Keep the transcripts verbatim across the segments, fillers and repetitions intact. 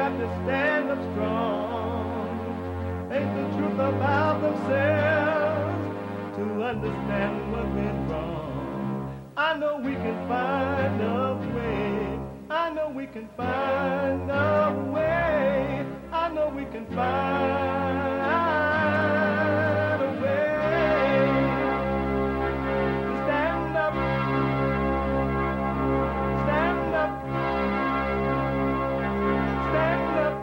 got to stand up strong. Ain't the truth about themselves to understand what went wrong. I know we can find a way. I know we can find a way. I know we can find a way to stand up, stand up, stand up.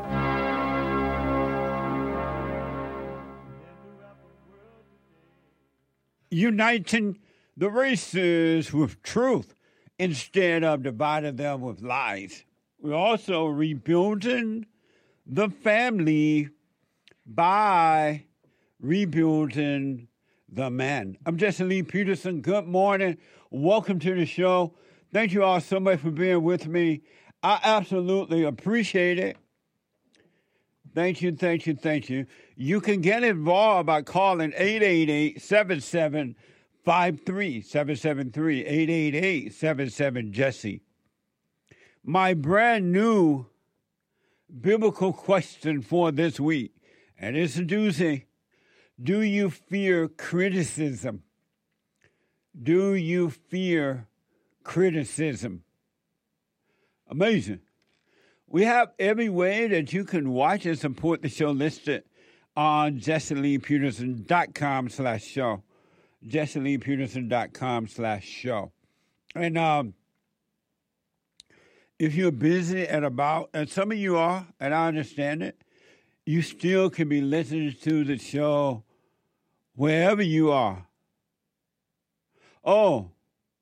Uniting the races with truth instead of dividing them with lies. We're also rebuilding the family by rebuilding the man. I'm Jesse Lee Peterson. Good morning. Welcome to the show. Thank you all so much for being with me. I absolutely appreciate it. Thank you, thank you, thank you. You can get involved by calling eight eight eight, seven seven five three, seven seven three, eight eight eight, seven seven, Jesse. My brand new biblical question for this week, and it's a doozy. Do you fear criticism? Do you fear criticism? Amazing. We have every way that you can watch and support the show listed on jesse lee peterson dot com slash show. jesse lee peterson dot com slash show. And um, if you're busy and about, and some of you are, and I understand it, you still can be listening to the show wherever you are. Oh,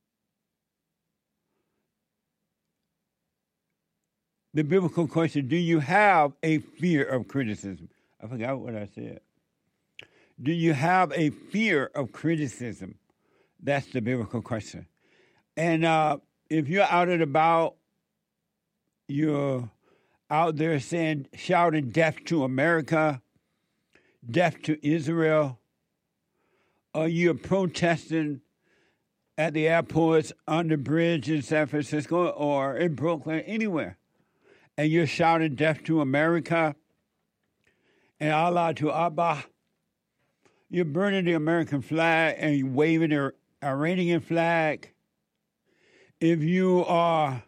the biblical question, do you have a fear of criticism? I forgot what I said. Do you have a fear of criticism? That's the biblical question. And uh, if you're out and about, you're out there saying, shouting death to America, death to Israel, or you're protesting at the airports, on the bridge in San Francisco, or in Brooklyn, anywhere, and you're shouting death to America and Allah to Abba, you're burning the American flag and you're waving the Iranian flag. If you are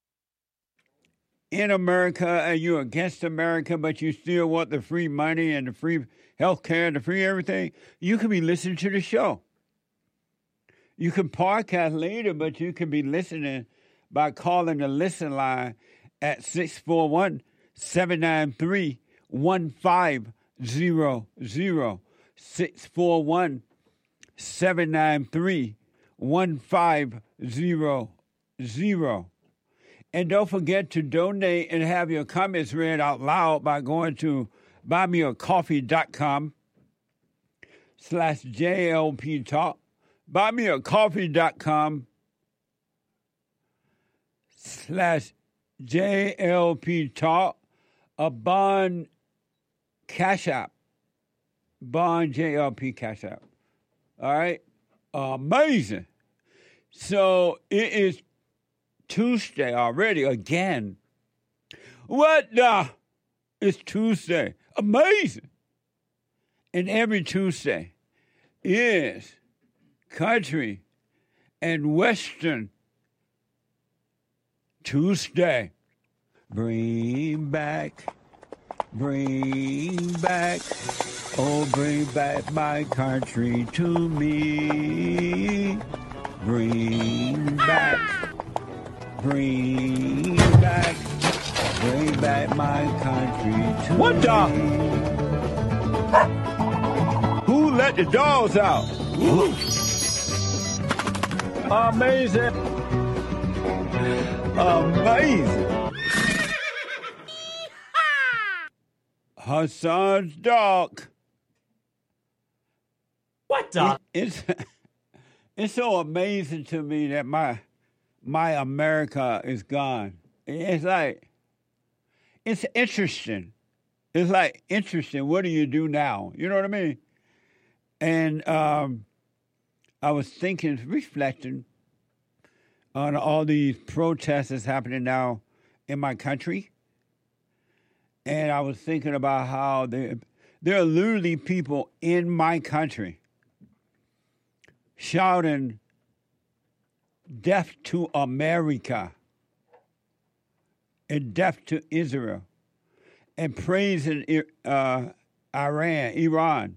in America and you're against America, but you still want the free money and the free health care and the free everything, you can be listening to the show. You can podcast later, but you can be listening by calling the listen line at six four one, seven nine three, one five zero zero. six four one, seven nine three, one five zero zero. And don't forget to donate and have your comments read out loud by going to buymeacoffee.com slash JLP Talk. Buymeacoffee.com slash JLP Talk. A bond cash app. Bond J L P cash app. All right? Amazing. So it is Tuesday already again. What the? It's Tuesday. Amazing. And every Tuesday is Country and Western Tuesday. Bring back, bring back, oh, bring back my country to me. Bring back, bring back, bring back my country to what me. What the? Who let the dogs out? Amazing. Amazing. Hassan's dog. What the? It, it's, it's so amazing to me that my my America is gone. It's like, it's interesting. It's like, interesting. What do you do now? You know what I mean? And um, I was thinking, reflecting on all these protests that's happening now in my country. And I was thinking about how there, there are literally people in my country shouting, "Death to America," and "Death to Israel," and praising uh, Iran, Iran.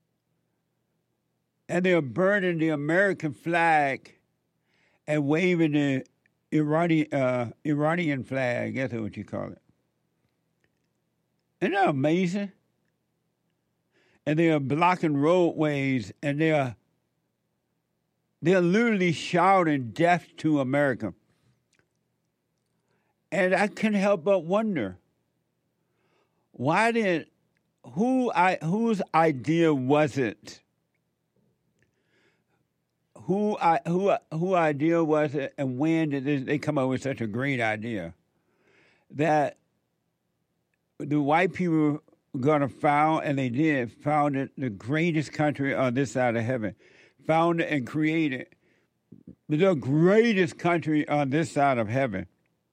And they're burning the American flag and waving the Iranian, uh, Iranian flag, I guess that's what you call it. Isn't that amazing? And they are blocking roadways, and they are they're literally shouting "Death to America." And I can't help but wonder, why did who I whose idea was it? Who I who who idea was it, and when did this, they come up with such a great idea that the white people were going to found, and they did, founded the greatest country on this side of heaven, founded and created the greatest country on this side of heaven.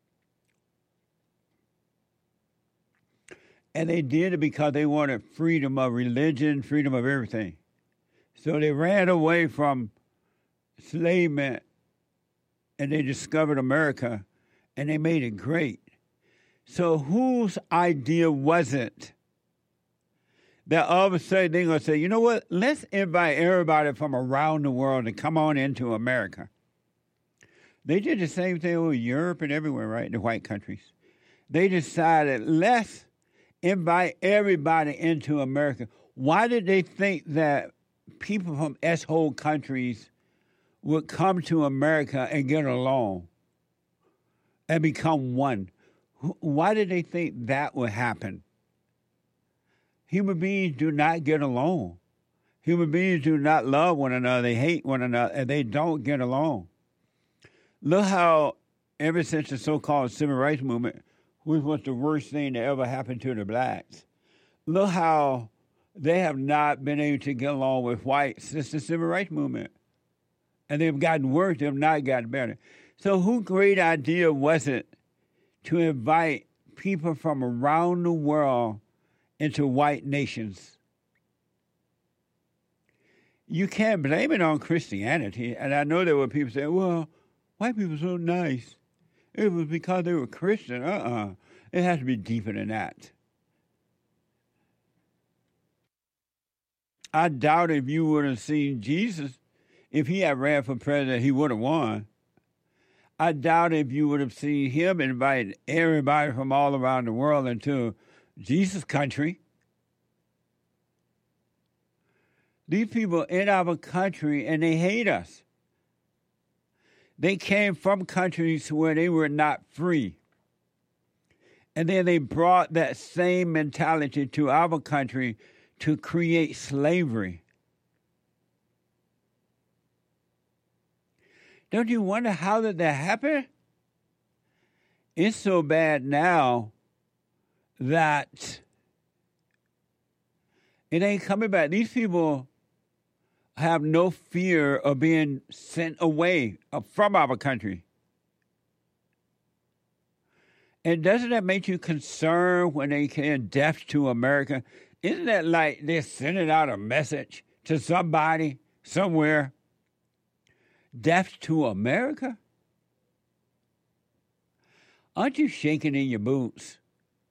And they did it because they wanted freedom of religion, freedom of everything. So they ran away from enslavement, and they discovered America, and they made it great. So whose idea was it that all of a sudden they're going to say, you know what, let's invite everybody from around the world to come on into America? They did the same thing with Europe and everywhere, right, the white countries. They decided, let's invite everybody into America. Why did they think that people from S-hole countries would come to America and get along and become one? Why did they think that would happen? Human beings do not get along. Human beings do not love one another. They hate one another, and they don't get along. Look how, ever since the so-called civil rights movement, which was the worst thing that ever happened to the blacks, look how they have not been able to get along with whites since the civil rights movement. And they've gotten worse. They've not gotten better. So whose great idea was it to invite people from around the world into white nations? You can't blame it on Christianity. And I know there were people saying, well, white people are so nice. It was because they were Christian. Uh-uh. It has to be deeper than that. I doubt if you would have seen Jesus, if he had ran for president, he would have won. I doubt if you would have seen him invite everybody from all around the world into Jesus' country. These people in our country, and they hate us. They came from countries where they were not free. And then they brought that same mentality to our country to create slavery. Don't you wonder how did that happen? It's so bad now that it ain't coming back. These people have no fear of being sent away from our country. And doesn't that make you concerned when they can death to America? Isn't that like they're sending out a message to somebody somewhere? Death to America? Aren't you shaking in your boots?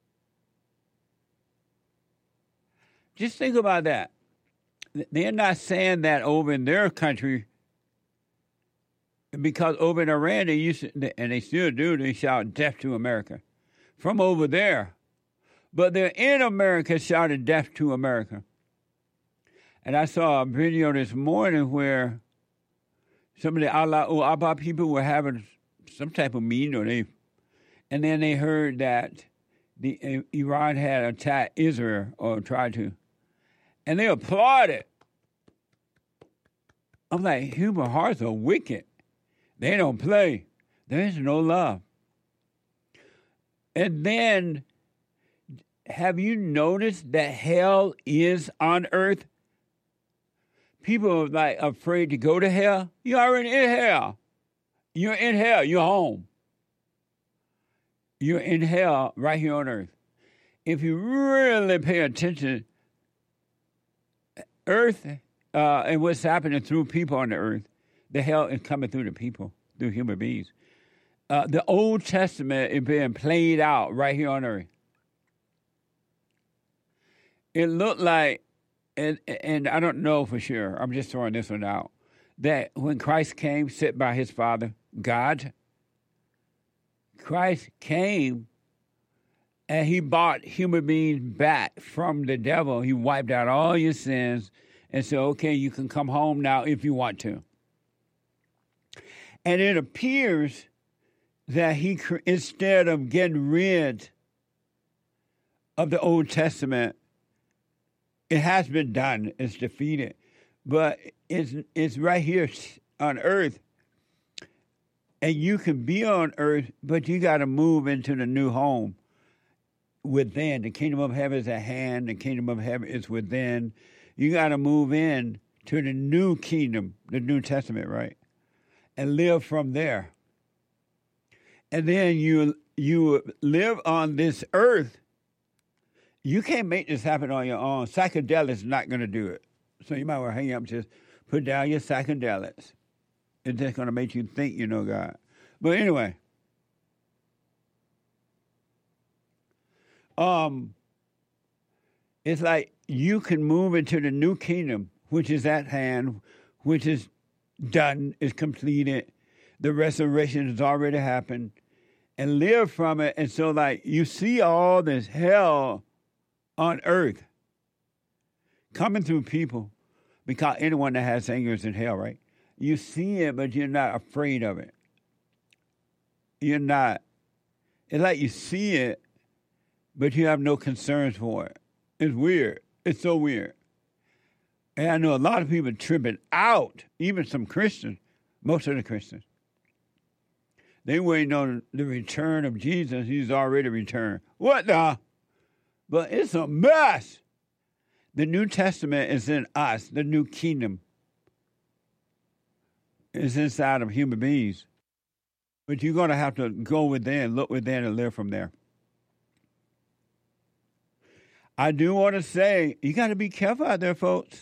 Just think about that. They're not saying that over in their country, because over in Iran, they used to, and they still do, they shout death to America from over there. But they're in America shouting death to America. And I saw a video this morning where some of the Allah Abba people were having some type of meeting, or they, and then they heard that the uh, Iran had attacked Israel or tried to, and they applauded. I'm like, human hearts are wicked. They don't play. There is no love. And then, have you noticed that hell is on earth? People are like afraid to go to hell. You're already in hell. You're in hell. You're home. You're in hell right here on earth. if you really pay attention, earth uh, and what's happening through people on the earth, the hell is coming through the people, through human beings. Uh, the Old Testament is being played out right here on earth. It looked like, and, and I don't know for sure, I'm just throwing this one out, that when Christ came, sit by his Father, God, Christ came and he bought human beings back from the devil. He wiped out all your sins and said, okay, you can come home now if you want to. And it appears that he, instead of getting rid of the Old Testament, it has been done. It's defeated. But it's, it's right here on earth. And you can be on earth, but you got to move into the new home within. The kingdom of heaven is at hand. The kingdom of heaven is within. You got to move in to the new kingdom, the New Testament, right? And live from there. And then you you live on this earth. You can't make this happen on your own. Psychedelics is not going to do it. So you might want to hang up, just put down your psychedelics. It's just going to make you think you know God. But anyway, um, it's like you can move into the new kingdom, which is at hand, which is done, is completed. The resurrection has already happened, and live from it. And so, like, you see all this hell on earth coming through people, because anyone that has anger is in hell, right? You see it, but you're not afraid of it. You're not. It's like you see it, but you have no concerns for it. It's weird. It's so weird. And I know a lot of people tripping out, even some Christians, most of the Christians. They waiting on the return of Jesus. He's already returned. What the? But it's a mess. The New Testament is in us. The new kingdom is inside of human beings. But you're going to have to go within, look within, and live from there. I do want to say, you got to be careful out there, folks.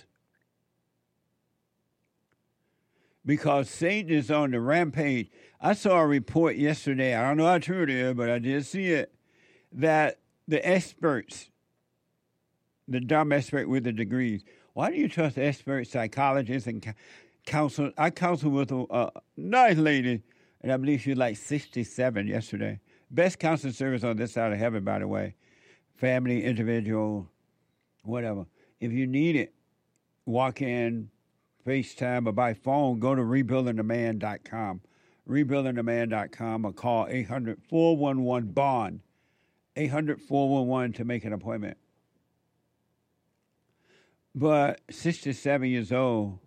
Because Satan is on the rampage. I saw a report yesterday, I don't know how true it is, but I did see it, that the experts, the dumb expert with the degrees, why do you trust experts, psychologists, and counsel? I counseled with a, a nice lady, and I believe she was like sixty-seven yesterday. Best counseling service on this side of heaven, by the way. Family, individual, whatever. If you need it, walk in, FaceTime, or by phone, go to rebuilding the man dot com. rebuilding the man dot com, or call eight hundred, four one one, BOND. eight hundred, four one one to make an appointment. But sixty-seven years old,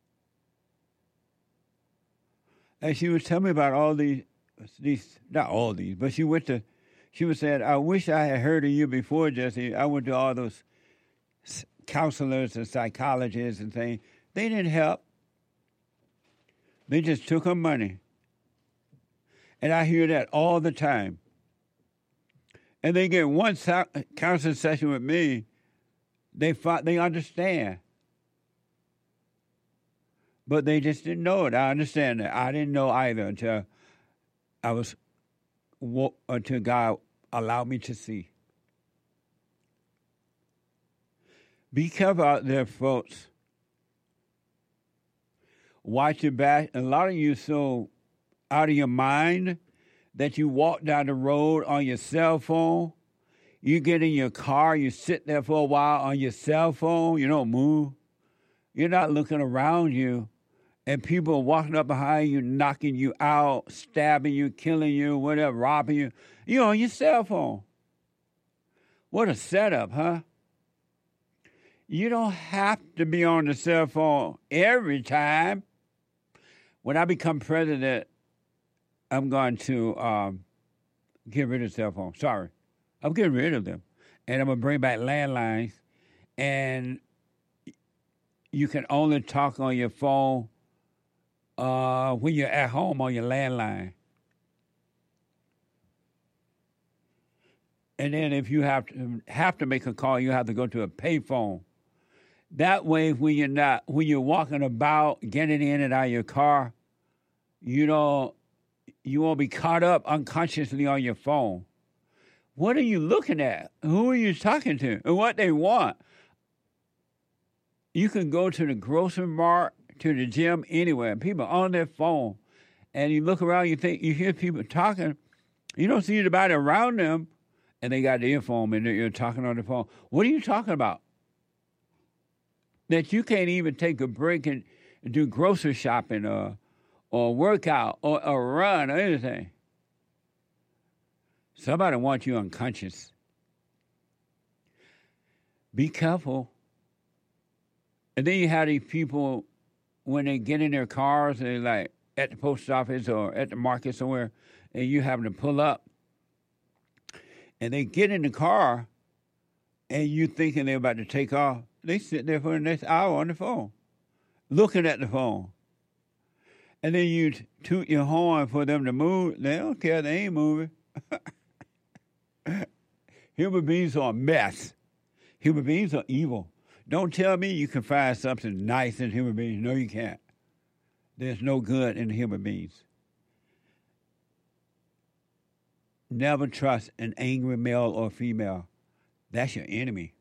and she was telling me about all these, these, not all these, but she went to, she was saying, I wish I had heard of you before, Jesse. I went to all those counselors and psychologists and things. They didn't help. They just took her money. And I hear that all the time. And they get one counseling session with me, they they understand. But they just didn't know it. I understand that. I didn't know either until I was, until God allowed me to see. Be careful out there, folks. Watch your back. A lot of you so out of your mind that you walk down the road on your cell phone. You get in your car, you sit there for a while on your cell phone, you don't move. You're not looking around you, and people are walking up behind you, knocking you out, stabbing you, killing you, whatever, robbing you. You're on your cell phone. What a setup, huh? You don't have to be on the cell phone every time. When I become president, I'm going to um, get rid of cell phones. Sorry. I'm getting rid of them. And I'm going to bring back landlines. And you can only talk on your phone uh, when you're at home on your landline. And then if you have to have to make a call, you have to go to a payphone. That way, when you're not, when you're walking about, getting in and out of your car, you know, you won't be caught up unconsciously on your phone. What are you looking at? Who are you talking to? And what they want? You can go to the grocery mart, to the gym, anywhere, and people on their phone. And you look around, you think, you hear people talking. You don't see anybody around them, and they got the earphone and you're talking on the phone. What are you talking about? That you can't even take a break and do grocery shopping or, or workout or, or run or anything. Somebody wants you unconscious. Be careful. And then you have these people, when they get in their cars, they're like at the post office or at the market somewhere, and you having to pull up. And they get in the car, and you thinking they're about to take off. They sit there for the next hour on the phone, looking at the phone. And then you toot your horn for them to move. They don't care. They ain't moving. Human beings are a mess. Human beings are evil. Don't tell me you can find something nice in human beings. No, you can't. There's no good in human beings. Never trust an angry male or female. That's your enemy.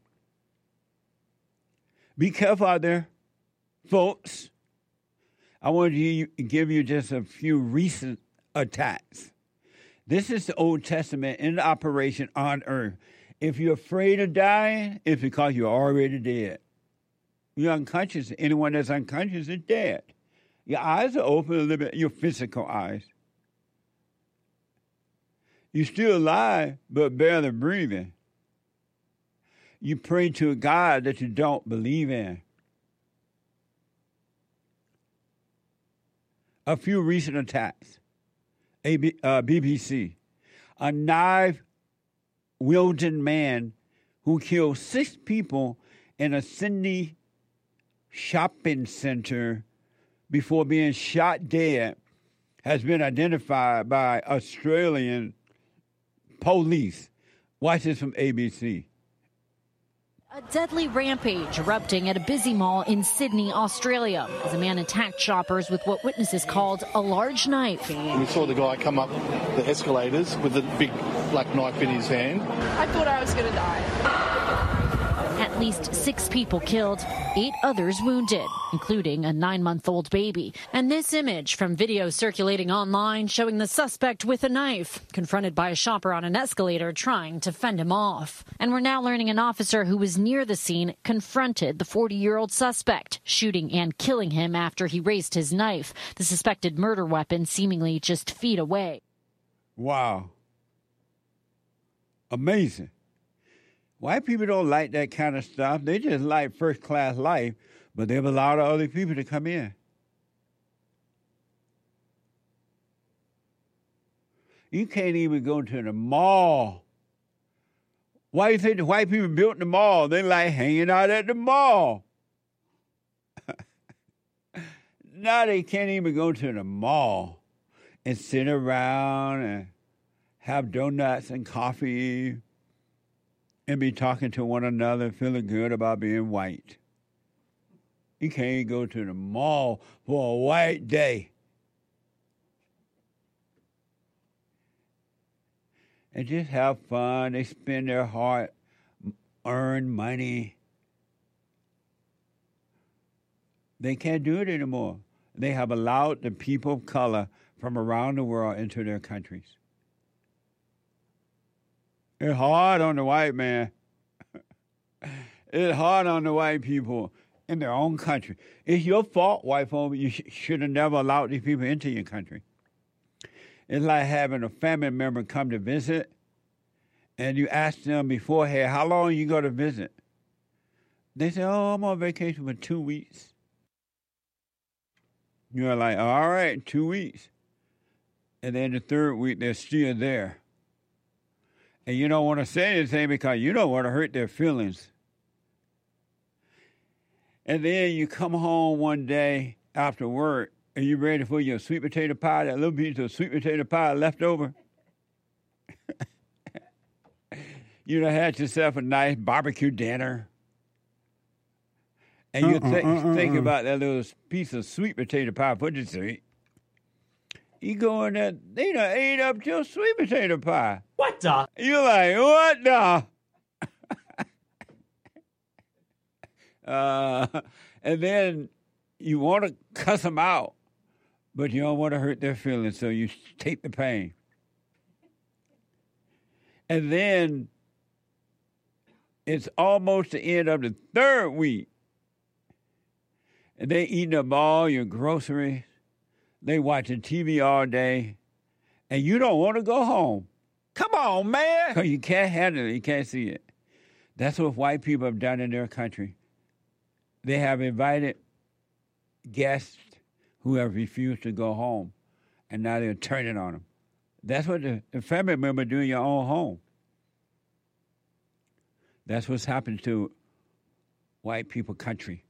Be careful out there, folks. I want to give you just a few recent attacks. This is the Old Testament in operation on earth. If you're afraid of dying, it's because you're already dead. You're unconscious. Anyone that's unconscious is dead. Your eyes are open a little bit, your physical eyes. You're still alive, but barely breathing. You pray to a God that you don't believe in. A few recent attacks. A B, uh, B B C. A knife-wielding man who killed six people in a Sydney shopping center before being shot dead has been identified by Australian police. Watch this from A B C. A deadly rampage erupting at a busy mall in Sydney, Australia, as a man attacked shoppers with what witnesses called a large knife. We saw the guy come up the escalators with a big black knife in his hand. I thought I was going to die. At least six people killed, eight others wounded, including a nine-month-old baby. And this image from video circulating online showing the suspect with a knife, confronted by a shopper on an escalator trying to fend him off. And we're now learning an officer who was near the scene confronted the forty-year-old suspect, shooting and killing him after he raised his knife, the suspected murder weapon seemingly just feet away. Wow. Amazing. White people don't like that kind of stuff. They just like first-class life, but they've allowed other people to come in. You can't even go to the mall. Why do you think the white people built the mall? They like hanging out at the mall. Now they can't even go to the mall and sit around and have donuts and coffee and be talking to one another, feeling good about being white. You can't go to the mall for a white day. And just have fun. They spend their hard-earned money. They can't do it anymore. They have allowed the people of color from around the world into their countries. It's hard on the white man. It's hard on the white people in their own country. It's your fault, white folks. You sh- should have never allowed these people into your country. It's like having a family member come to visit, and you ask them beforehand, how long are you going to visit? They say, oh, I'm on vacation for two weeks. You're like, all right, two weeks. And then the third week, they're still there. And you don't want to say anything because you don't want to hurt their feelings. And then you come home one day after work, and you ready for your sweet potato pie, that little piece of sweet potato pie left over. You done had yourself a nice barbecue dinner. And you Uh-uh, think, uh-uh, think uh-uh. about that little piece of sweet potato pie. What you say? You go in there, they done ate up your sweet potato pie. What the? You're like, what the? uh, and then you want to cuss them out, but you don't want to hurt their feelings, so you take the pain. And then it's almost the end of the third week. And they eating up all your groceries. They watching T V all day. And you don't want to go home. Come on, man. Because you can't handle it. You can't see it. That's what white people have done in their country. They have invited guests who have refused to go home. And now they're turning on them. That's what the, the family member do in your own home. That's what's happened to white people country.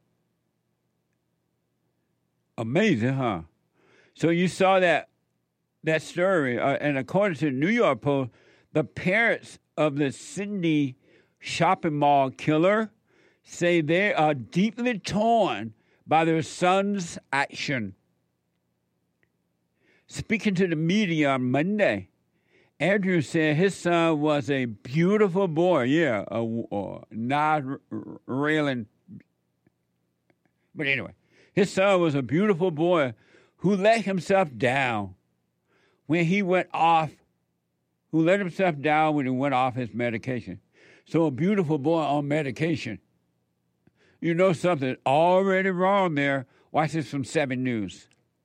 Amazing, huh? So you saw that that story, uh, and according to the New York Post, the parents of the Sydney shopping mall killer say they are deeply torn by their son's action. Speaking to the media on Monday, Andrew said his son was a beautiful boy. Yeah, a, a not railing. But anyway, his son was a beautiful boy who let himself down when he went off, who let himself down when he went off his medication. So a beautiful boy on medication. You know something already wrong there. Watch this from seven News.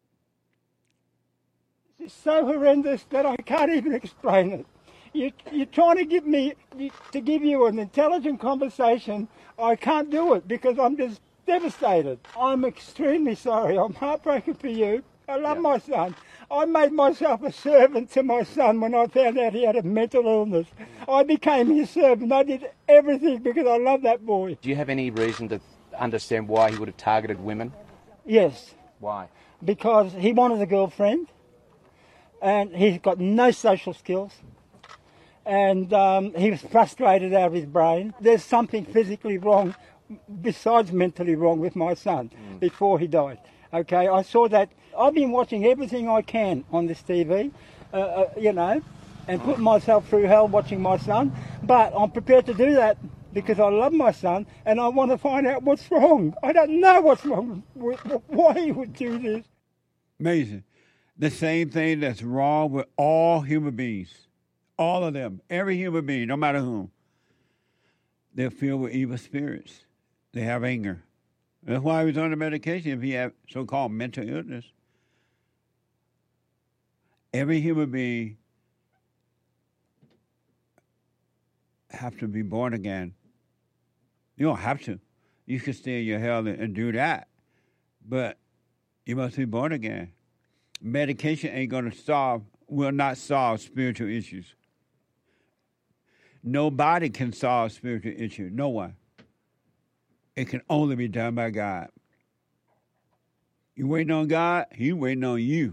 It's so horrendous that I can't even explain it. You, you're trying to give me, to give you an intelligent conversation. I can't do it because I'm just devastated. I'm extremely sorry. I'm heartbroken for you. I love yeah. my son. I made myself a servant to my son when I found out he had a mental illness. I became his servant. I did everything because I love that boy. Do you have any reason to understand why he would have targeted women? Yes. Why? Because he wanted a girlfriend, and he's got no social skills, and um, he was frustrated out of his brain. There's something physically wrong, besides mentally wrong, with my son mm. before he died. Okay, I saw that. I've been watching everything I can on this T V, uh, uh, you know, and putting myself through hell watching my son, but I'm prepared to do that because I love my son and I want to find out what's wrong. I don't know what's wrong, with, why he would do this. Amazing. The same thing that's wrong with all human beings. All of them. Every human being, no matter whom. They're filled with evil spirits. They have anger. That's why he was on the medication if he had so-called mental illness. Every human being have to be born again. You don't have to. You can stay in your hell and, and do that. But you must be born again. Medication ain't going to solve, will not solve spiritual issues. Nobody can solve spiritual issues. No one. It can only be done by God. You waiting on God, He waiting on you.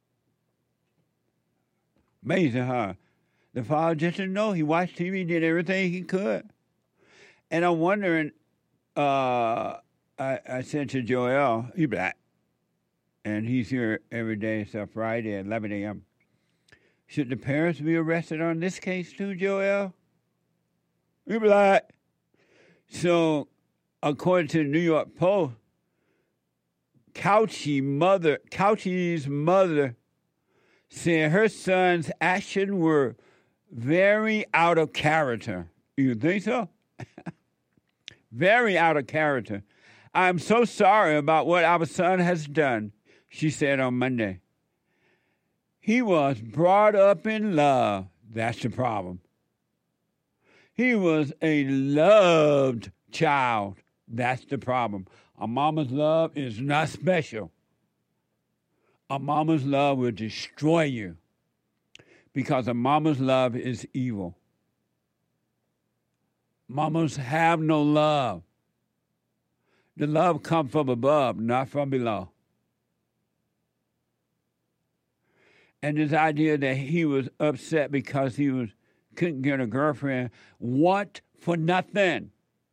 Amazing, huh? The father just didn't know. He watched T V, did everything he could. And I'm wondering, uh, I, I said to Joel, he's black, and he's here every day except Friday at eleven a.m. Should the parents be arrested on this case too, Joel? He's black. So, according to the New York Post, Couchy mother, Couchy's mother said her son's actions were very out of character. You think so? Very out of character. I'm so sorry about what our son has done, she said on Monday. He was brought up in love. That's the problem. He was a loved child. That's the problem. A mama's love is not special. A mama's love will destroy you because a mama's love is evil. Mamas have no love. The love comes from above, not from below. And this idea that he was upset because he was couldn't get a girlfriend. Want for nothing.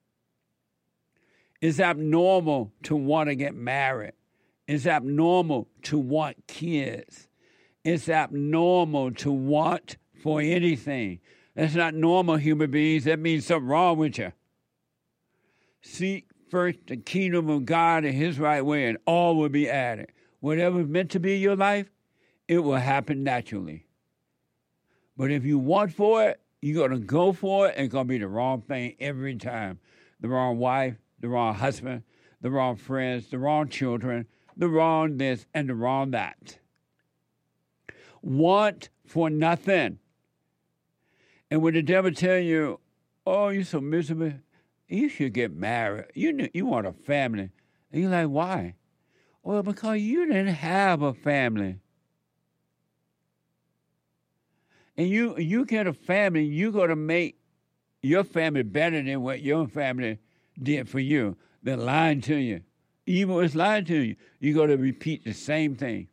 It's abnormal to want to get married. It's abnormal to want kids. It's abnormal to want for anything. That's not normal, human beings. That means something wrong with you. Seek first the kingdom of God and his right way, and all will be added. Whatever is meant to be in your life, it will happen naturally. But if you want for it, you're going to go for it, and it's going to be the wrong thing every time. The wrong wife, the wrong husband, the wrong friends, the wrong children, the wrong this, and the wrong that. Want for nothing. And when the devil tell you, oh, you're so miserable, you should get married. You you want a family. And you're like, why? Well, because you didn't have a family. And you you get a family, you're going to make your family better than what your family did for you. They're lying to you. Evil is lying to you. You're going to repeat the same thing.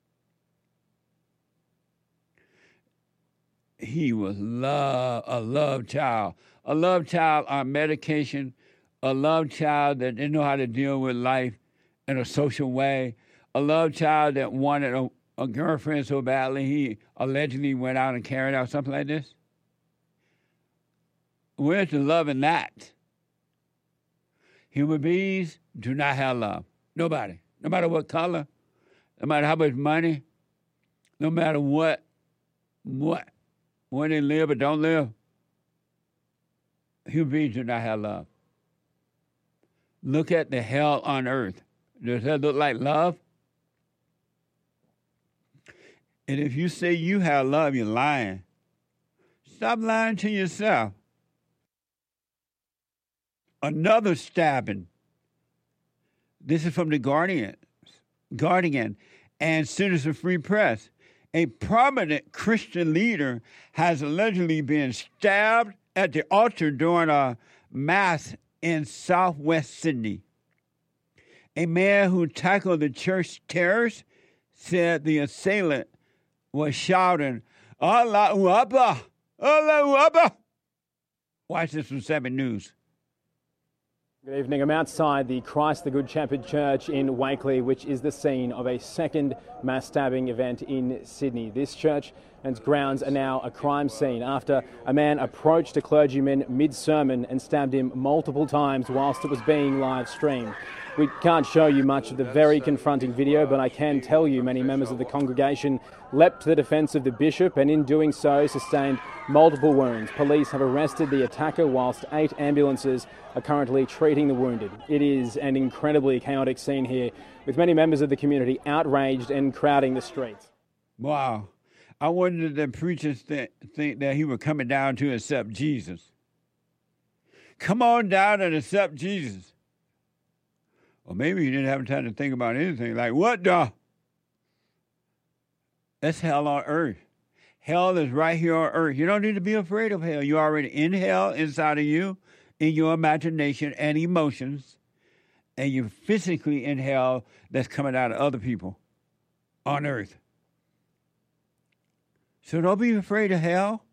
He was love, a love child. A love child on medication. A love child that didn't know how to deal with life in a social way. A love child that wanted a, a girlfriend so badly he allegedly went out and carried out something like this. Where's the love in that? Human beings do not have love. Nobody. No matter what color, no matter how much money, no matter what, what, where they live or don't live, human beings do not have love. Look at the hell on earth. Does that look like love? And if you say you have love, you're lying. Stop lying to yourself. Another stabbing. This is from the Guardian, Guardian and Citizen Free Press. A prominent Christian leader has allegedly been stabbed at the altar during a mass in southwest Sydney. A man who tackled the church terrorists said the assailant was shouting, Allahu Akbar! Allahu Akbar! Watch this from seven News. Good evening. I'm outside the Christ the Good Shepherd Church in Wakeley, which is the scene of a second mass stabbing event in Sydney. This church and its grounds are now a crime scene after a man approached a clergyman mid-sermon and stabbed him multiple times whilst it was being live streamed. We can't show you much of the very confronting video, but I can tell you many members of the congregation leapt to the defence of the bishop and in doing so sustained multiple wounds. Police have arrested the attacker whilst eight ambulances are currently treating the wounded. It is an incredibly chaotic scene here with many members of the community outraged and crowding the streets. Wow. I wonder if the preachers th- think that he was coming down to accept Jesus. Come on down and accept Jesus. Or maybe he didn't have time to think about anything. Like, what the? That's hell on earth. Hell is right here on earth. You don't need to be afraid of hell. You're already in hell inside of you, in your imagination and emotions. And you're physically in hell that's coming out of other people on earth. So don't be afraid of hell.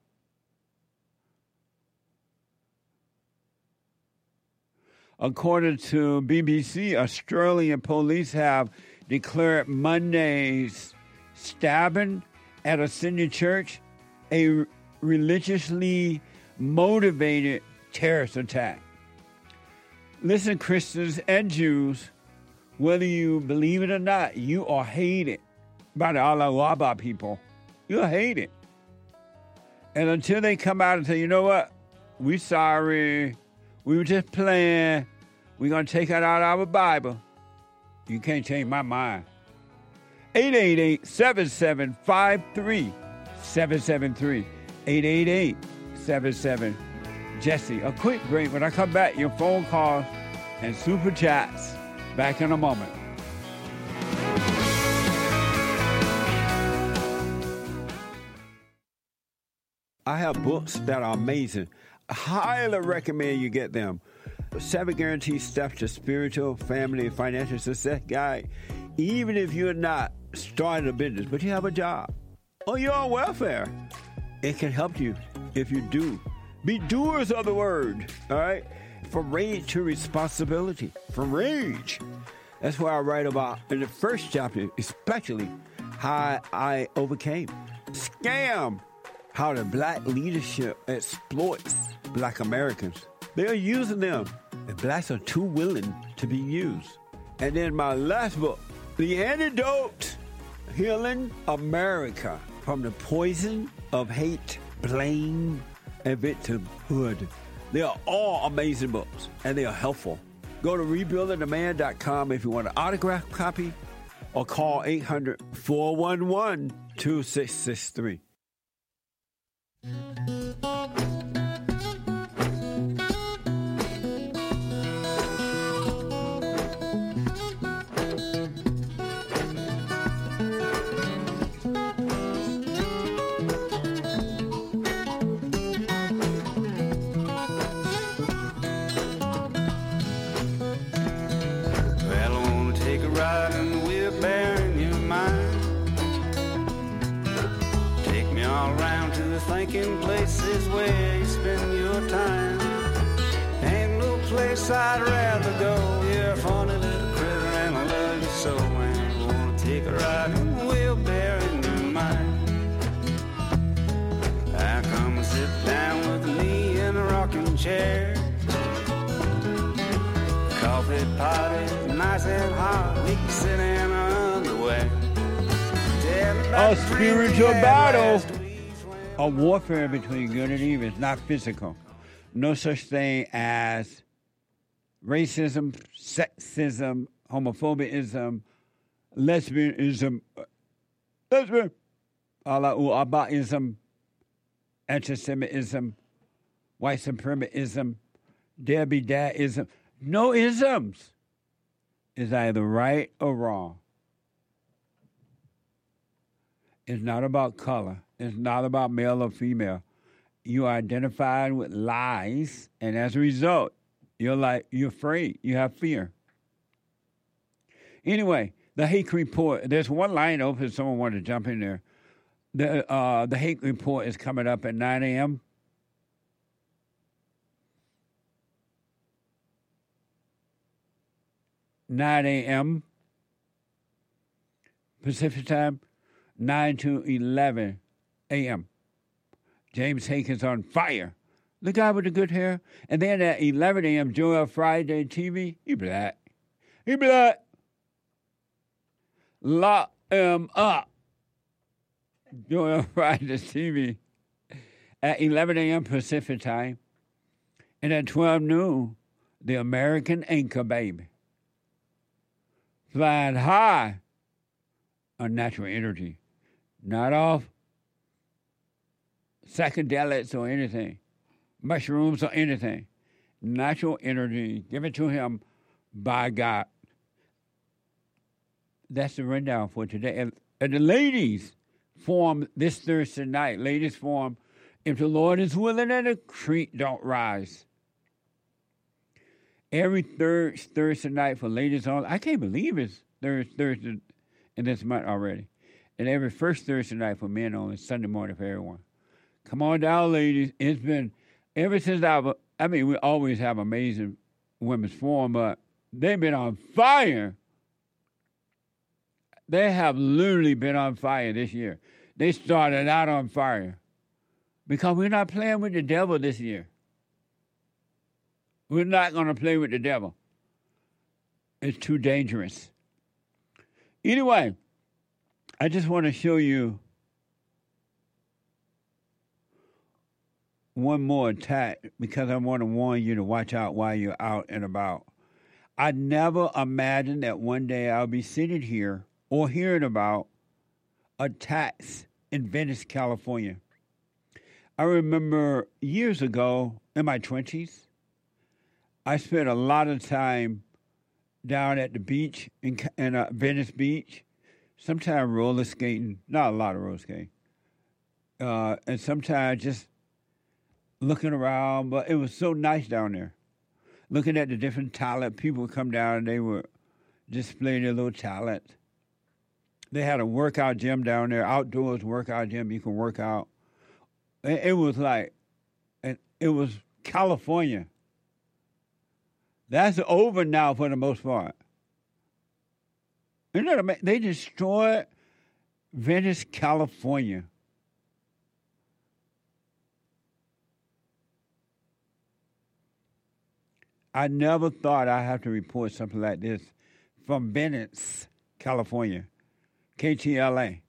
According to B B C, Australian police have declared Monday's stabbing at a Sydney church a religiously motivated terrorist attack. Listen, Christians and Jews, whether you believe it or not, you are hated by the Allahu Akbar people. You're hated. And until they come out and say, you know what, we sorry, we were just playing, we're going to take it out of our Bible, you can't change my mind. eight eight eight, seven seven five, three seven seven three. eight eight eight, seven seven, Jesse. A quick break. When I come back, your phone calls and super chats. Back in a moment. I have books that are amazing. I highly recommend you get them. Seven Guaranteed Steps to Spiritual, Family, and Financial Success Guide. Even if you're not starting a business, but you have a job, or you're on welfare, it can help you if you do. Be doers of the word, all right? From rage to responsibility. From rage. That's what I write about in the first chapter, especially how I overcame. Scam. How the black leadership exploits black Americans. They are using them. And blacks are too willing to be used. And then my last book, The Antidote, Healing America from the Poison of Hate, Blame, and Victimhood. They are all amazing books, and they are helpful. Go to rebuilding the man dot com if you want an autographed copy, or call eight hundred, four one one, two six six three. Thinking places where you spend your time. Ain't no place I'd rather go. You're a funny little critter and I love you so. And I wanna take a ride in the wheelbarrow in your mind. I come and sit down with me in a rocking chair. Coffee party, nice and hot. We can sit in our underwear. A spiritual battle. A warfare between good and evil is not physical. No such thing as racism, sexism, homophobism, lesbianism, lesbian, Alauabaism, anti-Semitism, white supremacism, Debbie Dadism. No isms is either right or wrong. It's not about color. It's not about male or female. You are identified with lies, and as a result, you're like you're afraid. You have fear. Anyway, the Hake Report. There's one line open. If someone wanted to jump in there. The uh, the Hake Report is coming up at nine a.m. nine a.m. Pacific time. nine to eleven a.m. James Hake is on fire. The guy with the good hair. And then at eleven a.m., Joel Friday T V, he black. He black. Lock him up. Joel Friday T V at eleven a.m. Pacific time. And at twelve noon, the American Anchor Baby. Flying high on natural energy. Not off psychedelics or anything, mushrooms or anything. Natural energy. Give it to him by God. That's the rundown for today. And, and the ladies form this Thursday night. Ladies form, if the Lord is willing and the creek don't rise. Every third Thursday night for ladies on. I can't believe it's third Thursday in this month already. And every first Thursday night for men only, Sunday morning for everyone. Come on down, ladies. It's been, ever since I, I mean, we always have amazing women's forum, but they've been on fire. They have literally been on fire this year. They started out on fire because we're not playing with the devil this year. We're not going to play with the devil. It's too dangerous. Anyway, I just want to show you one more attack because I want to warn you to watch out while you're out and about. I never imagined that one day I'll be sitting here or hearing about attacks in Venice, California. I remember years ago, in my twenties, I spent a lot of time down at the beach in, in uh, Venice Beach, sometimes roller skating, not a lot of roller skating, uh, and sometimes just looking around, but it was so nice down there. Looking at the different talent, people would come down and they would display their little talent. They had a workout gym down there, outdoors workout gym. You can work out. It was like And it was California. That's over now for the most part. You know what I mean? They destroyed Venice, California. I never thought I'd have to report something like this from Venice, California, K T L A.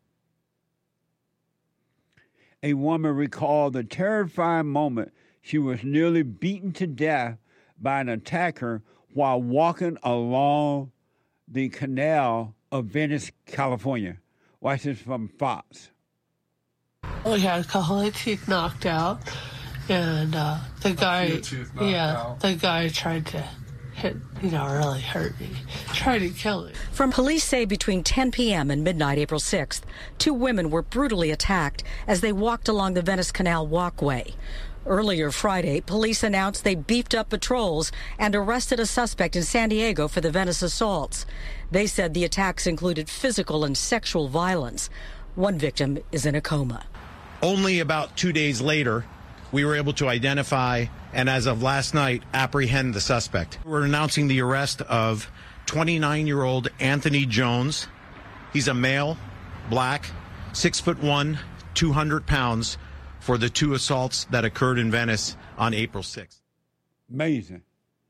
A woman recalled the terrifying moment she was nearly beaten to death by an attacker while walking along the canal of Venice, California. Watch this from Fox. We had a couple of teeth knocked out, and uh, the guy, yeah, out. the guy tried to hit, you know, really hurt me, tried to kill me. From police say between ten p.m. and midnight, April sixth, two women were brutally attacked as they walked along the Venice Canal walkway. Earlier Friday, police announced they beefed up patrols and arrested a suspect in San Diego for the Venice assaults. They said the attacks included physical and sexual violence. One victim is in a coma. Only about two days later, we were able to identify and, as of last night, apprehend the suspect. We're announcing the arrest of twenty-nine-year-old Anthony Jones. He's a male, black, six foot one, two hundred pounds, for the two assaults that occurred in Venice on April sixth. Amazing.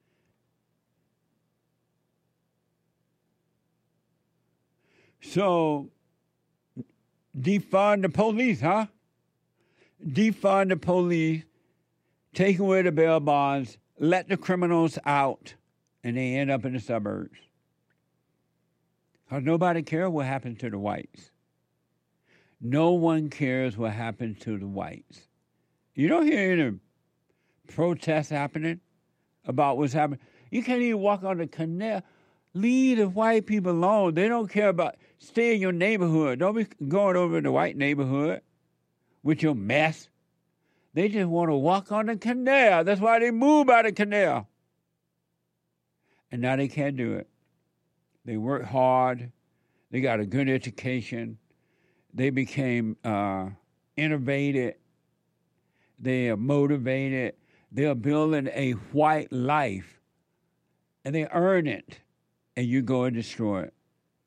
So, defund the police, huh? Defund the police, take away the bail bonds, let the criminals out, and they end up in the suburbs. Because nobody cares what happened to the whites. No one cares what happened to the whites. You don't hear any protests happening about what's happening. You can't even walk on the canal. Leave the white people alone. They don't care about, stay in your neighborhood. Don't be going over in the white neighborhood with your mess. They just want to walk on the canal. That's why they move by the canal. And now they can't do it. They work hard. They got a good education. They became uh, innovative. They are motivated. They are building a white life. And they earn it. And you go and destroy it.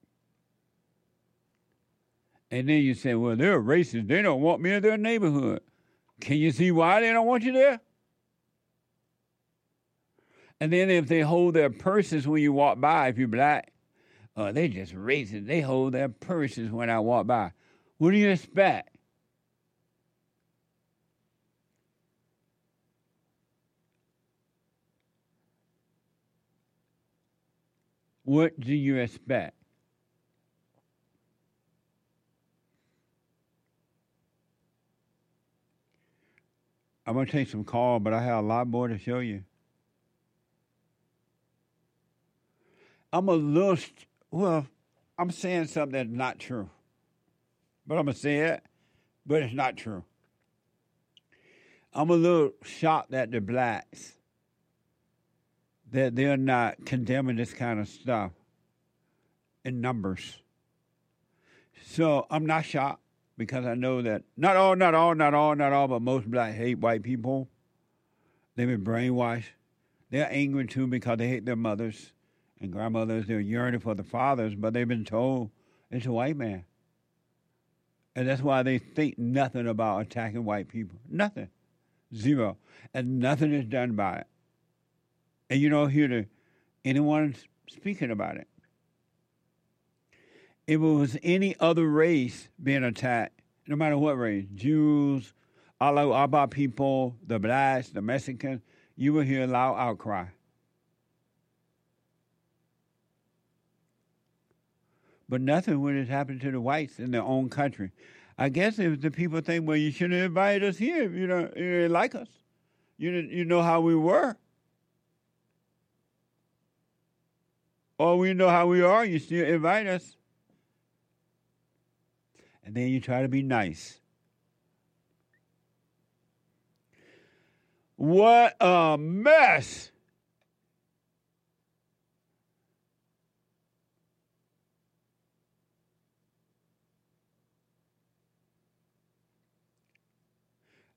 And then you say, well, they're racist. They don't want me in their neighborhood. Can you see why they don't want you there? And then if they hold their purses when you walk by, if you're black, uh, they just racist. They hold their purses when I walk by. What do you expect? What do you expect? I'm going to take some calls, but I have a lot more to show you. I'm a little, st- well, I'm saying something that's not true. But I'm going to say it, but it's not true. I'm a little shocked at the blacks that they're not condemning this kind of stuff in numbers. So I'm not shocked because I know that not all, not all, not all, not all, but most blacks hate white people. They've been brainwashed. They're angry too because they hate their mothers and grandmothers. They're yearning for the fathers, but they've been told it's a white man. And that's why they think nothing about attacking white people. Nothing. Zero. And nothing is done about it. And you don't hear the, anyone speaking about it. If it was any other race being attacked, no matter what race, Jews, Allah Abba people, the blacks, the Mexicans, you will hear a loud outcry. But nothing when it happened to the whites in their own country. I guess if the people think, well, you shouldn't have invited us here if you don't, you didn't like us. You didn't, you know how we were. Or we know how we are, you still invite us. And then you try to be nice. What a mess!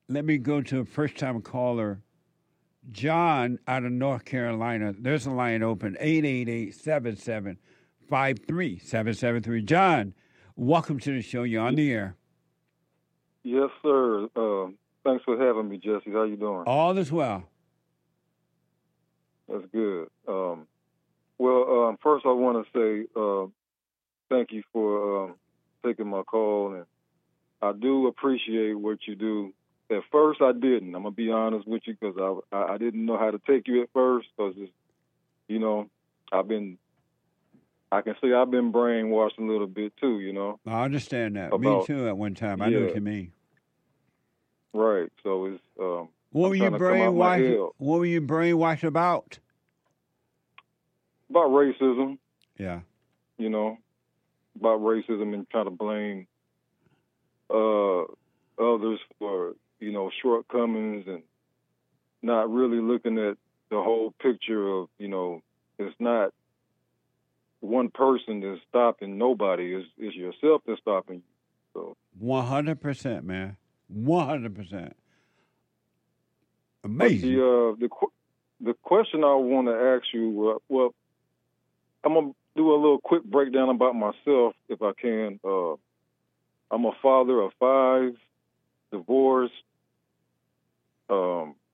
let me go to a first-time caller, John out of North Carolina. There's a line open, eight eight eight, seven seven five three seven seven three. John, welcome to the show. You're on the air. Yes, sir. Uh, thanks for having me, Jesse. How you doing? All is well. That's good. Um, well, um, first I want to say uh, thank you for um, taking my call, and I do appreciate what you do. At first, I didn't. I'm gonna be honest with you because I, I I didn't know how to take you at first because, you know, I've been. I can say I've been brainwashed a little bit too. You know. I understand that. About, me too. At one time, I yeah. know what you mean. Right. So it's. Um, what were you brainwashed? What were you brainwashed about? About racism. Yeah. You know, about racism and trying to blame uh, others for, you know, shortcomings and not really looking at the whole picture of, you know, it's not one person that's stopping nobody. It's, it's yourself that's stopping you. So one hundred percent, man. one hundred percent. Amazing. The, uh, the, the question I want to ask you, uh, well, I'm going to do a little quick breakdown about myself, if I can. Uh, I'm a father of five, divorced, um,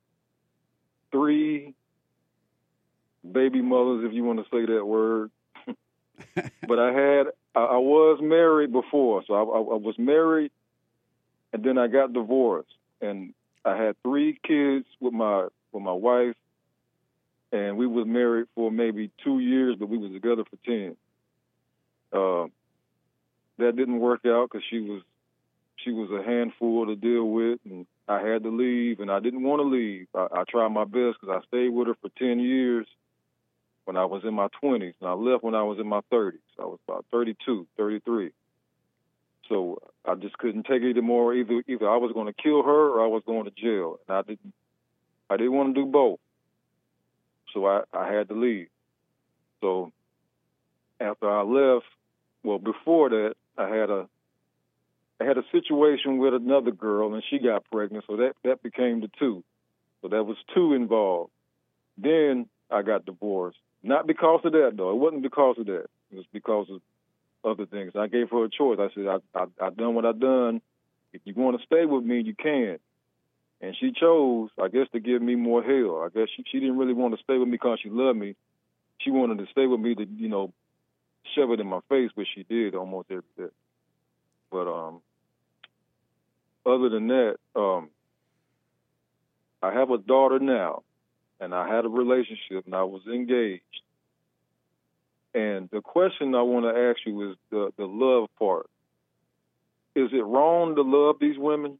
three baby mothers, if you want to say that word. But I had, I, I was married before, so I, I, I was married, and then I got divorced, and I had three kids with my with my wife, and we was married for maybe two years, but we was together for ten. Uh, that didn't work out because she was she was a handful to deal with, and I had to leave, and I didn't want to leave. I, I tried my best because I stayed with her for ten years when I was in my twenties, and I left when I was in my thirties. I was about thirty-two, thirty-three. So I just couldn't take it anymore. Either either I was going to kill her or I was going to jail, and I didn't. I didn't want to do both. So I, I had to leave. So after I left, well, before that, I had a I had a situation with another girl, and she got pregnant. So that that became the two. So that was two involved. Then I got divorced. Not because of that, though. It wasn't because of that. It was because of other things. I gave her a choice. I said, I, I, I done what I done. If you want to stay with me, you can. And she chose, I guess, to give me more hell. I guess she, she didn't really want to stay with me because she loved me. She wanted to stay with me to, you know, shove it in my face, which she did almost every day. But um, other than that, um, I have a daughter now, and I had a relationship, and I was engaged. And the question I want to ask you is the, the love part. Is it wrong to love these women?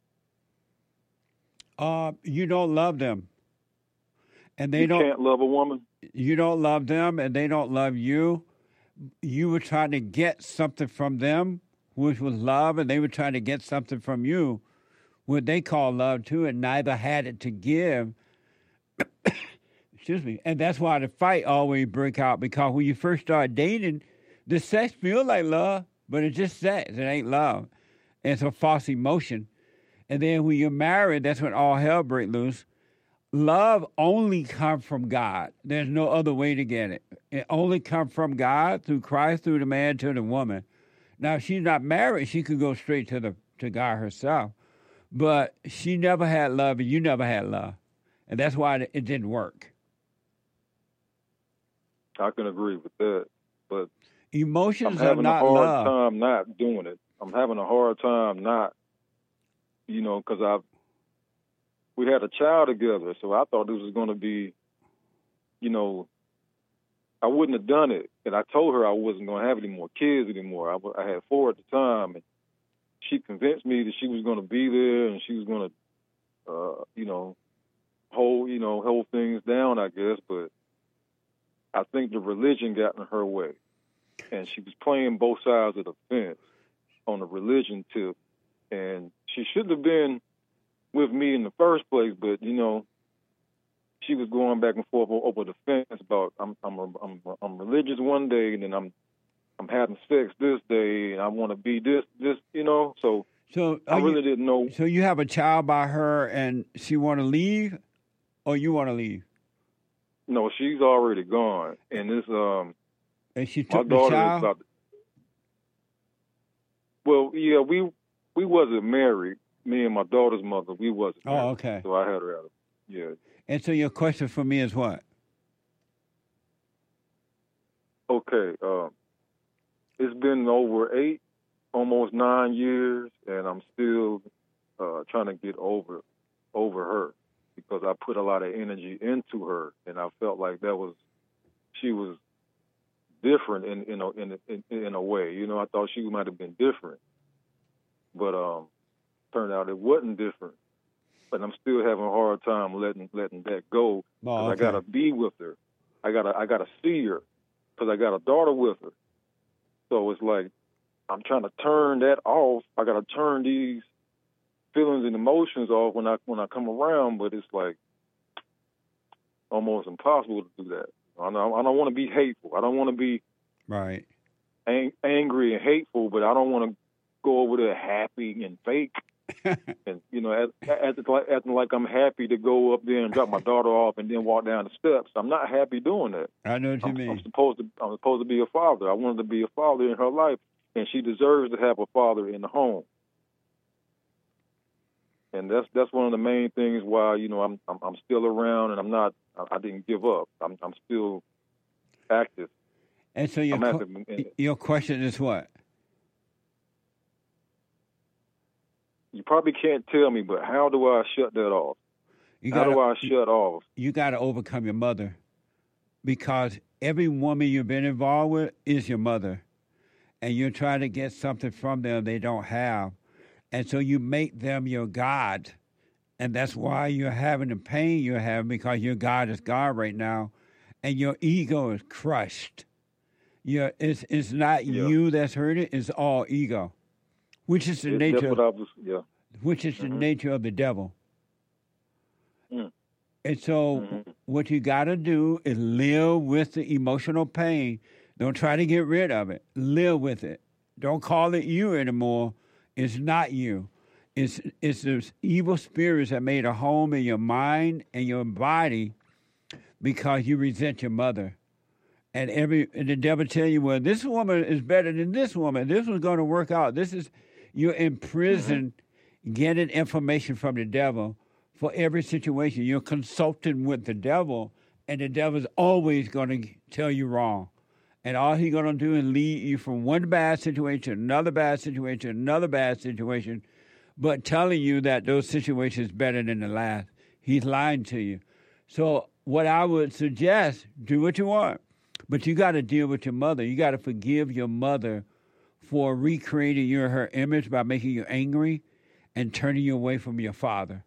Uh, you don't love them. And they you don't can't love a woman? You don't love them, and they don't love you. You were trying to get something from them, which was love, and they were trying to get something from you, what they call love, too, and neither had it to give. Excuse me. And that's why the fight always break out, because when you first start dating, the sex feels like love, but it's just sex. It ain't love. And it's a false emotion. And then when you're married, that's when all hell breaks loose. Love only comes from God. There's no other way to get it. It only comes from God, through Christ, through the man to the woman. Now, if she's not married, she could go straight to the to God herself. But she never had love, and you never had love. And that's why it didn't work. I can agree with that, but emotions I'm having are not a hard love. time not doing it. I'm having a hard time not, you know, because I we had a child together, so I thought this was going to be, you know, I wouldn't have done it, and I told her I wasn't going to have any more kids anymore. I, I had four at the time, and she convinced me that she was going to be there and she was going to, uh, you know, hold, you know, hold things down, I guess, but I think the religion got in her way, and she was playing both sides of the fence on the religion tip, and she shouldn't have been with me in the first place. But you know, she was going back and forth over the fence about I'm I'm I'm I'm religious one day, and then I'm I'm having sex this day, and I want to be this this, you know. So So I really you, didn't know. So you have a child by her, and she want to leave, or you want to leave? No, she's already gone, and this um. And she my took the daughter child. is about. To, well, yeah, we we wasn't married. Me and my daughter's mother, we wasn't. Oh, married, okay. So I had her out. Yeah. And so your question for me is what? Okay. Um, it's been over eight, almost nine years, and I'm still uh, trying to get over over her because I put a lot of energy into her, and I felt like that was she was different in in a, in in, in a way. You know, I thought she might have been different, but um, turned out it wasn't different. But I'm still having a hard time letting letting that go. Oh, okay. I gotta be with her. I gotta I gotta see her because I got a daughter with her. So it's like I'm trying to turn that off. I gotta turn these feelings and emotions off when I when I come around. But it's like almost impossible to do that. I don't, I don't want to be hateful. I don't want to be right ang- angry and hateful. But I don't want to go over there happy and fake. And you know, acting like, acting like I'm happy to go up there and drop my daughter off and then walk down the steps. I'm not happy doing that. I know what you I'm, mean. I'm supposed to. I'm supposed to be a father. I wanted to be a father in her life, and she deserves to have a father in the home. And that's that's one of the main things why you know I'm I'm, I'm still around and I'm not. I, I didn't give up. I'm I'm still active. And so your I'm qu- active in, your question is what? You probably can't tell me, but how do I shut that off? You how gotta, do I shut off? You got to overcome your mother, because every woman you've been involved with is your mother, and you're trying to get something from them they don't have, and so you make them your God, and that's why you're having the pain you're having, because your God is God right now, and your ego is crushed. You're, it's it's not Yeah. you that's hurting; it's all ego. Which is the It- nature. That's what I was. Yeah. Which is the Mhm. nature of the devil. Mm. And so, Mhm. what you got to do is live with the emotional pain. Don't try to get rid of it. Live with it. Don't call it you anymore. It's not you. It's it's the evil spirits that made a home in your mind and your body because you resent your mother. And every and the devil tell you, well, this woman is better than this woman. This was going to work out. This is you're in prison, mm-hmm. getting information from the devil for every situation. You're consulting with the devil, and the devil's always going to tell you wrong. And all he's going to do is lead you from one bad situation, another bad situation, another bad situation, but telling you that those situations are better than the last. He's lying to you. So what I would suggest, do what you want. But you got to deal with your mother. You got to forgive your mother for recreating you in her image by making you angry and turning you away from your father.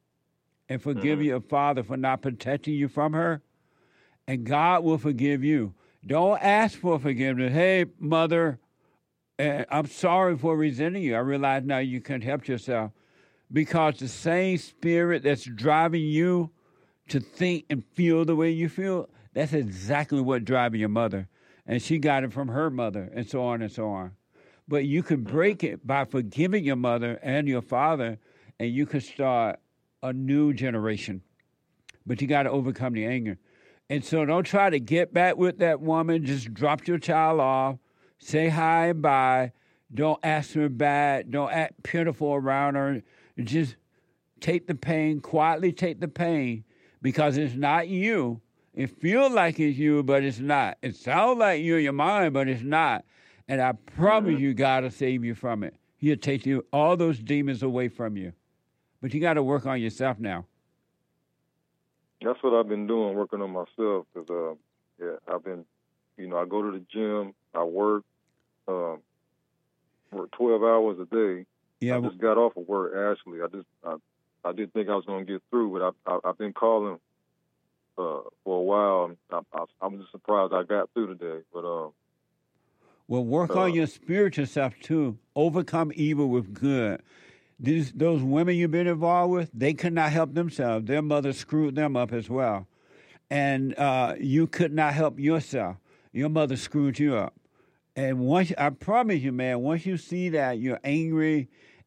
And forgive Mhm. your father for not protecting you from her. And God will forgive you. Don't ask for forgiveness. Hey, mother, uh, I'm sorry for resenting you. I realize now you can't help yourself. Because the same spirit that's driving you to think and feel the way you feel, that's exactly what driving your mother. And she got it from her mother, and so on and so on. But you can break it by forgiving your mother and your father, and you can start a new generation. But you got to overcome the anger. And so don't try to get back with that woman. Just drop your child off. Say hi and bye. Don't ask her back. Don't act pitiful around her. Just take the pain, quietly take the pain, because it's not you. It feels like it's you, but it's not. It sounds like you in your mind, but it's not. And I promise mm-hmm. you, God will save you from it. He'll take you all those demons away from you. But you got to work on yourself now. That's what I've been doing, working on myself. Because, uh, yeah, I've been, you know, I go to the gym, I work, um, work twelve hours a day. Yeah, I just got off of work, actually. I just, I, I didn't think I was going to get through, but I, I, I've been calling uh, for a while. I, I, I'm just surprised I got through today. But um, well, work uh, on your spiritual self, too. Overcome evil with good. These, those women you've been involved with, they could not help themselves. Their mother screwed them up as well. And uh, you could not help yourself. Your mother screwed you up. And once, I promise you, man, once you see that you're angry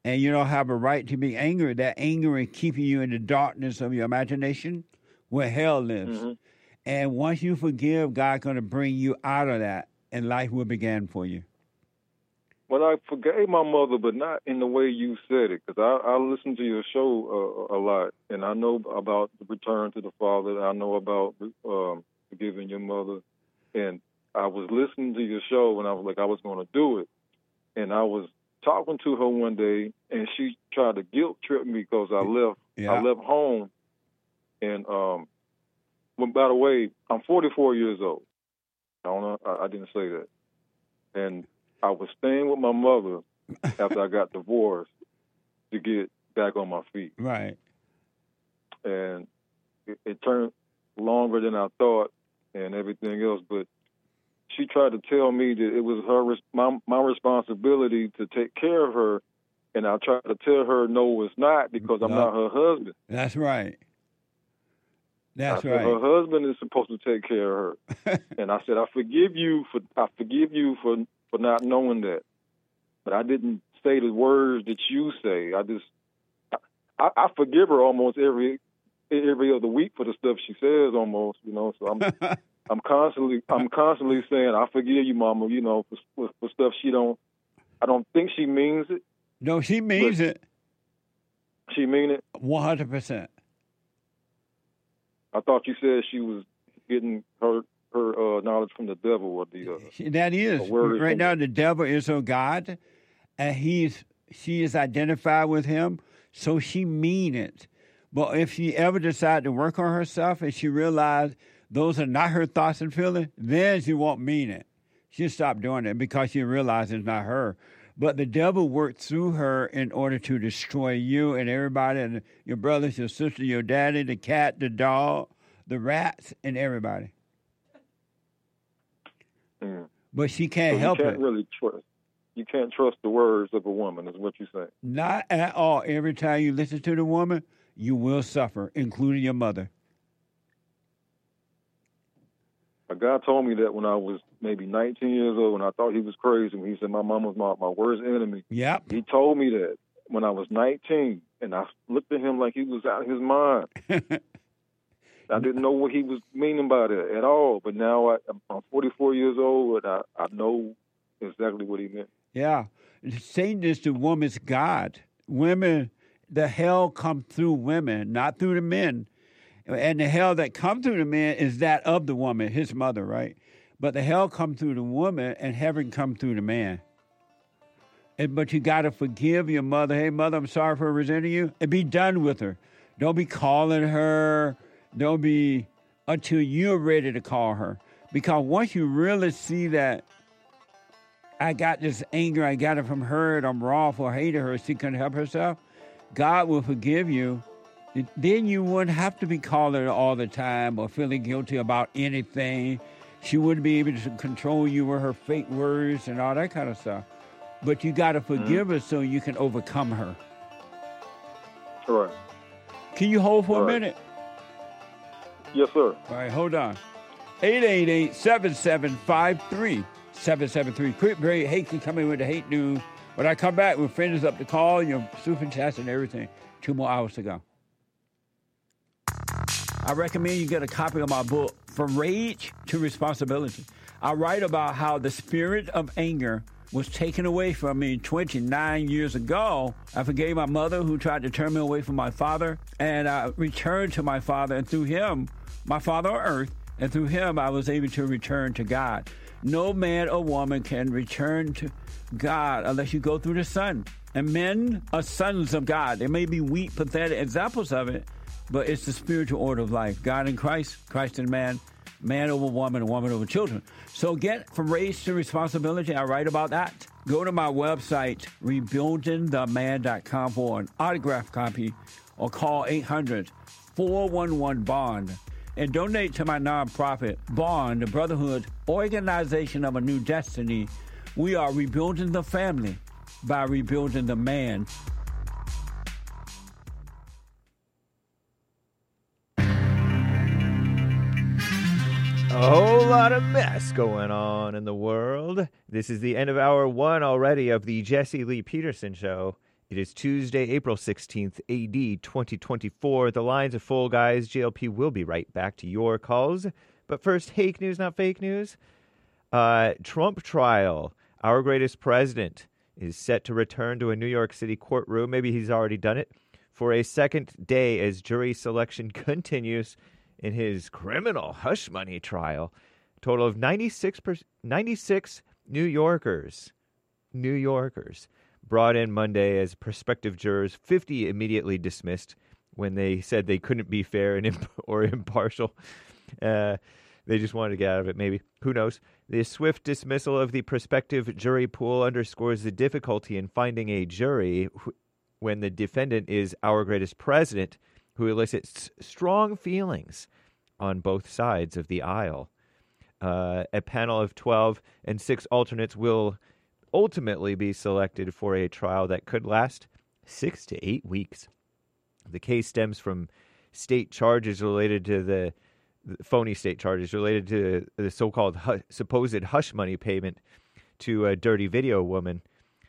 and you don't have a right to be angry. That anger is keeping you in the darkness of your imagination where hell lives. Mm-hmm. And once you forgive, God's going to bring you out of that, and life will begin for you. Well, I forgave my mother, but not in the way you said it, because I, I listen to your show uh, a lot, and I know about the return to the Father. I know about um, forgiving your mother, and I was listening to your show, and I was like, I was going to do it, and I was talking to her one day, and she tried to guilt trip me because I left. Yeah. I left home, and um, well, by the way, I'm forty-four years old. I don't know. I, I didn't say that, and I was staying with my mother after I got divorced to get back on my feet. Right. And it, it turned longer than I thought and everything else, but she tried to tell me that it was her my my responsibility to take care of her, and I tried to tell her no, it's not, because I'm No. not her husband. That's right. That's I said, right. her husband is supposed to take care of her. And I said, I forgive you for I forgive you for, for not knowing that. But I didn't say the words that you say. I just I, I forgive her almost every every other week for the stuff she says almost, you know. So I'm I'm constantly I'm constantly saying, I forgive you, Mama, you know, for, for, for stuff she don't I don't think she means it. No, she means it. She mean it? one hundred percent. I thought you said she was getting her her uh, knowledge from the devil or the uh, That is. word is Right from- now, the devil is her God, and he's she is identified with him, so she mean it. But if she ever decide to work on herself and she realize those are not her thoughts and feelings, then she won't mean it. She'll stop doing it because she realizes it's not her. But the devil worked through her in order to destroy you and everybody, and your brothers, your sister, your daddy, the cat, the dog, the rats, and everybody. Mm. But she can't So help you can't it. really trust. You can't trust the words of a woman, is what you're saying. Not at all. Every time you listen to the woman, you will suffer, including your mother. A guy told me that when I was maybe nineteen years old, and I thought he was crazy when he said my mom was my, my worst enemy. Yep. He told me that when I was nineteen, and I looked at him like he was out of his mind. I didn't know what he was meaning by that at all, but now I, I'm forty-four years old, and I, I know exactly what he meant. Yeah. Satan is the woman's God. Women, the hell come through women, not through the men. And the hell that come through the man is that of the woman, his mother, right? But the hell come through the woman, and heaven come through the man. And, but you got to forgive your mother. Hey, mother, I'm sorry for resenting you. And be done with her. Don't be calling her. Don't be until you're ready to call her. Because once you really see that I got this anger, I got it from her, and I'm wrong for hating her, she couldn't help herself, God will forgive you. Then you wouldn't have to be calling her all the time or feeling guilty about anything. She wouldn't be able to control you with her fake words and all that kind of stuff. But you got to forgive Mm-hmm. her so you can overcome her. All right. Can you hold for All a right. minute? Yes, sir. All right, hold on. eight eight eight, seven seven five, three seven seven three. Quick break. Hate can come in with the hate news. When I come back, we'll finish up the call, your super chats and everything. Two more hours to go. I recommend you get a copy of my book, From Rage to Responsibility. I write about how the spirit of anger was taken away from me twenty-nine years ago. I forgave my mother who tried to turn me away from my father, and I returned to my father, and through him, my father on earth, and through him, I was able to return to God. No man or woman can return to God unless you go through the Son. And men are sons of God. They may be weak, pathetic examples of it, but it's the spiritual order of life. God in Christ, Christ in man, man over woman, and woman over children. So get From Rage to Responsibility. I write about that. Go to my website, rebuilding the man dot com for an autographed copy, or call eight hundred, four one one, BOND. And donate to my nonprofit, BOND, the Brotherhood Organization of a New Destiny. We are rebuilding the family by rebuilding the man. A whole lot of mess going on in the world. This is the end of hour one already of the Jesse Lee Peterson Show. It is Tuesday, April sixteenth, A D twenty twenty-four. The lines are full, guys. J L P will be right back to your calls. But first, fake news, not fake news. Uh, Trump trial. Our greatest president is set to return to a New York City courtroom. Maybe he's already done it. For a second day as jury selection continues in his criminal hush money trial. Total of ninety-six, ninety-six New Yorkers. New Yorkers. Brought in Monday as prospective jurors, fifty immediately dismissed when they said they couldn't be fair and imp- or impartial. Uh, they just wanted to get out of it, maybe. Who knows? The swift dismissal of the prospective jury pool underscores the difficulty in finding a jury wh- when the defendant is our greatest president, who elicits strong feelings on both sides of the aisle. Uh, a panel of twelve and six alternates will ultimately be selected for a trial that could last six to eight weeks. The case stems from state charges related to the, the phony state charges related to the so-called hu- supposed hush money payment to a dirty video woman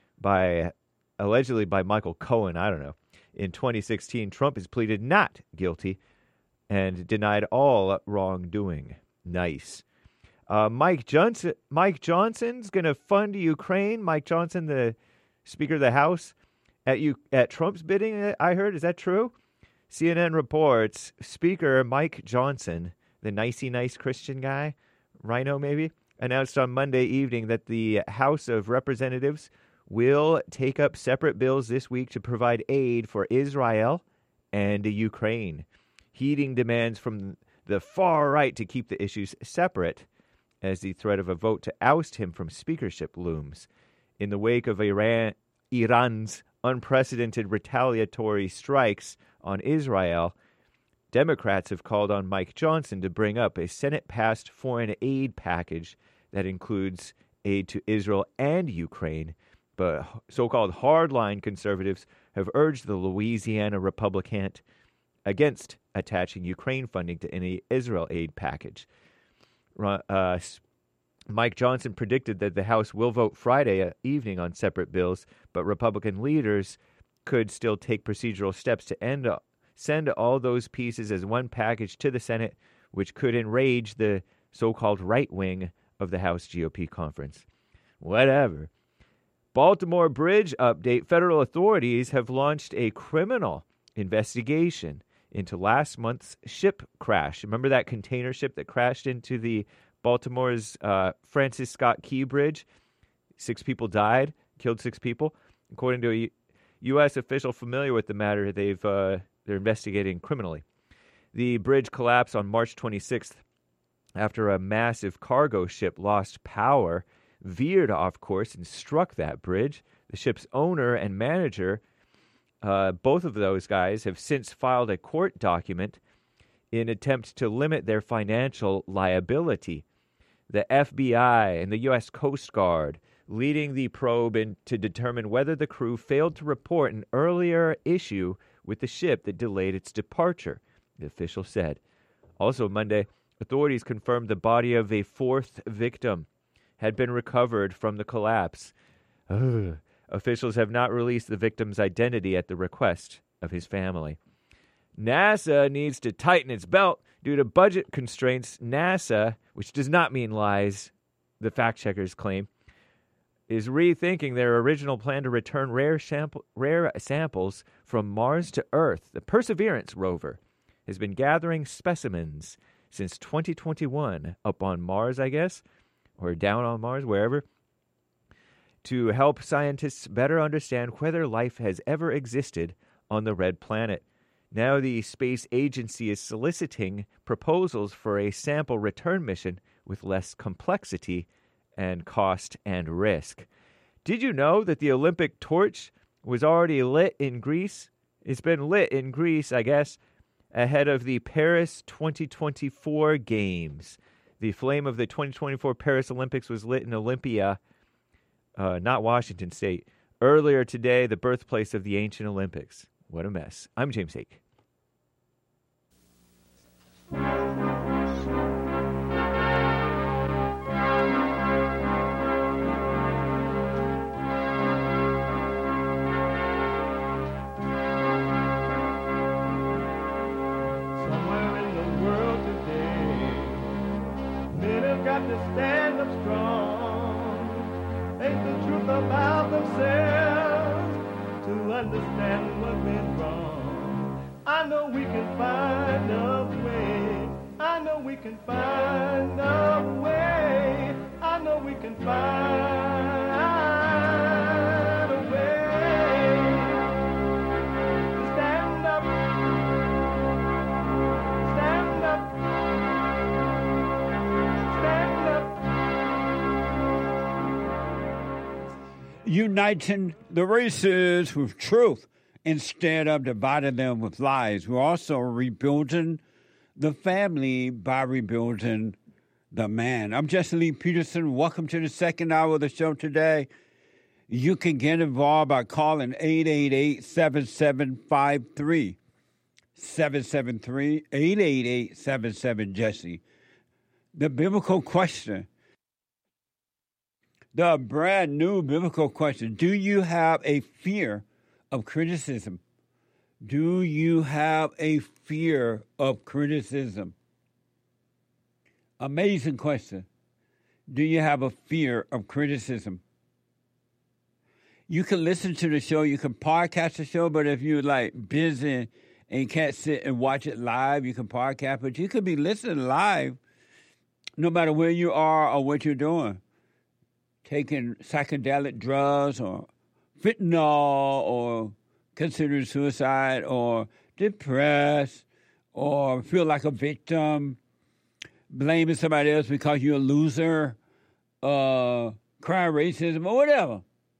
by allegedly by Michael Cohen. I don't know. In twenty sixteen, Trump has pleaded not guilty and denied all wrongdoing. Nice. Uh, Mike Johnson, Mike Johnson's going to fund Ukraine. Mike Johnson, the Speaker of the House, at you at Trump's bidding. I heard. Is that true? C N N reports Speaker Mike Johnson, the nicey nice Christian guy, Rhino maybe, announced on Monday evening that the House of Representatives will take up separate bills this week to provide aid for Israel and Ukraine, heeding demands from the far right to keep the issues separate, as the threat of a vote to oust him from speakership looms. In the wake of Iran, Iran's unprecedented retaliatory strikes on Israel, Democrats have called on Mike Johnson to bring up a Senate-passed foreign aid package that includes aid to Israel and Ukraine, but so-called hardline conservatives have urged the Louisiana Republican against attaching Ukraine funding to any Israel aid package. Uh, Mike Johnson predicted that the House will vote Friday evening on separate bills, but Republican leaders could still take procedural steps to end, send all those pieces as one package to the Senate, which could enrage the so-called right wing of the House G O P conference. Whatever. Baltimore Bridge update. Federal authorities have launched a criminal investigation into last month's ship crash. Remember that container ship that crashed into the Baltimore's uh, Francis Scott Key Bridge? Six people died, killed six people. According to a U- U.S. official familiar with the matter, they've uh, they're investigating criminally. The bridge collapsed on March twenty-sixth after a massive cargo ship lost power, veered off course, and struck that bridge. The ship's owner and manager, Uh, both of those guys have since filed a court document in attempt to limit their financial liability. The F B I and the U S Coast Guard leading the probe in to determine whether the crew failed to report an earlier issue with the ship that delayed its departure, the official said. Also Monday, authorities confirmed the body of a fourth victim had been recovered from the collapse. Ugh. Officials have not released the victim's identity at the request of his family. NASA needs to tighten its belt due to budget constraints. NASA, which does not mean lies, the fact-checkers claim, is rethinking their original plan to return rare, sample, rare samples from Mars to Earth. The Perseverance rover has been gathering specimens since twenty twenty-one up on Mars, I guess, or down on Mars, wherever, to help scientists better understand whether life has ever existed on the red planet. Now the space agency is soliciting proposals for a sample return mission with less complexity and cost and risk. Did you know that the Olympic torch was already lit in Greece? It's been lit in Greece, I guess, ahead of the Paris twenty twenty-four Games. The flame of the twenty twenty-four Paris Olympics was lit in Olympia, Uh, not Washington State. Earlier today, the birthplace of the ancient Olympics. What a mess. I'm James Hake. got to stand up strong. Ain't the truth about themselves to understand what went wrong. I know we can find a way. I know we can find a way. I know we can find a way to stand up, stand up, stand up. Uniting the races with truth instead of dividing them with lies. We're also rebuilding the family by rebuilding the man. I'm Jesse Lee Peterson. Welcome to the second hour of the show today. You can get involved by calling eight eight eight, seven seven five three, seven seven three, eight eight eight, seven seven, Jesse. The biblical question, the brand new biblical question, do you have a fear of criticism? Do you have a fear of criticism? Amazing question. Do you have a fear of criticism? You can listen to the show. You can podcast the show, but if you're like busy and you can't sit and watch it live, you can podcast. But you could be listening live no matter where you are or what you're doing. Taking psychedelic drugs or fentanyl or considering suicide or depressed or feel like a victim, blaming somebody else because you're a loser, uh, crying racism or whatever.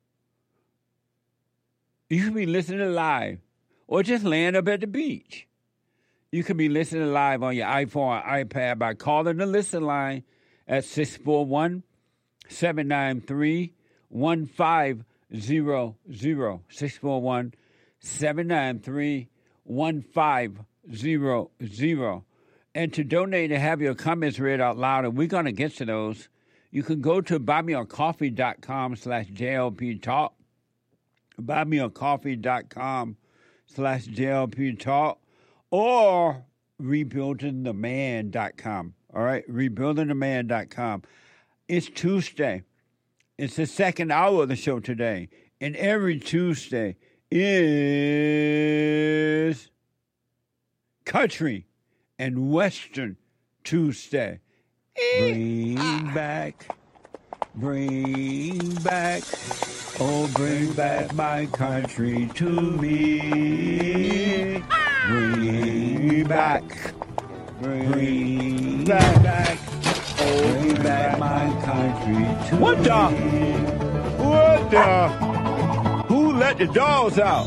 You could be listening live or just laying up at the beach. You could be listening live on your iPhone or iPad by calling the listen line at six four one, seven nine three, one five zero zero. six four one, seven nine three, one five zero zero. And to donate and have your comments read out loud, and we're going to get to those, you can go to buymeacoffee.com slash JLP Talk, buymeacoffee.com slash JLP Talk, or rebuilding the man dot com. All right, rebuilding the man dot com. It's Tuesday. It's the second hour of the show today. And every Tuesday is Country and Western Tuesday. Bring back, bring back, oh, bring back my country to me. Bring back, bring back, oh, bring back my country to What me. the? What the? Who let the dogs out?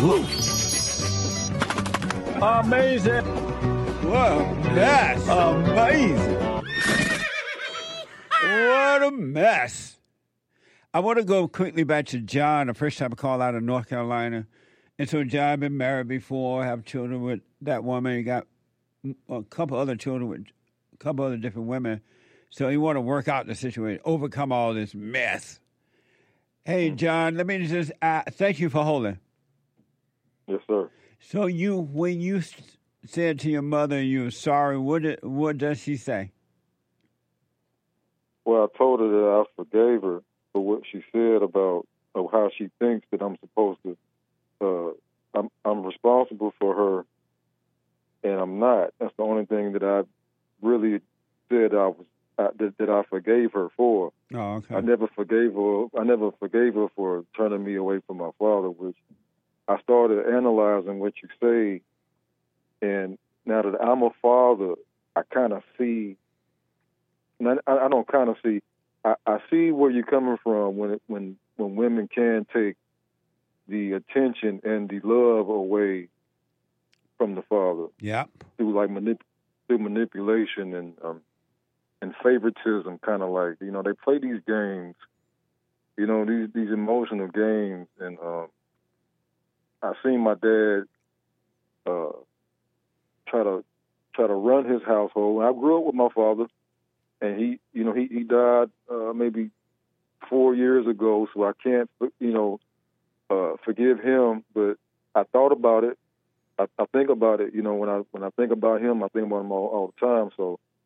Amazing. What a mess. Amazing. What a mess. I want to go quickly back to John, the first time I called out of North Carolina. And so John been married before, have children with that woman. He got a couple other children with a couple other different women. So he want to work out the situation, overcome all this mess. Hey, John, let me just uh, thank you for holding. Yes, sir. So you, when you s- said to your mother you were sorry, what did, what does she say? Well, I told her that I forgave her for what she said about uh, how she thinks that I'm supposed to. Uh, I'm I'm responsible for her, and I'm not. That's the only thing that I really said I was uh, that, that I forgave her for. Oh, okay. I never forgave her. I never forgave her for turning me away from my father. Which I started analyzing what you say, and now that I'm a father, I kind of see. I, I don't kind of see. I, I see where you're coming from when it, when when women can take the attention and the love away from the father. Yeah. Through like manip- through manipulation and um, and favoritism, kind of like, you know, they play these games, you know, these these emotional games, and um, I seen my dad uh, try to try to run his household. I grew up with my father, and he, you know, he he died uh, maybe four years ago, so I can't, you know, uh, forgive him. But I thought about it. I, I think about it, you know, when I when I think about him, I think about him all, all the time. So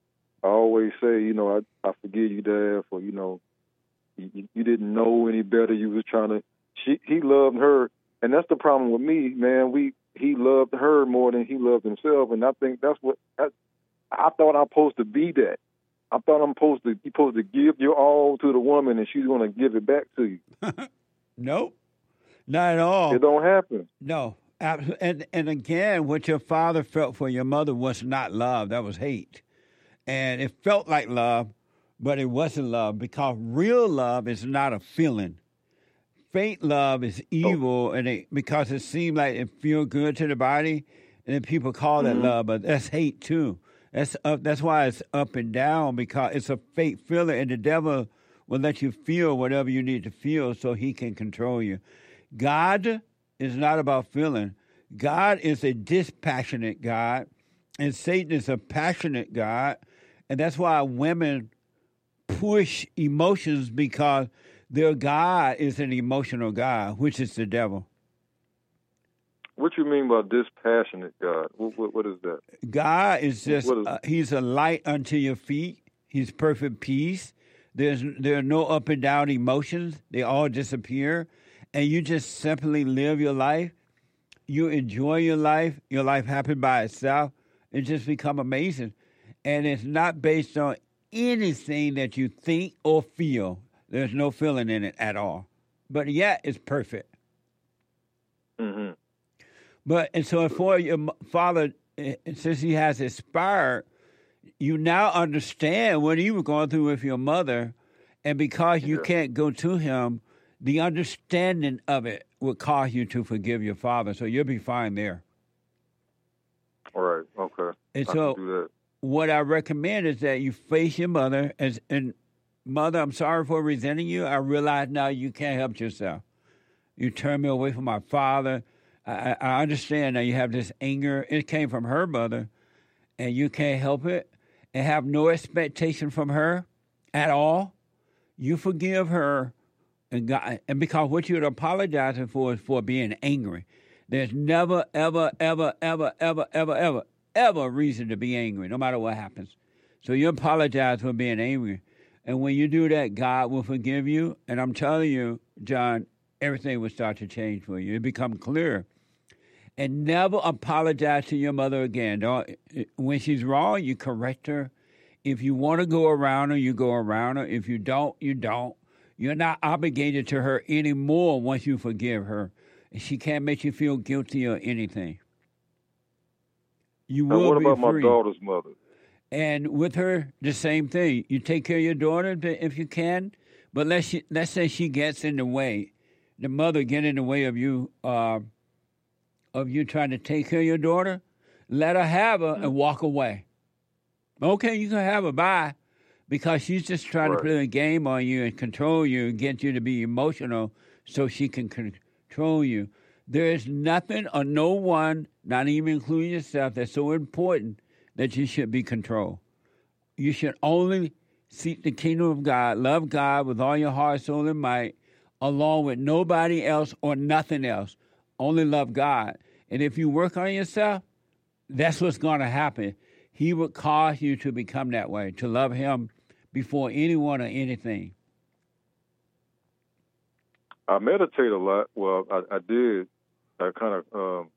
I always say, you know, I, I forgive you, Dad, for, you know, you, you didn't know any better. You was trying to, she, he loved her. And that's the problem with me, man. We, he loved her more than he loved himself. And I think that's what, I, I thought I'm supposed to be that. I thought I'm supposed to, you're supposed to give your all to the woman and she's going to give it back to you. Nope, not at all. It don't happen. No. And, and again, what your father felt for your mother was not love. That was hate. And it felt like love, but it wasn't love, because real love is not a feeling. Fake love is evil, and it, because it seemed like it feels good to the body, and then people call that mm-hmm. love, but that's hate too. That's up, that's why it's up and down, because it's a fake feeling, and the devil will let you feel whatever you need to feel so he can control you. God is not about feeling. God is a dispassionate God, and Satan is a passionate God. And that's why women push emotions, because their God is an emotional God, which is the devil. What you mean by dispassionate God? What, what, what is that? God is just, is uh, he's a light unto your feet. He's perfect peace. There's There are no up and down emotions. They all disappear. And you just simply live your life. You enjoy your life. Your life happens by itself. It just become amazing. And it's not based on anything that you think or feel. There's no feeling in it at all. But yet, it's perfect. Mm-hmm. But, and so for your father, since he has expired, you now understand what he was going through with your mother. And because you yeah. can't go to him, the understanding of it will cause you to forgive your father. So you'll be fine there. All right. Okay. And I so, can do that. What I recommend is that you face your mother as, and Mother, I'm sorry for resenting you. I realize now you can't help yourself. You turned me away from my father. I, I understand now you have this anger. It came from her mother, and you can't help it and have no expectation from her at all. You forgive her, and God, and because what you're apologizing for is for being angry. There's never, ever, ever, ever, ever, ever, ever, ever a reason to be angry, no matter what happens. So you apologize for being angry. And when you do that, God will forgive you. And I'm telling you, John, everything will start to change for you. It become clear. And never apologize to your mother again. Don't, when she's wrong, you correct her. If you want to go around her, you go around her. If you don't, you don't. You're not obligated to her anymore once you forgive her. She can't make you feel guilty or anything. You now, will what be about free. My daughter's mother? And with her, the same thing. You take care of your daughter if you can, but let's she, let's say she gets in the way, the mother get in the way of you, uh, of you trying to take care of your daughter. Let her have her and walk away. Okay, you can have her, bye, because she's just trying right. to play a game on you and control you and get you to be emotional so she can control you. There is nothing or no one, not even including yourself, that's so important that you should be controlled. You should only seek the kingdom of God, love God with all your heart, soul, and might, along with nobody else or nothing else. Only love God. And if you work on yourself, that's what's going to happen. He will cause you to become that way, to love him before anyone or anything. I meditate a lot. Well, I, I did. I kind of um,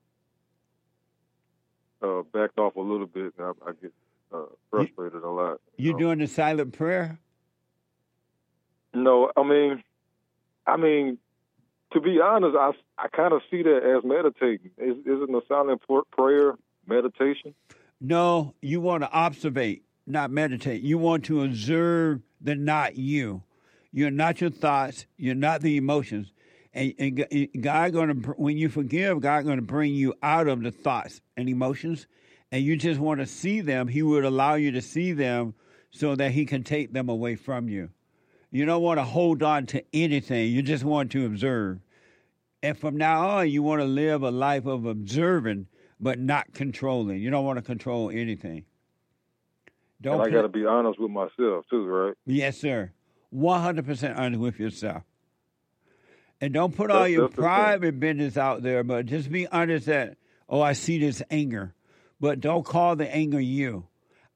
uh, backed off a little bit, and I, I get uh, frustrated you, a lot. You, you know? Doing the silent prayer? No, I mean, I mean, to be honest, I, I kind of see that as meditating. Is, isn't a silent prayer meditation? No, you want to observate, not meditate. You want to observe the not you. You're not your thoughts. You're not the emotions. And, and God going to, when you forgive, God going to bring you out of the thoughts and emotions, and you just want to see them. He would allow you to see them so that he can take them away from you. You don't want to hold on to anything. You just want to observe. And from now on, you want to live a life of observing, but not controlling. You don't want to control anything. Don't and I got to be honest with myself too, right? Yes, sir. one hundred percent honest with yourself. And don't put all that's, your that's private business out there, but just be honest that, oh, I see this anger. But don't call the anger you.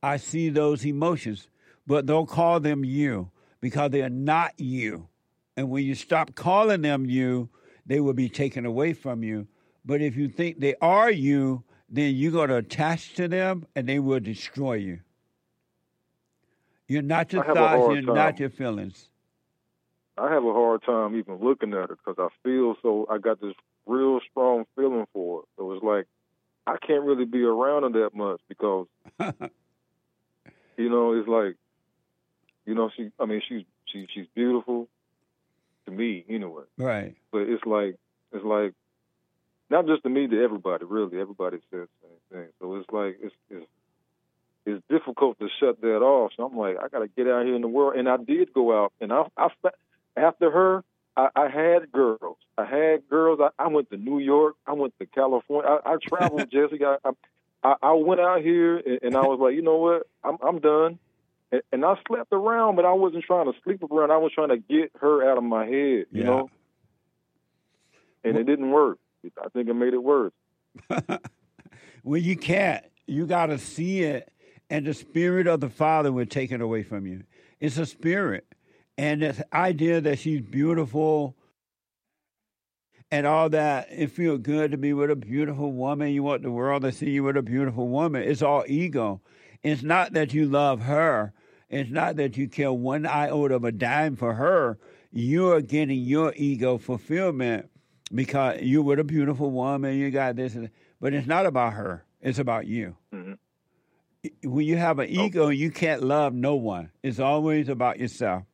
I see those emotions, but don't call them you because they are not you. And when you stop calling them you, they will be taken away from you. But if you think they are you, then you're going to attach to them and they will destroy you. You're not your thoughts, you're time. not your feelings. I have a hard time even looking at her because I feel so, I got this real strong feeling for her. So it's like, I can't really be around her that much because, you know, it's like, you know, she, I mean, she's, she, she's beautiful to me anyway. Right. But it's like, it's like, not just to me, to everybody, really. Everybody says the same thing. So it's like, it's, it's, it's difficult to shut that off. So I'm like, I got to get out here in the world. And I did go out. And I, I after her, I, I had girls. I had girls. I, I went to New York. I went to California. I, I traveled, Jesse. I, I, I went out here, and, and I was like, you know what? I'm, I'm done. And, and I slept around, but I wasn't trying to sleep around. I was trying to get her out of my head, you Yeah. know? And it didn't work. I think it made it worse. Well, you can't. You got to see it, and the spirit of the Father will take it away from you. It's a spirit. And this idea that she's beautiful and all that, it feels good to be with a beautiful woman. You want the world to see you with a beautiful woman. It's all ego. It's not that you love her. It's not that you care one iota of a dime for her. You're getting your ego fulfillment because you're with a beautiful woman, you got this, and, but it's not about her. It's about you. Mm-hmm. When you have an ego, you can't love no one. It's always about yourself.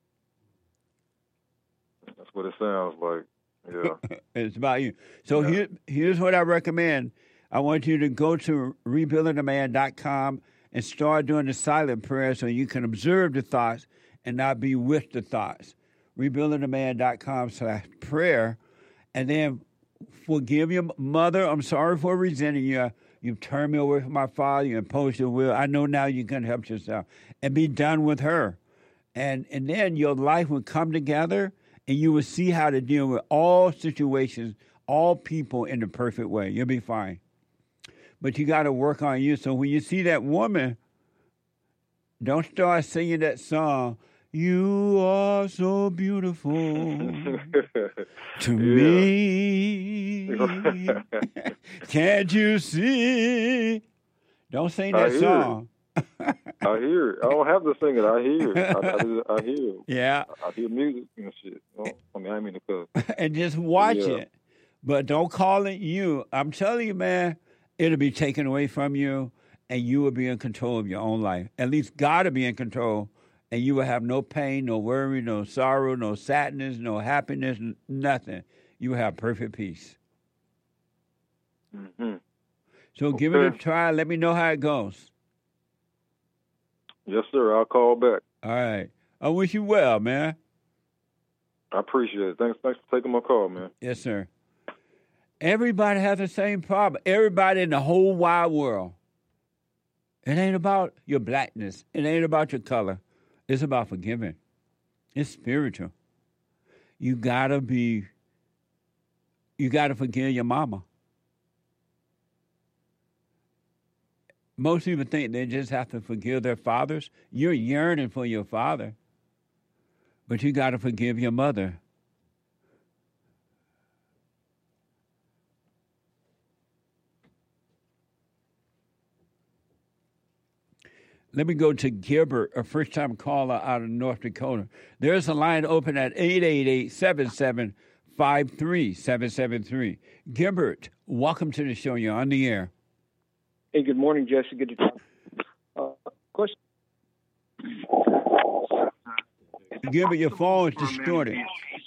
That's what it sounds like. Yeah. It's about you. So yeah. here, here's what I recommend. I want you to go to rebuilding the man dot com and start doing the silent prayer so you can observe the thoughts and not be with the thoughts. rebuilding the man dot com slash prayer. And then forgive your mother. I'm sorry for resenting you. You've turned me away from my father. You imposed your will. I know now you can help yourself. And be done with her. And, and then your life will come together and you will see how to deal with all situations, all people in the perfect way. You'll be fine. But you got to work on you. So when you see that woman, don't start singing that song, "You are so beautiful to me. Can't you see?" Don't sing that I song. I hear it. I don't have to sing it. I hear it. I, I, I hear it. Yeah. I, I hear music and shit. Well, I mean, I mean to cuss. And just watch yeah. it. But don't call it you. I'm telling you, man, it'll be taken away from you, and you will be in control of your own life. At least God will be in control. And you will have no pain, no worry, no sorrow, no sadness, no happiness, nothing. You will have perfect peace. Mm-hmm. So okay. give it a try. Let me know how it goes. Yes, sir. I'll call back. All right. I wish you well, man. I appreciate it. Thanks, thanks for taking my call, man. Yes, sir. Everybody has the same problem. Everybody in the whole wide world. It ain't about your blackness. It ain't about your color. It's about forgiving. It's spiritual. You gotta be, you gotta forgive your mama. Most people think they just have to forgive their fathers. You're yearning for your father, but you gotta forgive your mother. Let me go to Gilbert, a first-time caller out of North Dakota. There's a line open at eight eight eight, seven seven five three, seven seven three. Gilbert, welcome to the show. You're on the air. Hey, good morning, Jesse. Good to talk. Uh, question. Gilbert, your phone is distorted.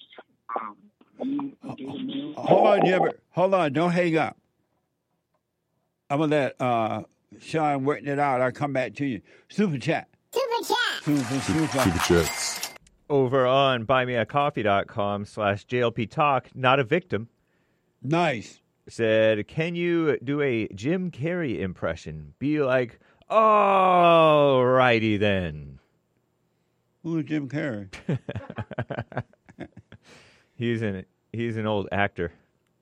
Hold on, Gilbert. Hold on. Don't hang up. I'm going to let... Uh, Sean working it out. I'll come back to you. Super chat. Super chat. Super, super. Super chats. Over on buymeacoffee.com slash JLP Talk, not a victim. Nice. Said, can you do a Jim Carrey impression? Be like, all righty then. Who's Jim Carrey? he's an he's an old actor.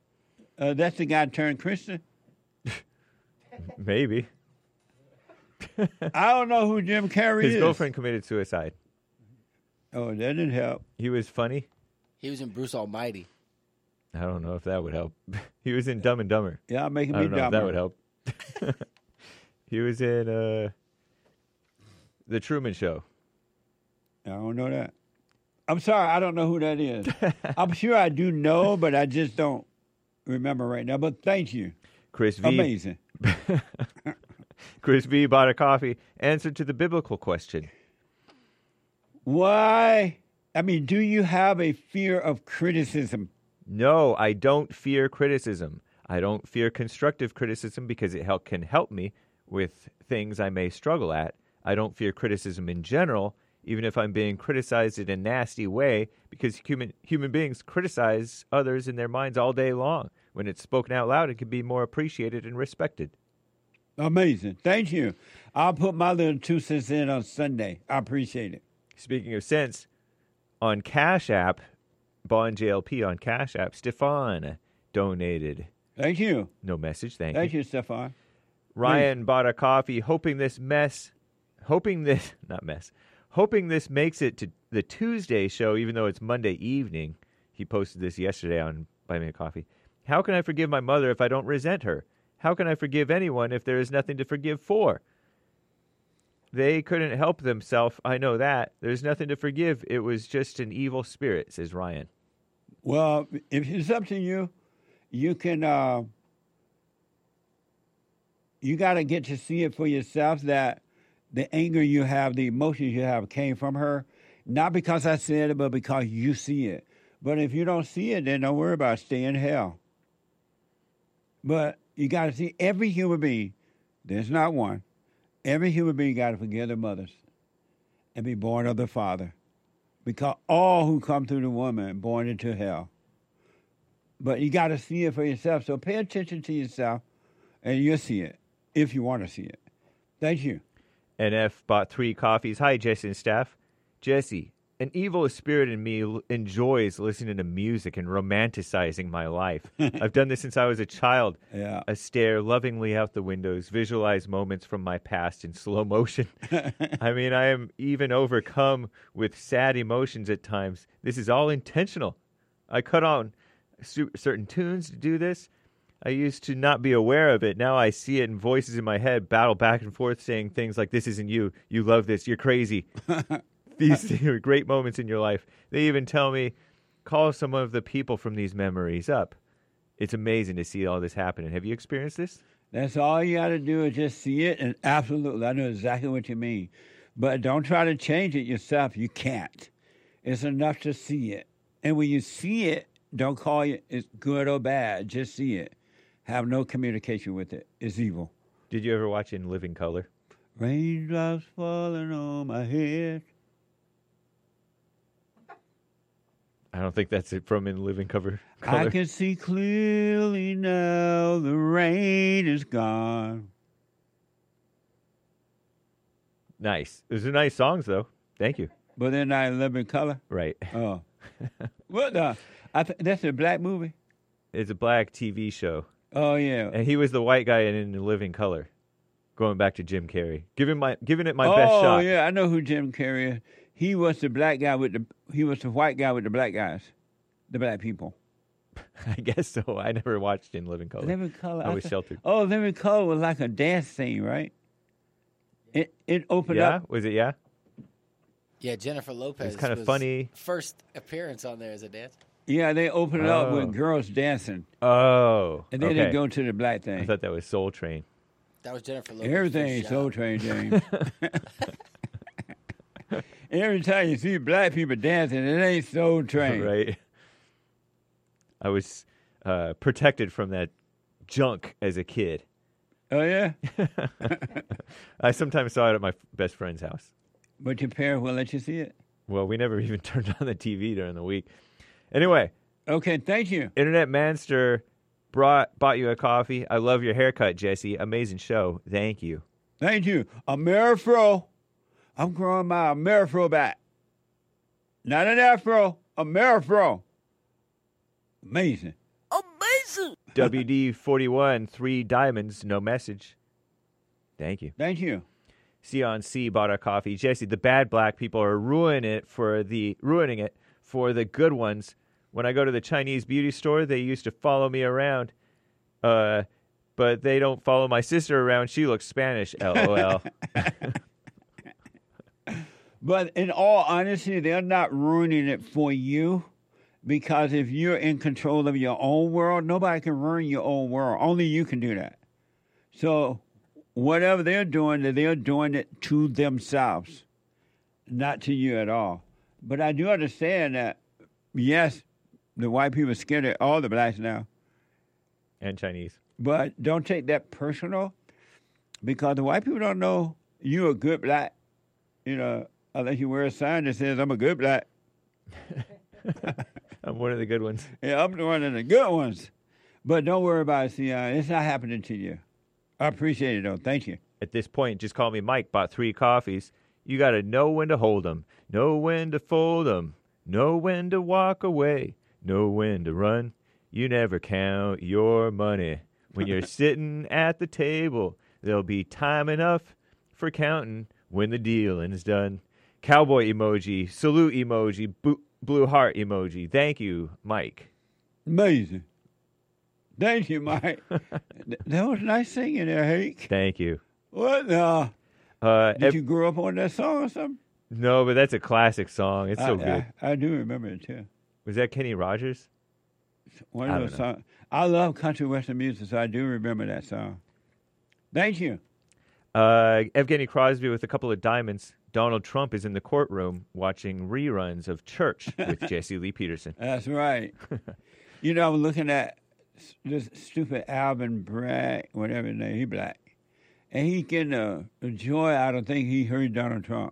Uh, that's the guy turned Christian? Maybe. I don't know who Jim Carrey His is. girlfriend committed suicide. Oh, that didn't help. He was funny. He was in Bruce Almighty. I don't know if that would help. He was in Dumb and Dumber. Yeah, making I me don't know if dumber. that would help. He was in uh, The Truman Show. I don't know that. I'm sorry, I don't know who that is. I'm sure I do know, but I just don't remember right now. But thank you. Chris V. Amazing. Chris V. bought a coffee. Answer to the biblical question. Why? I mean, do you have a fear of criticism? No, I don't fear criticism. I don't fear constructive criticism because it help, can help me with things I may struggle at. I don't fear criticism in general, even if I'm being criticized in a nasty way, because human human beings criticize others in their minds all day long. When it's spoken out loud, it can be more appreciated and respected. Amazing. Thank you. I'll put my little two cents in on Sunday. I appreciate it. Speaking of cents, on Cash App, Bond J L P on Cash App, Stefan donated. Thank you. No message, thank, Thank you. you, Stefan. Ryan bought a coffee, hoping this mess, hoping this, not mess, hoping this makes it to the Tuesday show, even though it's Monday evening. He posted this yesterday on Buy Me a Coffee. How can I forgive my mother if I don't resent her? How can I forgive anyone if there is nothing to forgive for? They couldn't help themselves, I know that. There's nothing to forgive. It was just an evil spirit, says Ryan. Well, if it's up to you, you can, uh, you got to get to see it for yourself that the anger you have, the emotions you have came from her, not because I said it, but because you see it. But if you don't see it, then don't worry about it. Stay in hell. But you got to see every human being, there's not one, every human being got to forgive their mothers and be born of the Father. Because all who come through the woman are born into hell. But you got to see it for yourself. So pay attention to yourself, and you'll see it if you want to see it. Thank you. N F bought three coffees. Hi, Jesse and staff. Jesse, an evil spirit in me l- enjoys listening to music and romanticizing my life. I've done this since I was a child. Yeah. I stare lovingly out the windows, visualize moments from my past in slow motion. I mean, I am even overcome with sad emotions at times. This is all intentional. I cut on su- certain tunes to do this. I used to not be aware of it. Now I see it, and voices in my head battle back and forth saying things like, this isn't you. You love this. You're crazy. These are great moments in your life. They even tell me, call some of the people from these memories up. It's amazing to see all this happening. Have you experienced this? That's all you got to do is just see it, and absolutely, I know exactly what you mean. But don't try to change it yourself. You can't. It's enough to see it. And when you see it, don't call it it's good or bad. Just see it. Have no communication with it. It's evil. Did you ever watch In Living Color? Raindrops falling on my head. I don't think that's it from In Living Cover. Color. I can see clearly now the rain is gone. Nice. Those are nice songs, though. Thank you. But they're not in living color? Right. Oh. What the? I th- that's a black movie? It's a black T V show. Oh, yeah. And he was the white guy in In Living Color. Going back to Jim Carrey. Giving my giving it my oh, best shot. Oh, yeah, I know who Jim Carrey is. He was the black guy with the, he was the white guy with the black guys. The black people. I guess so. I never watched In Living Color. Living Color. I was thought, sheltered. Oh, Living Color was like a dance scene, right? It it opened yeah? up. Was it, yeah? Yeah, Jennifer Lopez. It's kind of was funny. First appearance on there as a dancer. Yeah, they opened it oh. up with girls dancing. Oh. And then okay. they go to the black thing. I thought that was Soul Train. That was Jennifer Lopez. Everything ain't Soul Train, James. Every time you see black people dancing, it ain't Soul Train. Right. I was uh, protected from that junk as a kid. Oh, yeah? I sometimes saw it at my best friend's house. But your parents will let you see it? Well, we never even turned on the T V during the week. Anyway. Okay, thank you. Internet Manster brought bought you a coffee. I love your haircut, Jesse. Amazing show. Thank you. Thank you. Amerifro. I'm growing my Amerifro back. Not an afro, Amerifro. Amazing. Amazing. W D forty-one, three diamonds, no message. Thank you. Thank you. Sion C bought our coffee. Jesse, the bad black people are ruining it for the ruining it for the good ones. When I go to the Chinese beauty store, they used to follow me around, uh, but they don't follow my sister around. She looks Spanish. LOL. But in all honesty, they're not ruining it for you, because if you're in control of your own world, nobody can ruin your own world. Only you can do that. So whatever they're doing, they're doing it to themselves, not to you at all. But I do understand that, yes, the white people are scared of all the blacks now. And Chinese. But don't take that personal, because the white people don't know you're a good black, you know, unless you wear a sign that says, I'm a good black. I'm one of the good ones. Yeah, I'm one of the good ones. But don't worry about it, see, uh, it's not happening to you. I appreciate it, though. Thank you. At this point, just call me Mike. Bought three coffees. You got to know when to hold 'em, know when to fold 'em, know when to walk away, know when to run. You never count your money. When you're sitting at the table, there'll be time enough for counting when the dealing is done. Cowboy emoji, salute emoji, bo- blue heart emoji. Thank you, Mike. Amazing. Thank you, Mike. That was nice singing there, Hank. Thank you. What? Uh, uh, did if, you grow up on that song or something? No, but that's a classic song. It's so I, good. I, I do remember it, too. Was that Kenny Rogers? One of those songs. I love country western music, so I do remember that song. Thank you. Uh, Evgeny Crosby with a couple of diamonds. Donald Trump is in the courtroom watching reruns of Church with Jesse Lee Peterson. That's right. You know, I'm looking at this stupid Alvin Bragg, whatever his name, he black. And he getting a, a joy out of thinking he heard Donald Trump.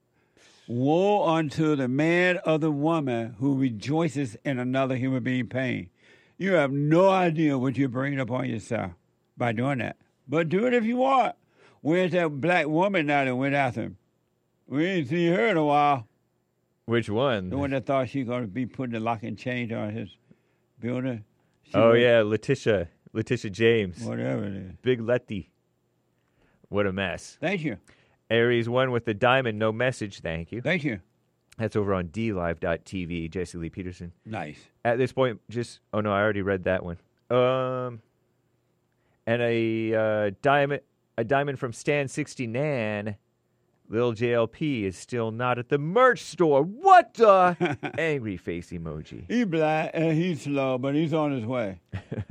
Woe unto the man or the woman who rejoices in another human being's pain. You have no idea what you're bringing upon yourself by doing that. But do it if you want. Where's that black woman now that went after him? We ain't seen her in a while. Which one? The one that thought she was going to be putting the lock and chain on his building. She oh, was, yeah, Letitia. Letitia James. Whatever it is. Big Letty. What a mess. Thank you. Aries one with the diamond, no message, thank you. Thank you. That's over on d live dot t v, Jesse Lee Peterson. Nice. At this point, just, oh no, I already read that one. Um, And a uh, diamond a diamond from Stan sixty-nine. Lil J L P is still not at the merch store. What the? Angry face emoji. He's black and he's slow, but he's on his way.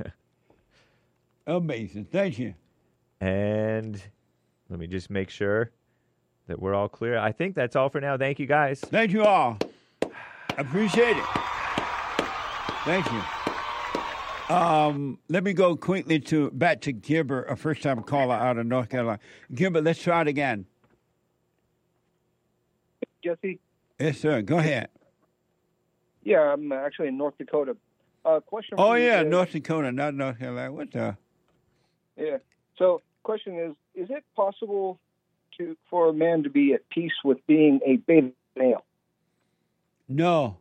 Amazing. Thank you. And let me just make sure that we're all clear. I think that's all for now. Thank you, guys. Thank you all. Appreciate it. Thank you. Um, let me go quickly to back to Gilbert, a first-time caller out of North Carolina. Gilbert, let's try it again. Jesse? Yes, sir. Go ahead. Yeah, I'm actually in North Dakota. Uh, question. Oh, for you yeah, is, North Dakota, not North Carolina. What the? Yeah. So, question is: is it possible to for a man to be at peace with being a beta male? No.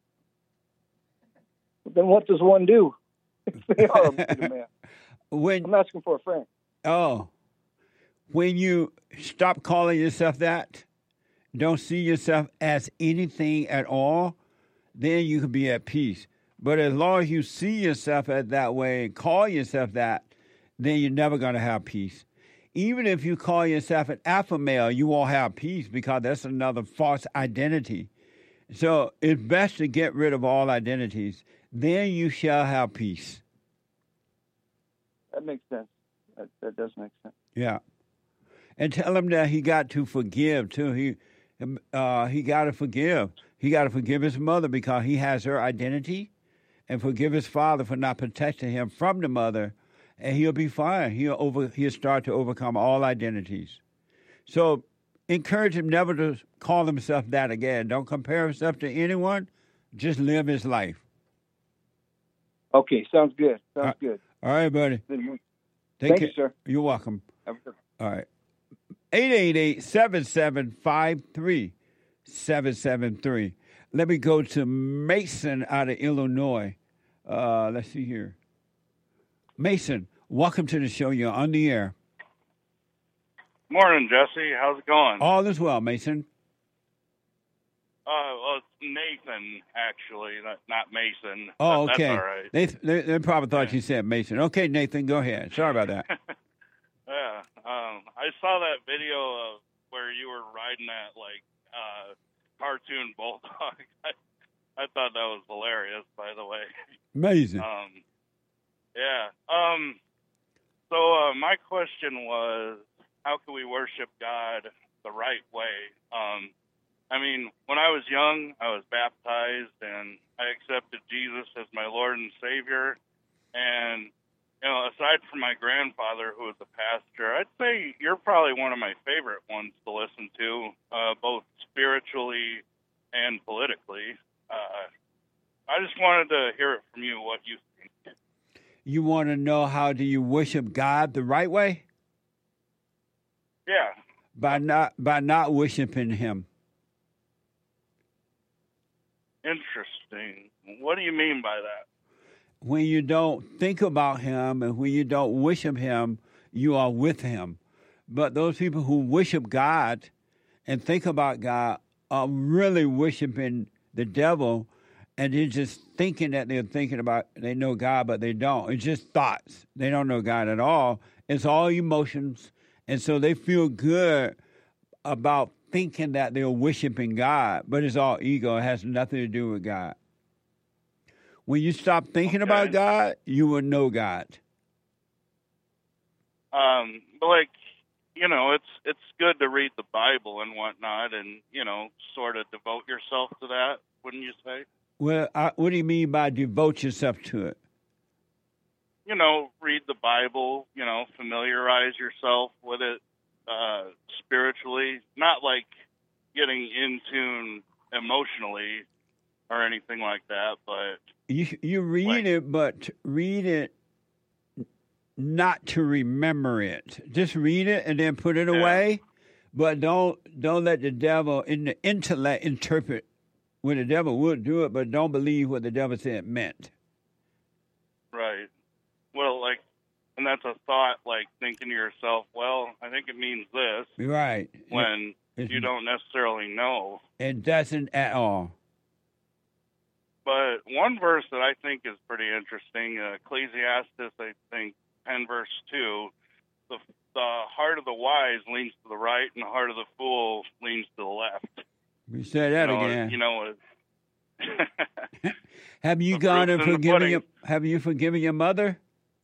Then what does one do if they are a beta male? When, I'm asking for a friend. Oh, when you stop calling yourself that, don't see yourself as anything at all, then you can be at peace. But as long as you see yourself as that way and call yourself that, then you're never going to have peace. Even if you call yourself an alpha male, you won't have peace because that's another false identity. So it's best to get rid of all identities. Then you shall have peace. That makes sense. That, that does make sense. Yeah. And tell him that he got to forgive, too. He uh, he got to forgive. He got to forgive his mother because he has her identity, and forgive his father for not protecting him from the mother, and he'll be fine. He'll over he'll start to overcome all identities. So encourage him never to call himself that again. Don't compare himself to anyone. Just live his life. Okay, sounds good. Sounds uh, good. All right, buddy. Take Thank care. You, sir. You're welcome. All right. eight eight eight, seven seven five, three seven seven three. Let me go to Mason out of Illinois. Uh, let's see here. Mason, welcome to the show. You're on the air. Morning, Jesse. How's it going? All is well, Mason. Uh, well, it's Nathan, actually, not, not Mason. Oh, but okay. That's all right. They, they they probably thought you said Mason. Okay, Nathan, go ahead. Sorry about that. Yeah. Um, I saw that video of where you were riding that, like, uh, cartoon bulldog. I, I thought that was hilarious, by the way. Amazing. Um, yeah. Um, so uh, my question was, how can we worship God the right way? Um, I mean, when I was young, I was baptized, and I accepted Jesus as my Lord and Savior. And, you know, aside from my grandfather, who was a pastor, I'd say you're probably one of my favorite ones to listen to, uh, both spiritually and politically. Uh, I just wanted to hear it from you, what you think. You want to know how do you worship God the right way? Yeah. By not by not worshiping Him. Interesting. What do you mean by that? When you don't think about Him and when you don't worship Him, you are with Him. But those people who worship God and think about God are really worshiping the devil, and they're just thinking that they're thinking about, they know God, but they don't. It's just thoughts. They don't know God at all. It's all emotions. And so they feel good about thinking that they're worshiping God, but it's all ego. It has nothing to do with God. When you stop thinking Okay. about God, you will know God. Um, but like, you know, it's it's good to read the Bible and whatnot, and you know, sort of devote yourself to that. Wouldn't you say? Well, I, what do you mean by devote yourself to it? You know, read the Bible. You know, familiarize yourself with it uh, spiritually, not like getting in tune emotionally or anything like that, but You you read like, it, but read it not to remember it. Just read it and then put it Yeah. away. But don't don't let the devil in the intellect interpret what the devil would do it, but don't believe what the devil said it meant. right. Well, like, and that's a thought, like thinking to yourself, well, I think it means this, Right. when It- you don't necessarily know. It doesn't at all. But one verse that I think is pretty interesting, uh, Ecclesiastes, I think, ten verse two, the the heart of the wise leans to the right, and the heart of the fool leans to the left. We say that you know, again. You know, it- Have you the gone and proof's in the forgiven pudding. your Have you forgiven your mother?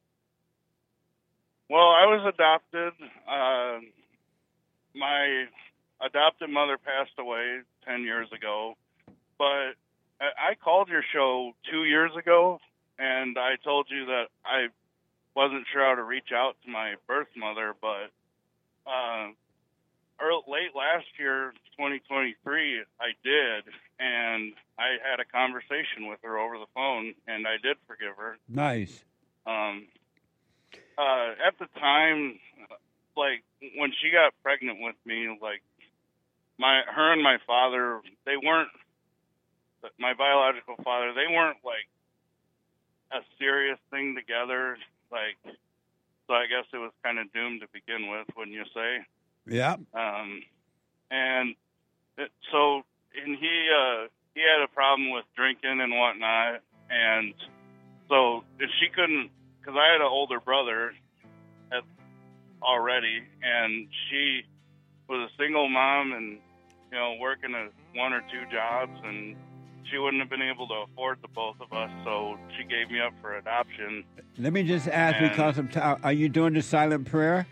well, I was adopted. Uh, my adopted mother passed away ten years ago, but I I called your show two years ago, and I told you that I wasn't sure how to reach out to my birth mother, but uh, early, late last year, twenty twenty-three, I did, and I had a conversation with her over the phone, and I did forgive her. Nice. Um, uh, at the time, like when she got pregnant with me, like my her and my father, they weren't my biological father. They weren't like a serious thing together. Like, so I guess it was kind of doomed to begin with, wouldn't you say? Yeah. Um, and it, so, and he uh, he had a problem with drinking and whatnot, and so if she couldn't, because I had an older brother at, already, and she was a single mom, and you know, working a one or two jobs, and she wouldn't have been able to afford the both of us, so she gave me up for adoption. Let me just ask, And- because of time, are you doing the silent prayer?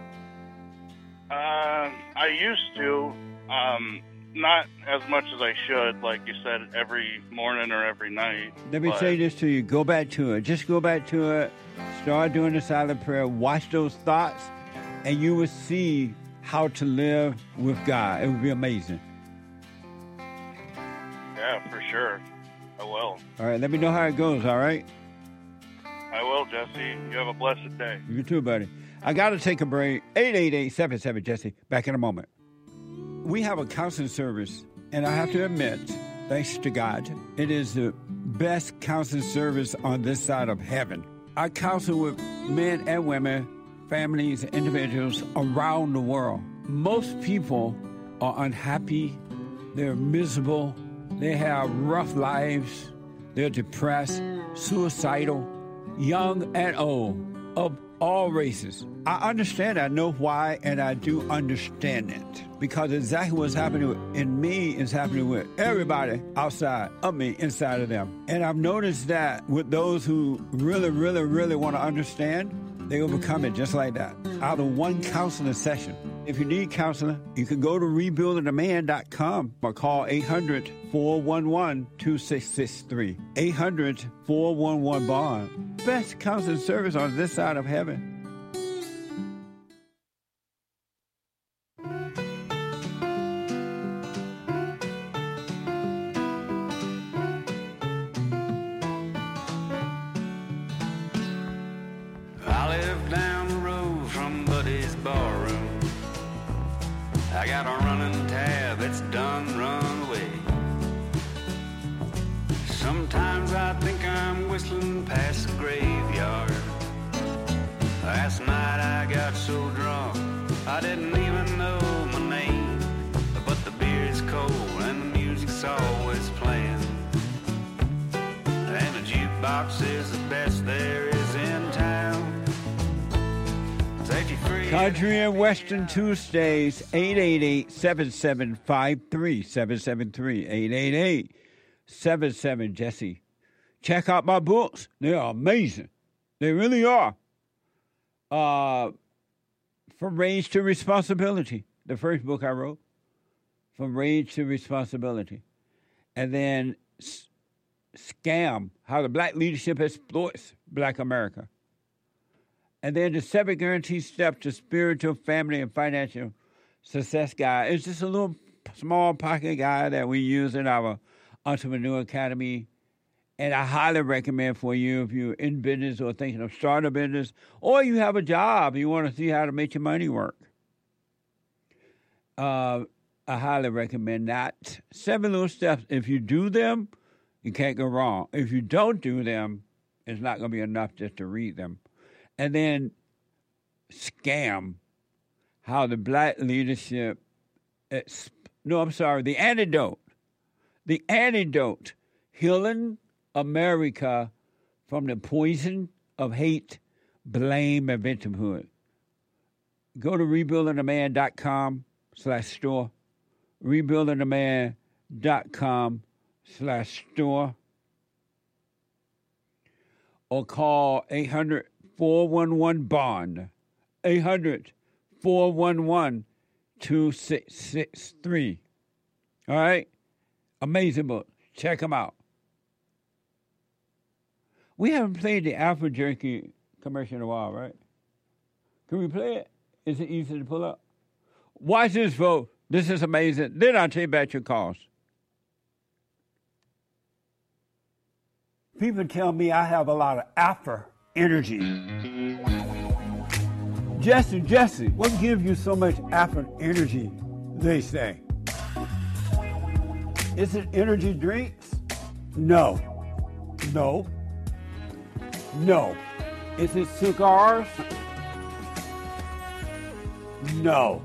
Uh, I used to, um, not as much as I should, like you said, every morning or every night. Let me but- say this to you. Go back to it. Just go back to it. Start doing the silent prayer. Watch those thoughts, and you will see how to live with God. It will be amazing. Yeah, for sure. I will. All right, let me know how it goes, all right? I will, Jesse. You have a blessed day. You too, buddy. I got to take a break. eight eight eight, seven seven, Jesse. Back in a moment. We have a counseling service, and I have to admit, thanks to God, it is the best counseling service on this side of heaven. I counsel with men and women families, individuals around the world. Most people are unhappy, they're miserable, they have rough lives, they're depressed, suicidal, young and old, of all races. I understand, I know why, and I do understand it. Because exactly what's happening in me is happening with everybody outside of me, inside of them. And I've noticed that with those who really, really, really want to understand, they overcome it just like that, out of one counseling session. If you need counseling, you can go to rebuilding a man dot com or call eight hundred, four one one, two six six three. eight hundred, four one one, bond. Best counseling service on this side of heaven. I live down the road from Buddy's barroom. I got a running tab, it's done run away. Sometimes I think I'm whistling past the graveyard. Last night I got so drunk I didn't even know my name. But the beer's cold and the music's always playing, and the jukebox is the best there is in town. Country and Western Tuesdays, eight eight eight, seven seven five three, seven seven three, eight eight eight, seven seven, Jesse. Check out my books. They are amazing. They really are. Uh, From Rage to Responsibility, the first book I wrote. From Rage to Responsibility. And then S- Scam, How the Black Leadership Exploits Black America. And then the seven guaranteed steps to spiritual, family, and financial success guide. It's just a little small pocket guide that we use in our Entrepreneur Academy. And I highly recommend for you if you're in business or thinking of starting a business, or you have a job, you want to see how to make your money work. Uh, I highly recommend that. Seven little steps. If you do them, you can't go wrong. If you don't do them, it's not going to be enough just to read them. And then Scam, how the black leadership, it's, no, I'm sorry, the antidote. The antidote, healing America from the poison of hate, blame, and victimhood. Go to rebuilding a man dot com slash store, rebuilding a man dot com slash store, or call eight hundred, four one one, bond, eight hundred, four one one, two six six three. All right? Amazing book. Check them out. We haven't played the Alpha Jerky commercial in a while, right? Can we play it? Is it easy to pull up? Watch this, folks. This is amazing. Then I'll tell you about your calls. People tell me I have a lot of alpha energy. Jesse, Jesse, what gives you so much alpha energy, they say? Is it energy drinks? No. No. No. Is it cigars? No.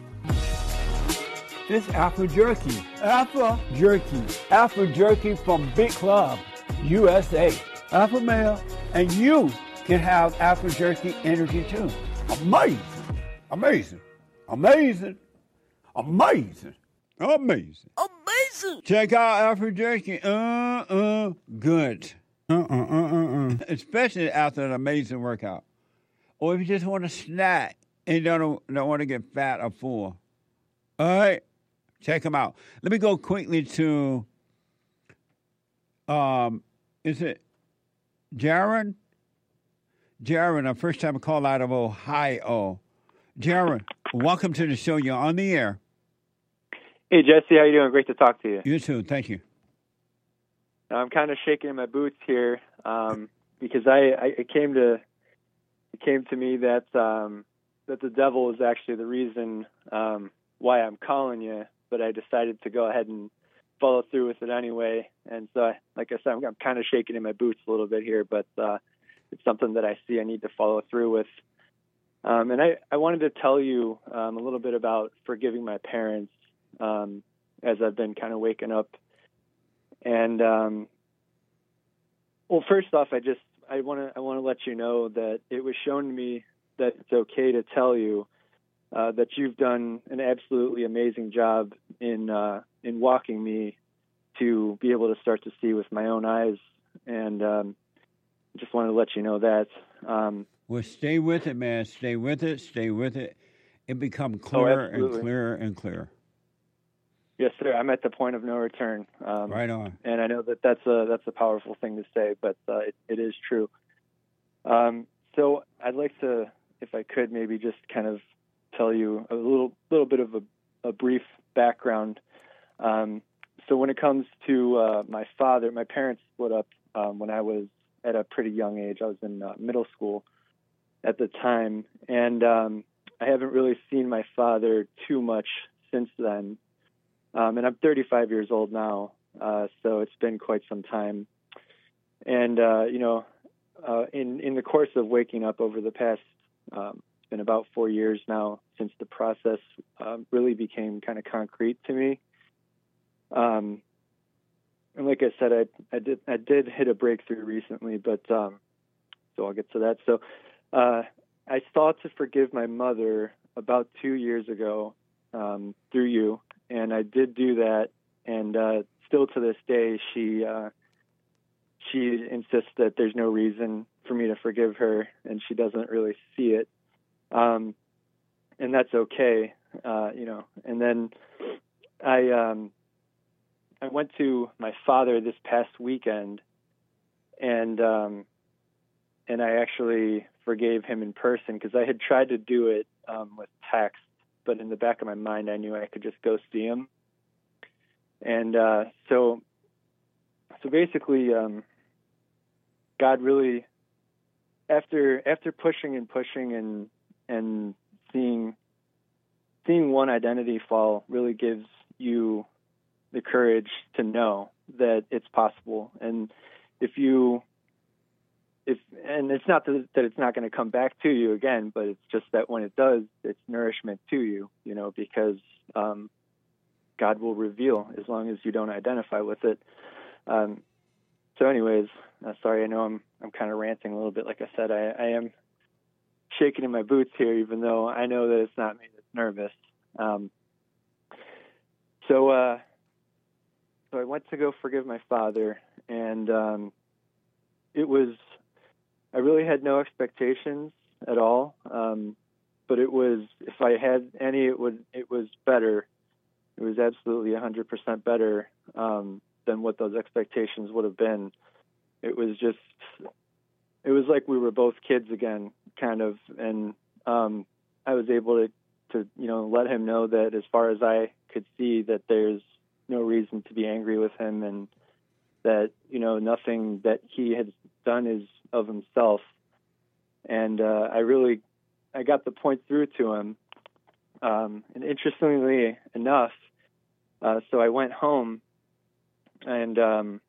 It's Alpha Jerky. Alpha Jerky. Alpha Jerky from Big Club, U S A. Alpha male. And you can have Alpha Jerky energy too. Amazing. Amazing. Amazing. Amazing. Amazing. Amazing. Check out Alpha Jerky. Uh-uh. Good. Uh-uh-uh-uh-uh. Especially after an amazing workout. Or if you just want to snack and don't, don't want to get fat or full. All right? Check them out. Let me go quickly to, um, is it Jaron? Jaron, a first-time call out of Ohio. Jaron, welcome to the show. You're on the air. Hey, Jesse, how you doing? Great to talk to you. You too. Thank you. I'm kind of shaking in my boots here um, because I, I it came to it came to me that um, that the devil is actually the reason um, why I'm calling you, but I decided to go ahead and follow through with it anyway. And so, I, like I said, I'm, I'm kind of shaking in my boots a little bit here, but uh, it's something that I see I need to follow through with. Um, and I, I wanted to tell you um, a little bit about forgiving my parents um, as I've been kind of waking up. And um, well, first off, I just I want to I want to let you know that it was shown to me that it's okay to tell you uh, that you've done an absolutely amazing job in uh, in walking me to be able to start to see with my own eyes. And um, just wanted to let you know that. Um, well, stay with it, man. Stay with it. Stay with it. It become clearer oh, and clearer and clearer. Yes, sir. I'm at the point of no return. Um, right on. And I know that that's a that's a powerful thing to say, but uh, it, it is true. Um, so I'd like to, if I could, maybe just kind of tell you a little little bit of a, a brief background. Um, so when it comes to uh, my father, my parents split up um, when I was at a pretty young age. I was in uh, middle school at the time, and um, I haven't really seen my father too much since then. Um, and I'm thirty-five years old now, uh, so it's been quite some time. And, uh, you know, uh, in, in the course of waking up over the past, um, it's been about four years now since the process um, really became kind of concrete to me. Um, and like I said, I, I did I did hit a breakthrough recently, but um, so I'll get to that. So uh, I thought to forgive my mother about two years ago um, through you. And I did do that, and uh, still to this day, she uh, she insists that there's no reason for me to forgive her, and she doesn't really see it, um, and that's okay, uh, you know. And then I um, I went to my father this past weekend, and um, and I actually forgave him in person because I had tried to do it um, with text. But in the back of my mind, I knew I could just go see him. And uh, so, so basically, um, God really, after after pushing and pushing and and seeing seeing one identity fall, really gives you the courage to know that it's possible. And if you If, and it's not that, that it's not going to come back to you again, but it's just that when it does, it's nourishment to you, you know, because um, God will reveal as long as you don't identify with it. Um, so anyways, uh, sorry, I know I'm I'm kind of ranting a little bit. Like I said, I, I am shaking in my boots here, even though I know that it's not me that's nervous. Um, so, uh, so I went to go forgive my father, and um, it was... I really had no expectations at all, um, but it was, if I had any, it would, it was better. It was absolutely one hundred percent better um, than what those expectations would have been. It was just, it was like we were both kids again, kind of, and um, I was able to, to, you know, let him know that as far as I could see, that there's no reason to be angry with him, and that, you know, nothing that he had done is of himself. And uh, I really, I got the point through to him. Um, and interestingly enough, uh, so I went home, and um,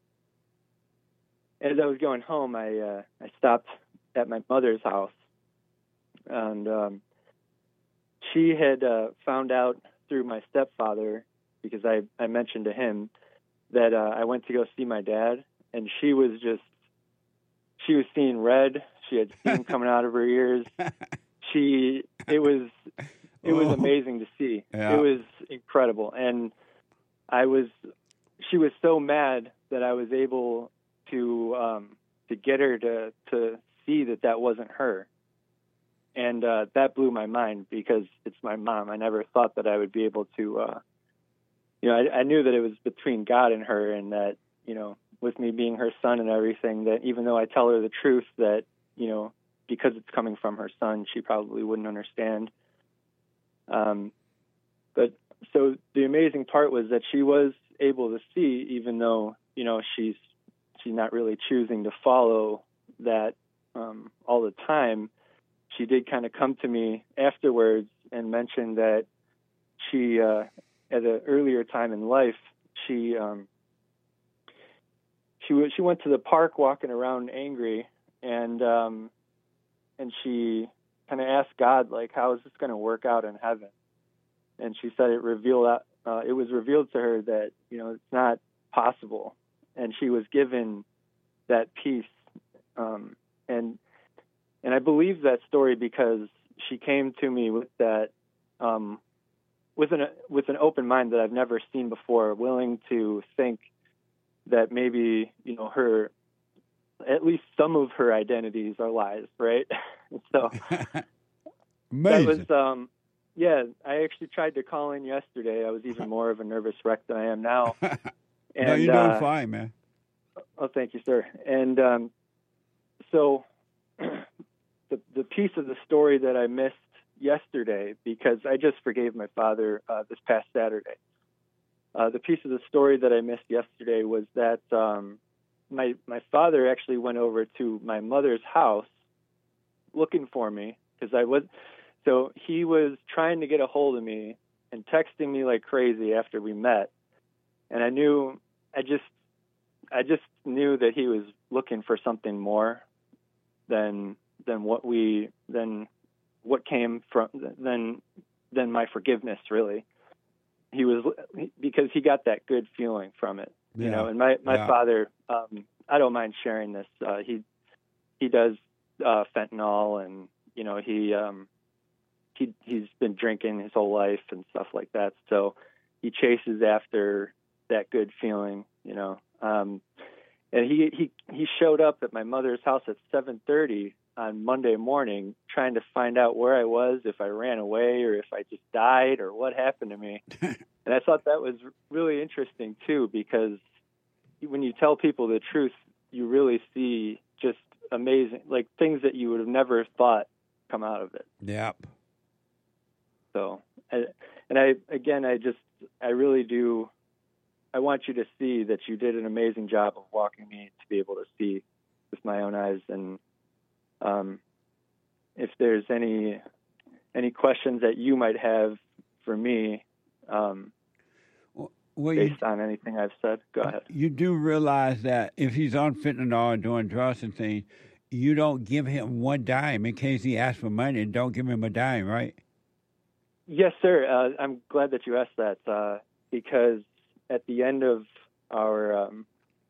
as I was going home, I uh, I stopped at my mother's house, and um, she had uh, found out through my stepfather, because I, I mentioned to him that uh, I went to go see my dad, and she was just, she was seeing red. She had steam coming out of her ears. She, it was, it was amazing to see. Yeah. It was incredible. And I was, she was so mad that I was able to, um, to get her to, to see that that wasn't her. And uh, that blew my mind, because it's my mom. I never thought that I would be able to, uh, you know, I, I knew that it was between God and her, and that, you know, with me being her son and everything, that even though I tell her the truth, that, you know, because it's coming from her son, she probably wouldn't understand. Um, but so the amazing part was that she was able to see, even though, you know, she's, she's not really choosing to follow that um, all the time. She did kind of come to me afterwards and mention that she, uh, at an earlier time in life, she um, she w- she went to the park walking around angry, and um, and she kind of asked God, like, how is this going to work out in heaven? And she said it revealed uh, it was revealed to her that, you know, it's not possible. And she was given that peace. Um, and and I believe that story because she came to me with that, um, with an with an open mind that I've never seen before, willing to think that maybe, you know, her, at least some of her identities are lies, right? So Amazing. that was, um, yeah, I actually tried to call in yesterday. I was even more of a nervous wreck than I am now. And, no, you're doing uh, fine, man. Oh, thank you, sir. And um, so the the piece of the story that I missed yesterday, because I just forgave my father uh, this past Saturday. Uh, the piece of the story that I missed yesterday was that um, my my father actually went over to my mother's house looking for me because I was. So he was trying to get a hold of me and texting me like crazy after we met, and I knew I just I just knew that he was looking for something more than than what we than what came from than than my forgiveness, really. He was, because he got that good feeling from it, you Yeah. know. And my my Yeah. father, um, I don't mind sharing this. Uh, he he does uh, fentanyl, and you know he um, he he's been drinking his whole life and stuff like that. So he chases after that good feeling, you know. Um, and he he he showed up at my mother's house at seven thirty on Monday morning, trying to find out where I was, if I ran away or if I just died or what happened to me. And I thought that was really interesting too, because when you tell people the truth, you really see just amazing, like things that you would have never thought come out of it. Yep. So, and I, again, I just, I really do, I want you to see that you did an amazing job of walking me to be able to see with my own eyes. And um, if there's any, any questions that you might have for me, um, well, you, based on anything I've said, go ahead. You do realize that if he's on fentanyl and doing drugs and things, you don't give him one dime in case he asks for money, and don't give him a dime, right? Yes, sir. Uh, I'm glad that you asked that, uh, because at the end of our um,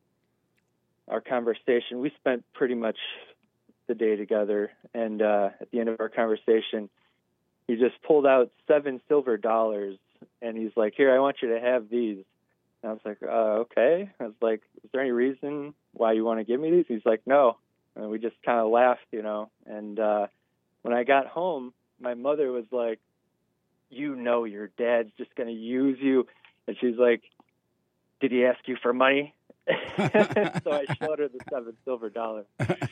our conversation, we spent pretty much the day together, and uh, at the end of our conversation, he just pulled out seven silver dollars, and he's like, "Here, I want you to have these." And I was like, uh, "Okay." I was like, "Is there any reason why you want to give me these?" He's like, "No." And we just kind of laughed, you know. And uh, when I got home, my mother was like, "You know your dad's just going to use you." And she's like, "Did he ask you for money?" So I showed her the seven silver dollars.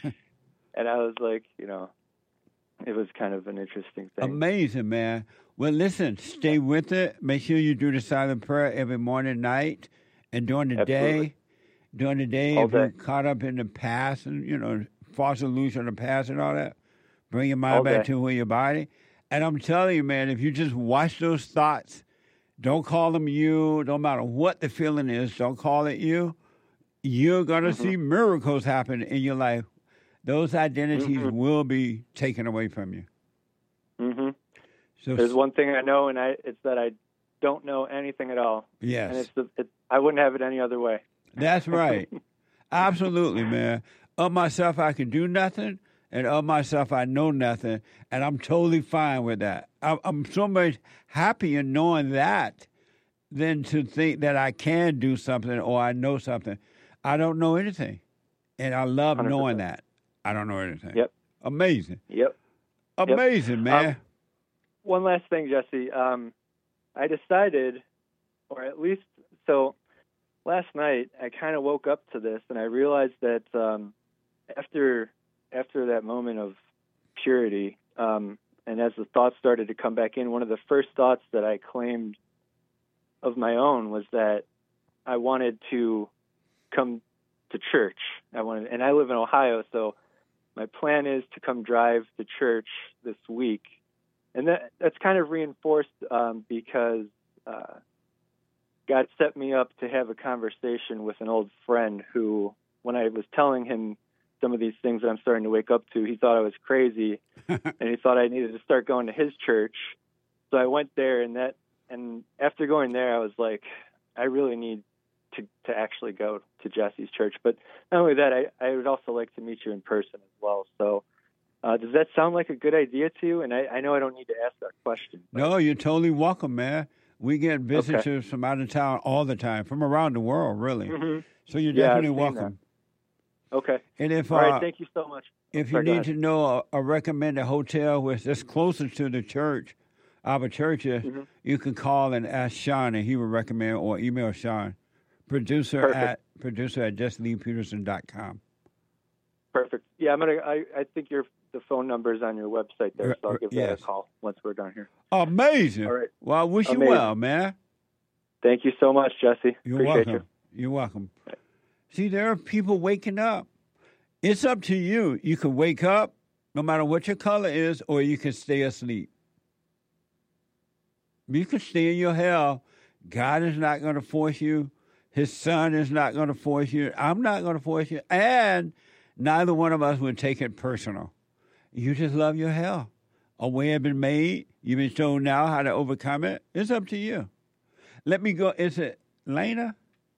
And I was like, you know, it was kind of an interesting thing. Amazing, man. Well, listen, stay with it. Make sure you do the silent prayer every morning, night, and during the Absolutely. day. During the day, All if you're day. caught up in the past and, you know, false illusion of the past and all that, bring your All mind back day. to where your body. And I'm telling you, man, if you just watch those thoughts, don't call them you, no matter what the feeling is, don't call it you. You're going to Mm-hmm. see miracles happen in your life. Those identities Mhm. will be taken away from you. hmm So There's one thing I know, and I it's that I don't know anything at all. Yes. And it's the, it, I wouldn't have it any other way. That's right. Absolutely, man. Of myself, I can do nothing, and of myself, I know nothing, and I'm totally fine with that. I- I'm so much happier knowing that than to think that I can do something or I know something. I don't know anything, and I love one hundred percent. knowing that. I don't know anything. Yep. Amazing. Yep. Amazing, man. Um, one last thing, Jesse. Um, I decided, or at least, so last night I kind of woke up to this, and I realized that um, after after that moment of purity, um, and as the thoughts started to come back in, one of the first thoughts that I claimed of my own was that I wanted to come to church. I wanted, and I live in Ohio, so my plan is to come drive to church this week. And that that's kind of reinforced um, because uh, God set me up to have a conversation with an old friend who, when I was telling him some of these things that I'm starting to wake up to. He thought I was crazy, and he thought I needed to start going to his church. So I went there, and that, and after going there, I was like, I really need to to actually go to Jesse's church. But not only that, I, I would also like to meet you in person as well. So uh, does that sound like a good idea to you? And I, I know I don't need to ask that question. But... No, you're totally welcome, man. We get visitors okay. from out of town all the time, from around the world, really. Mm-hmm. So you're yeah, definitely welcome. That. Okay. And if all right, uh, thank you so much. If Sorry, you need to know a, a recommended hotel that's closer to the church, our church is, mm-hmm. you can call and ask Sean, and he will recommend, or email Sean, producer Perfect. at producer at just lee peterson dot com. Perfect. Yeah, I'm gonna. I, I think your the phone number is on your website there, so I'll give yes. that a call once we're done here. Amazing. All right. Well, I wish Amazing. you well, man. Thank you so much, Jesse. You're Appreciate welcome. you. You're welcome. See, there are people waking up. It's up to you. You can wake up, no matter what your color is, or you can stay asleep. You can stay in your hell. God is not going to force you. His son is not going to force you. I'm not going to force you. And neither one of us would take it personal. You just love your hell. A way has been made. You've been shown now how to overcome it. It's up to you. Let me go. Is it Lana?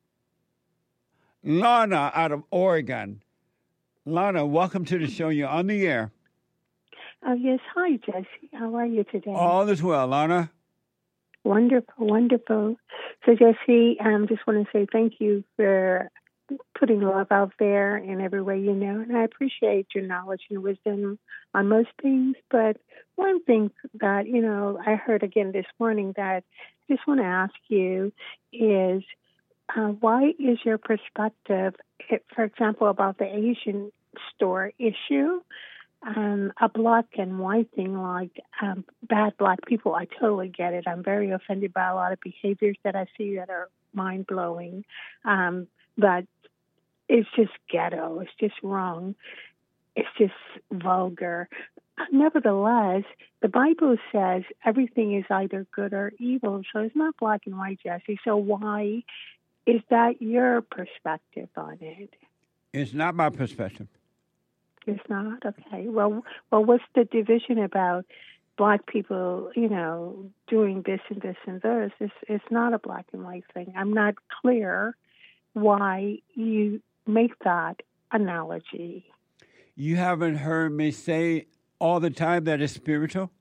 Lana out of Oregon. Lana, welcome to the show. You're on the air. Oh, yes. Hi, Jesse. How are you today? All is well, Lana. Wonderful, wonderful. So, Jesse, I um, just want to say thank you for putting love out there in every way you know. And I appreciate your knowledge and wisdom on most things. But one thing that, you know, I heard again this morning that I just want to ask you is, uh, why is your perspective, for example, about the Asian store issue, um, a black and white thing like um, bad black people? I totally get it. I'm very offended by a lot of behaviors that I see that are mind-blowing. Um, but it's just ghetto. It's just wrong. It's just vulgar. Nevertheless, the Bible says everything is either good or evil. So it's not black and white, Jesse. So why is that your perspective on it? It's not my perspective. It's not? Okay. Well, well, what's the division about black people, you know, doing this and this and this? It's, it's not a black and white thing. I'm not clear why you make that analogy. You haven't heard me say all the time that it's spiritual?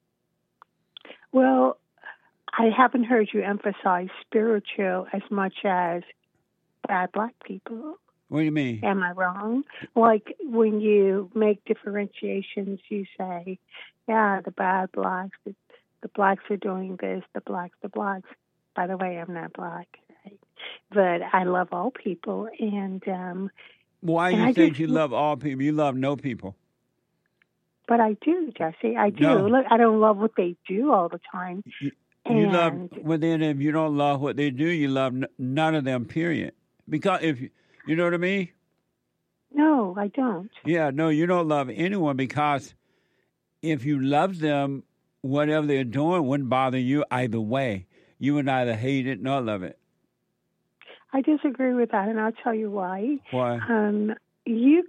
Well, I haven't heard you emphasize spiritual as much as bad black people. What do you mean? Am I wrong? Like when you make differentiations, you say, yeah, the bad blacks, the, the blacks are doing this, the blacks, the blacks. By the way, I'm not black, right? But I love all people. And um, why do you think just, you love all people? You love no people. But I do, Jesse. I do. No. Look, I don't love what they do all the time. You, and you love, well, then if you don't love what they do, you love n- none of them, period. Because if you, you know what I mean? No, I don't. Yeah, no, you don't love anyone because if you love them, whatever they're doing wouldn't bother you either way. You would neither hate it nor love it. I disagree with that, and I'll tell you why. Why? Um, you,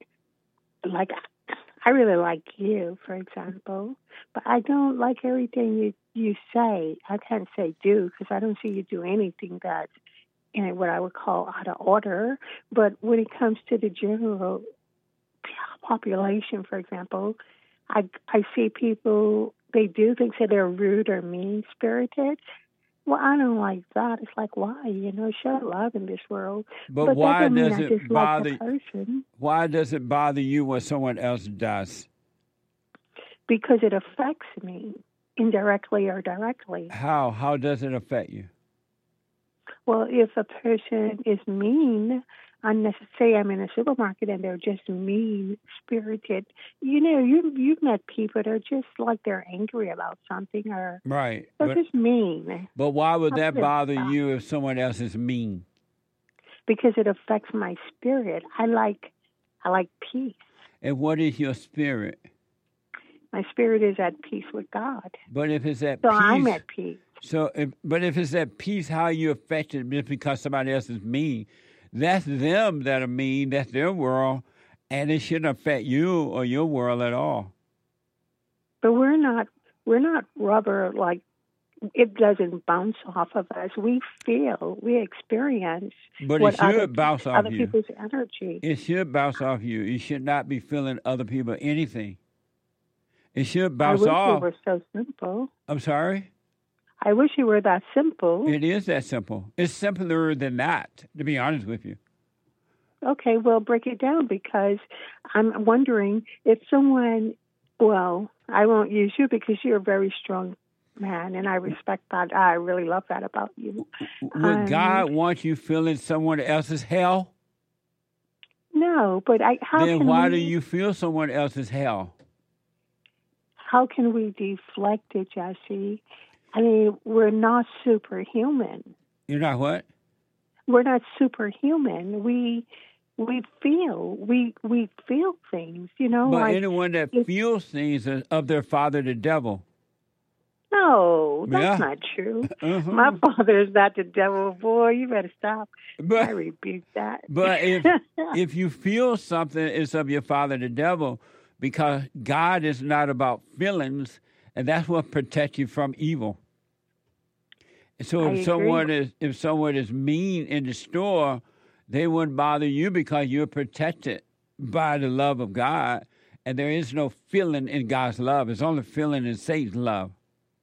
like, I really like you, for example, but I don't like everything you, you say. I can't say do because I don't see you do anything that's in what I would call out of order. But when it comes to the general population, for example, I, I see people, they do things that they're rude or mean-spirited. Well, I don't like that. It's like, why? You know, show love in this world. But, but why does I it bother? Like why does it bother you when someone else does? Because it affects me indirectly or directly. How? How does it affect you? Well, if a person is mean, unnecessary, I'm in a supermarket and they're just mean-spirited. You know, you you've met people that are just like they're angry about something or right. they're but, just mean. But why would that bother stop. you if someone else is mean? Because it affects my spirit. I like I like peace. And what is your spirit? My spirit is at peace with God. But if it's at so peace, I'm at peace. So, if, but if it's at peace, how are you affected just because somebody else is mean? That's them that are mean. That's their world. And it shouldn't affect you or your world at all. But we're not we're not rubber, like it doesn't bounce off of us. We feel, we experience But what it should other, bounce off other you. people's energy. It should bounce off you. You should not be feeling other people anything. It should I bounce wish off. it were so simple. I'm sorry? I wish it were that simple. It is that simple. It's simpler than that, to be honest with you. Okay, well, break it down, because I'm wondering if someone, well, I won't use you because you're a very strong man, and I respect that. I really love that about you. Would Um, God want you feeling someone else's hell? No, but I, how then can why we, do you feel someone else's hell? how can we deflect it, Jesse? I mean, we're not superhuman. You're not what? We're not superhuman. We we feel we we feel things, you know. But like, anyone that if- feels things is of their father, the devil. No, that's Yeah. not true. Uh-huh. My father is not the devil, boy. You better stop. But- I rebuke that. But if if you feel something, it's of your father, the devil, because God is not about feelings, and that's what protects you from evil. And so I if agree. someone is if someone is mean in the store, they wouldn't bother you because you're protected by the love of God, and there is no feeling in God's love. It's only feeling in Satan's love.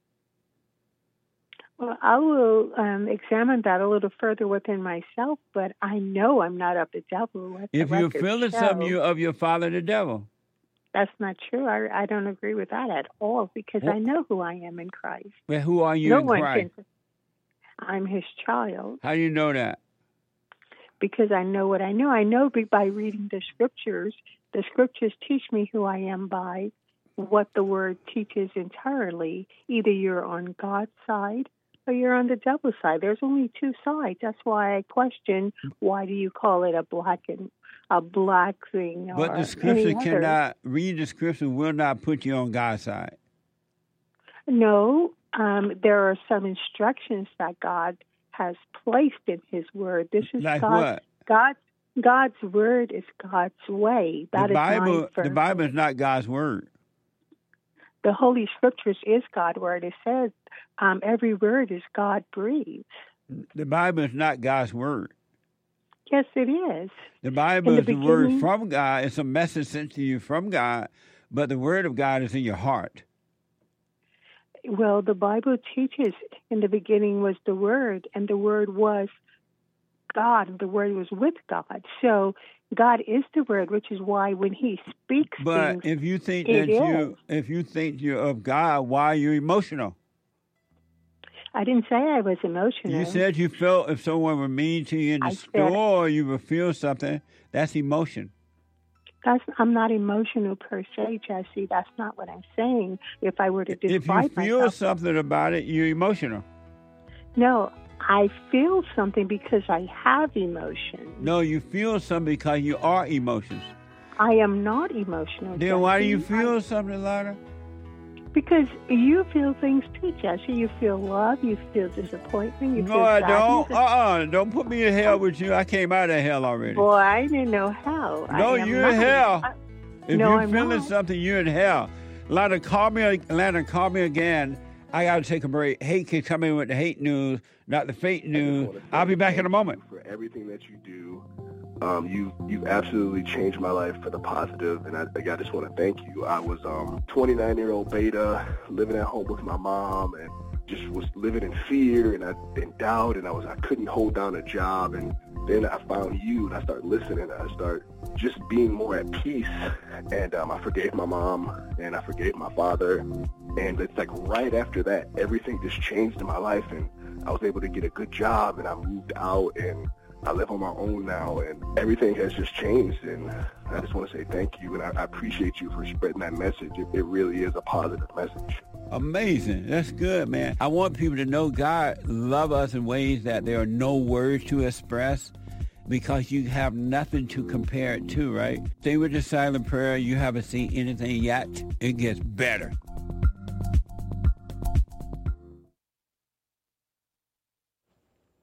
Well, I will um, examine that a little further within myself, but I know I'm not of the devil. Let the If you're record feeling show. something, you're of your father, the devil. That's not true. I, I don't agree with that at all, because Well- I know who I am in Christ. Well, who are you no in one Christ? can. I'm his child. How do you know that? Because I know what I know. I know be- by reading the scriptures. The scriptures teach me who I am by what the word teaches entirely. Either you're on God's side or you're on the devil's side. There's only two sides. That's why I question, why do you call it a black and a black thing? But or the scripture any other? cannot, read the scripture will not put you on God's side. No, um, there are some instructions that God has placed in His Word. This is Like God's, what? God's God's Word is God's way. That the is Bible, my the firm- Bible is not God's word. The Holy Scriptures is God's Word. It says um, every word is God breathed. The Bible is not God's word. Yes, it is. The Bible In is the the word beginning- from God. It's a message sent to you from God, but the word of God is in your heart. Well, the Bible teaches in the beginning was the Word, and the Word was God, and the Word was with God. So God is the Word, which is why when He speaks But things, if you think it that you, is. if you think you're of God, why are you emotional? I didn't say I was emotional. You said you felt if someone were mean to you in the I said- store, you would feel something. That's emotion. That's, I'm not emotional per se, Jesse. That's not what I'm saying. If I were to If you describe feel myself, something about it, you're emotional. no, I feel something because I have emotion. No, you feel something because you are emotions. I am not emotional. Then why do you Jesse. feel something, Lana? Because you feel things too, Jesse. You feel love. You feel disappointment. You No, feel I sadness. don't. Uh-uh. Don't put me in hell with you. I came out of hell already. Boy, I didn't know how. No, I am you're not. in hell. I- If no, you're I'm feeling not. something, you're in hell. Lana, call me. Lana, call me again. I got to take a break. Hate can come in with the hate news, not the fake news. I'll be back in a moment. For everything that you do, um, you you've absolutely changed my life for the positive, and I, I just want to thank you. I was um twenty-nine-year-old beta, living at home with my mom, and just was living in fear and I, in doubt, and I was I couldn't hold down a job, and then I found you, and I started listening, and I started just being more at peace, and um, I forgave my mom, and I forgave my father, and it's like right after that, everything just changed in my life, and I was able to get a good job, and I moved out, and I live on my own now, and everything has just changed, and I just want to say thank you, and I, I appreciate you for spreading that message. It, it really is a positive message. Amazing. That's good, man. I want people to know God love us in ways that there are no words to express because you have nothing to compare it to, right? Stay with the silent prayer. You haven't seen anything yet. It gets better.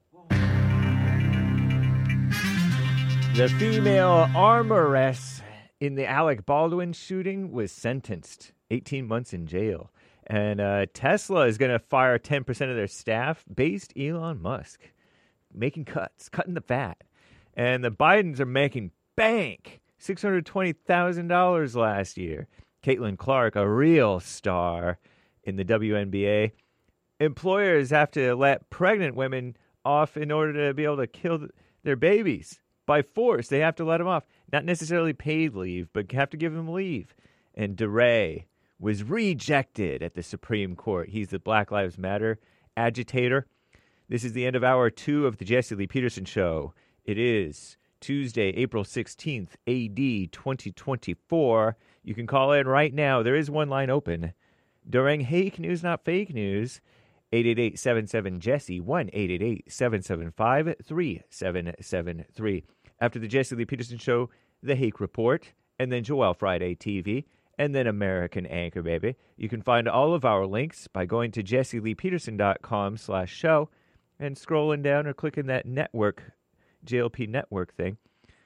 The female armoress in the Alec Baldwin shooting was sentenced eighteen months in jail. And uh, Tesla is going to fire ten percent of their staff based Elon Musk, making cuts, cutting the fat. And the Bidens are making bank, six hundred twenty thousand dollars last year. Caitlin Clark, a real star in the W N B A. Employers have to let pregnant women off in order to be able to kill their babies. By force, they have to let them off. Not necessarily paid leave, but have to give them leave. And DeRay was rejected at the Supreme Court. He's the Black Lives Matter agitator. This is the end of hour two of the Jesse Lee Peterson Show. It is Tuesday, April sixteenth, A D twenty twenty-four. You can call in right now. There is one line open. During Hake News, Not Fake News, eight eight eight, seven seven, Jesse, one eight eight eight, seven seven five, three seven seven three. After the Jesse Lee Peterson Show, The Hake Report, and then Joel Friday T V, and then American Anchor Baby. You can find all of our links by going to jesse lee peterson dot com slash show and scrolling down or clicking that network, J L P network thing,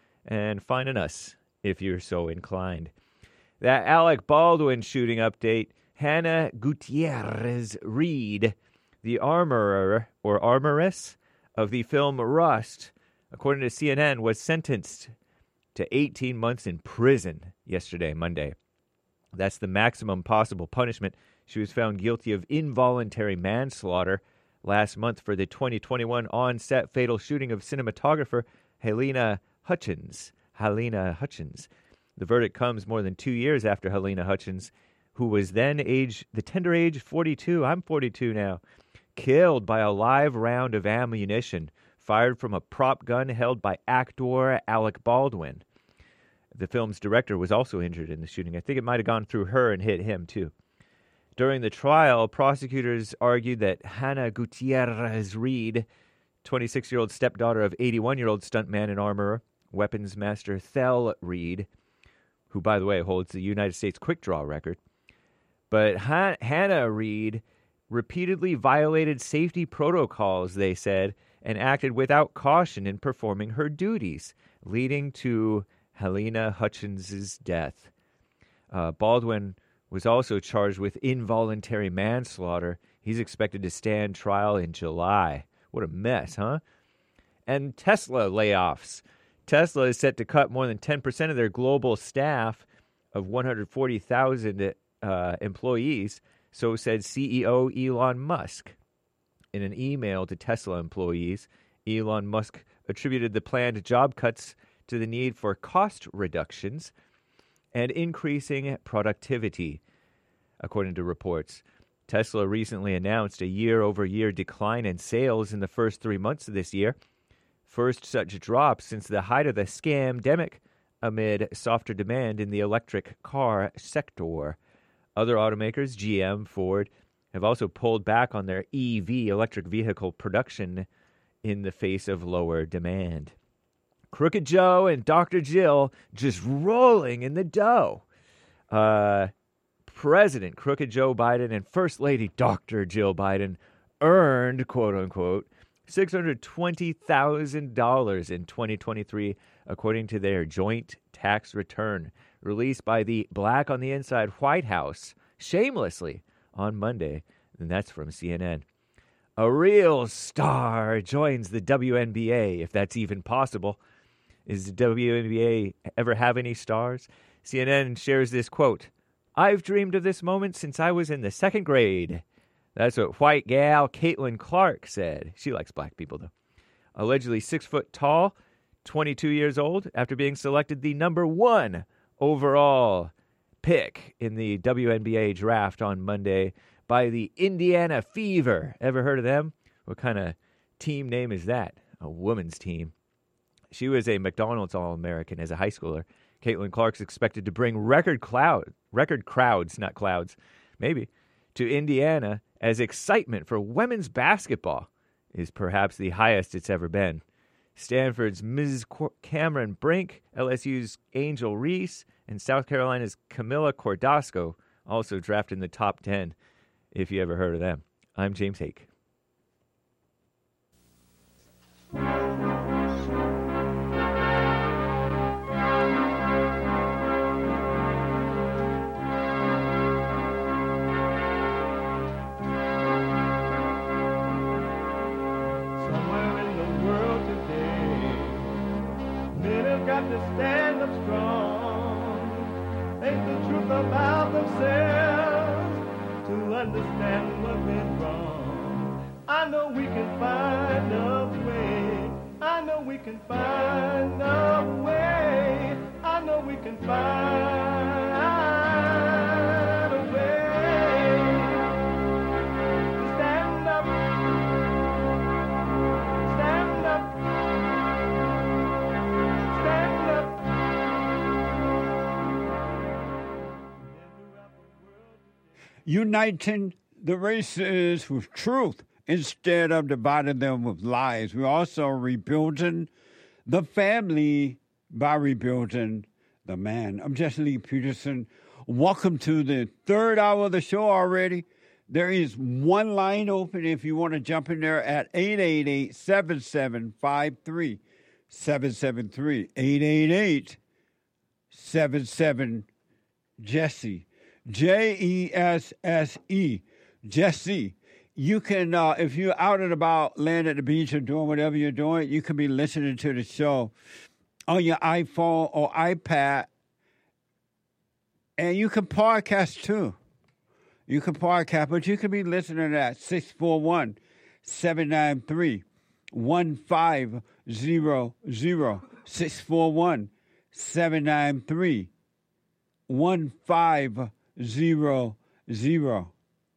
and finding us if you're so inclined. That Alec Baldwin shooting update, Hannah Gutierrez Reed, the armorer or armoress of the film Rust, according to C N N, was sentenced to eighteen months in prison yesterday, Monday. That's the maximum possible punishment. She was found guilty of involuntary manslaughter last month for the twenty twenty-one on-set fatal shooting of cinematographer Helena Hutchins. Helena Hutchins. The verdict comes more than two years after Helena Hutchins, who was then age the tender age of forty-two, I'm forty-two now, killed by a live round of ammunition fired from a prop gun held by actor Alec Baldwin. The film's director was also injured in the shooting. I think it might have gone through her and hit him, too. During the trial, prosecutors argued that Hannah Gutierrez Reed, twenty-six-year-old stepdaughter of eighty-one-year-old stuntman and armorer, weapons master Thel Reed, who, by the way, holds the United States quick draw record. But Han- Hannah Reed repeatedly violated safety protocols, they said, and acted without caution in performing her duties, leading to Helena Hutchins' death. Uh, Baldwin was also charged with involuntary manslaughter. He's expected to stand trial in July. What a mess, huh? And Tesla layoffs. Tesla is set to cut more than ten percent of their global staff of one hundred forty thousand uh, employees, so said C E O Elon Musk. In an email to Tesla employees, Elon Musk attributed the planned job cuts to the need for cost reductions and increasing productivity. According to reports, Tesla recently announced a year-over-year decline in sales in the first three months of this year, first such drop since the height of the scamdemic, amid softer demand in the electric car sector. Other automakers, G M, Ford, have also pulled back on their E V, electric vehicle production, in the face of lower demand. Crooked Joe and Doctor Jill just rolling in the dough. Uh, President Crooked Joe Biden and First Lady Doctor Jill Biden earned, quote-unquote, six hundred twenty thousand dollars in twenty twenty-three, according to their joint tax return, released by the Black on the Inside White House shamelessly on Monday. And that's from C N N. A real star joins the W N B A, if that's even possible. Is the W N B A ever have any stars? C N N shares this quote, "I've dreamed of this moment since I was in the second grade." That's what white gal Caitlin Clark said. She likes black people, though. Allegedly six foot tall, twenty-two years old, after being selected the number one overall pick in the W N B A draft on Monday by the Indiana Fever. Ever heard of them? What kind of team name is that? A woman's team. She was a McDonald's All-American as a high schooler. Caitlin Clark's expected to bring record cloud, record crowds, not clouds, maybe, to Indiana as excitement for women's basketball is perhaps the highest it's ever been. Stanford's Missus Cameron Brink, L S U's Angel Reese, and South Carolina's Camilla Cordasco also drafted in the top ten, if you ever heard of them. I'm James Hake. have to stand up strong, think the truth about themselves, to understand what went wrong. I know we can find a way. I know we can find a way. I know we can find a way to stand up, stand up, stand up. Uniting the races with truth instead of dividing them with lies. We're also rebuilding the family by rebuilding the man. I'm Jesse Lee Peterson. Welcome to the third hour of the show already. There is one line open if you want to jump in there at eight eight eight, seven seven five, three seven seven three. eight eight eight, seven seven, Jesse. J E S S E. Jesse. You can, uh, if you're out and about, land at the beach or doing whatever you're doing, you can be listening to the show on your iPhone or iPad. And you can podcast too. You can podcast, but you can be listening at six four one, seven nine three, one five zero zero. six four one, seven nine three, one five zero zero.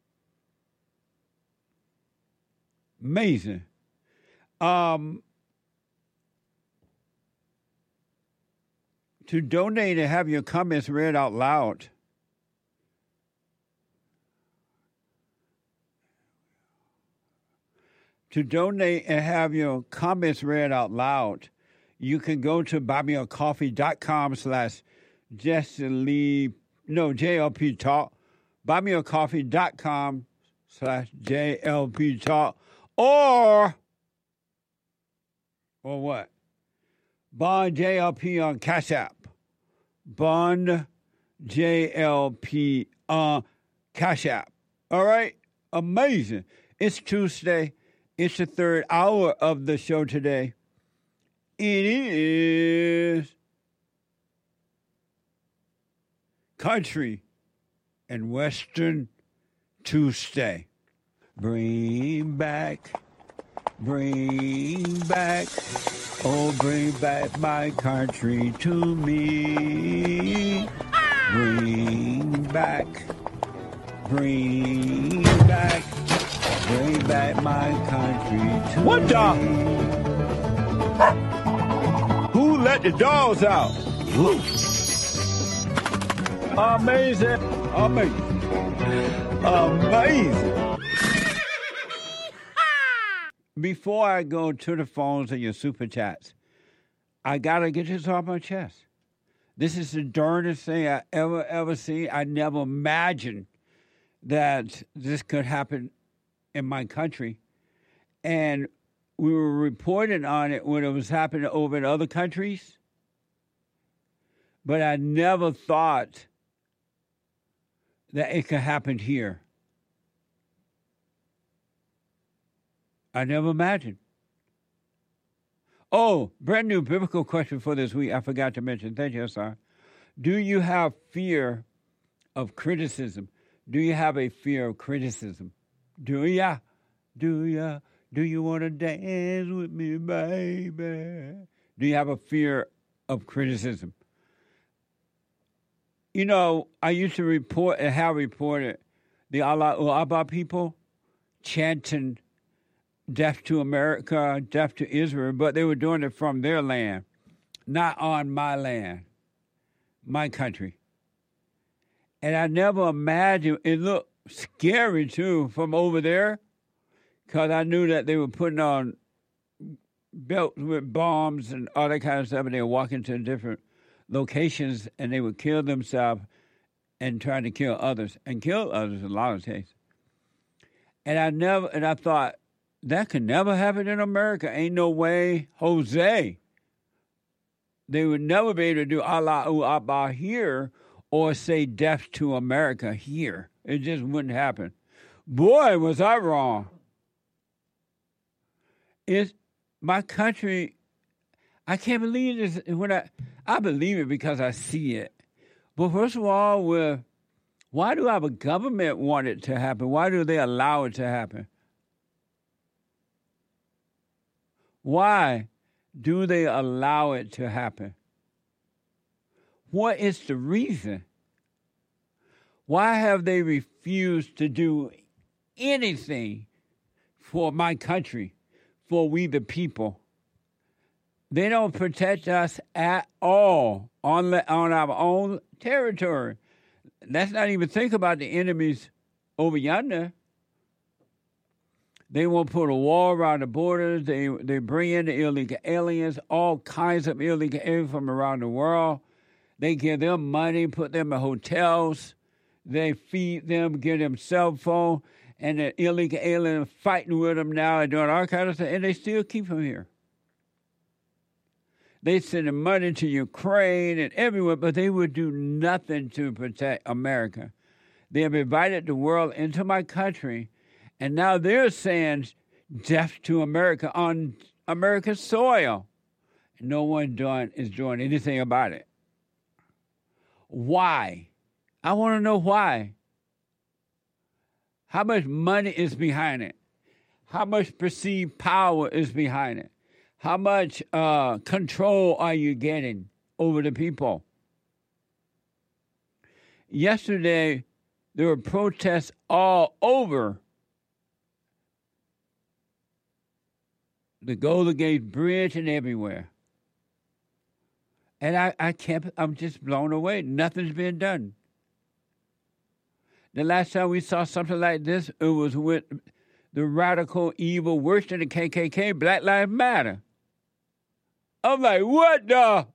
Amazing. Um, to donate and have your comments read out loud, to donate and have your comments read out loud, you can go to buymeacoffee.com slash Jesse Lee, no, J L P Talk, buymeacoffee.com slash J L P Talk. Or, or what? Bond J L P on Cash App. Bond J L P on Cash App. All right? Amazing. It's Tuesday. It's the third hour of the show today. It is Country and Western Tuesday. Bring back, bring back, oh, bring back my country to me. Bring back, bring back, bring back my country to what me. dog? Who let the dogs out? Amazing. Amazing. Amazing. Before I go to the phones and your super chats, I got to get this off my chest. This is the darndest thing I ever, ever seen. I never imagined that this could happen in my country. And we were reporting on it when it was happening over in other countries. But I never thought that it could happen here. I never imagined. Oh, brand new biblical question for this week. I forgot to mention. Thank you, sir. Do you have fear of criticism? Do you have a fear of criticism? Do ya? Do ya? Do you want to dance with me, baby? Do you have a fear of criticism? You know, I used to report and have reported the Allah Abba people chanting death to America, death to Israel, but they were doing it from their land, not on my land, my country. And I never imagined, it looked scary too from over there, because I knew that they were putting on belts with bombs and all that kind of stuff, and they were walking to different locations, and they would kill themselves and trying to kill others, and kill others in a lot of cases. And I never, and I thought, that could never happen in America. Ain't no way, Jose. They would never be able to do Allahu Akbar here or say death to America here. It just wouldn't happen. Boy, was I wrong. It's my country. I can't believe this. When I, I believe it because I see it. But first of all, we're, why do our government want it to happen? Why do they allow it to happen? Why do they allow it to happen? What is the reason? Why have they refused to do anything for my country, for we the people? They don't protect us at all on, the, on our own territory. Let's not even think about the enemies over yonder. They won't put a wall around the borders. They they bring in the illegal aliens, all kinds of illegal aliens from around the world. They give them money, put them in hotels. They feed them, give them cell phone, and the illegal aliens fighting with them now and doing all kinds of stuff, and they still keep them here. They send money to Ukraine and everywhere, but they would do nothing to protect America. They have invited the world into my country, and now they're saying death to America on America's soil. No one doing, is doing anything about it. Why? I want to know why. How much money is behind it? How much perceived power is behind it? How much uh, control are you getting over the people? Yesterday, there were protests all over the Golden Gate Bridge and everywhere. And I, I can't, I'm just blown away. Nothing's been done. The last time we saw something like this, it was with the radical evil, worse than the K K K, Black Lives Matter. I'm like, what the?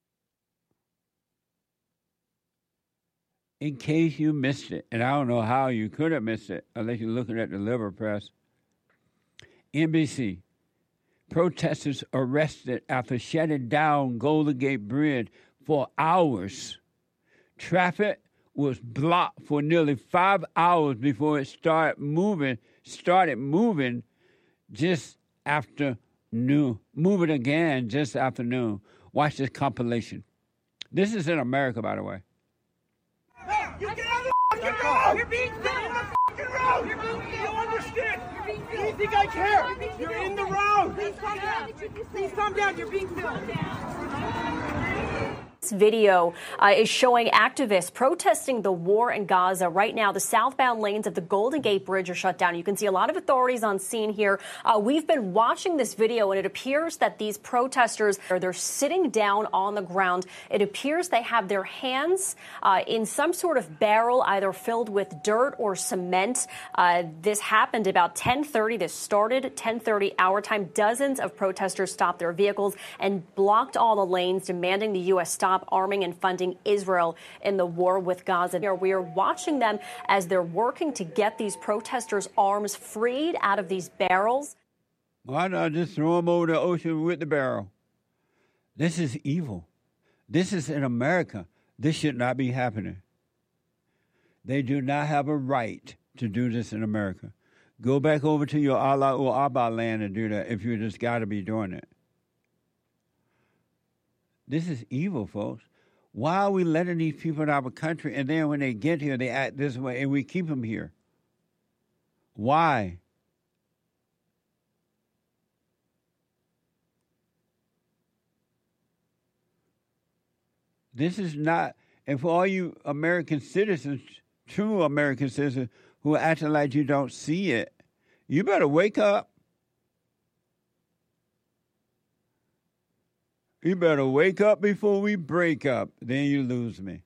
In case you missed it, and I don't know how you could have missed it unless you're looking at the Liberal Press, N B C, protesters arrested after shutting down Golden Gate Bridge for hours. Traffic was blocked for nearly five hours before it started moving, started moving just after noon. Moving again just after noon. Watch this compilation. This is in America, by the way. Hey, you get out of the fucking road! You're being filmed! You're in the fucking road! You're being filmed! You don't understand! You're being filmed! You think I care? You're in the road! Please calm down! Please calm down! You're being filmed! This video uh, is showing activists protesting the war in Gaza. Right now, the southbound lanes of the Golden Gate Bridge are shut down. You can see a lot of authorities on scene here. Uh, we've been watching this video, and it appears that these protesters, are they're sitting down on the ground. It appears they have their hands uh, in some sort of barrel, either filled with dirt or cement. Uh, this happened about ten thirty. This started ten thirty our time. Dozens of protesters stopped their vehicles and blocked all the lanes, demanding the U S stop arming and funding Israel in the war with Gaza. We are watching them as they're working to get these protesters' arms freed out of these barrels. Why not just throw them over the ocean with the barrel? This is evil. This is in America. This should not be happening. They do not have a right to do this in America. Go back over to your Allah or Abba land and do that if you just got to be doing it. This is evil, folks. Why are we letting these people in our country, and then when they get here, they act this way, and we keep them here? Why? This is not, and for all you American citizens, true American citizens, who are acting like you don't see it, you better wake up. You better wake up before we break up. Then you lose me.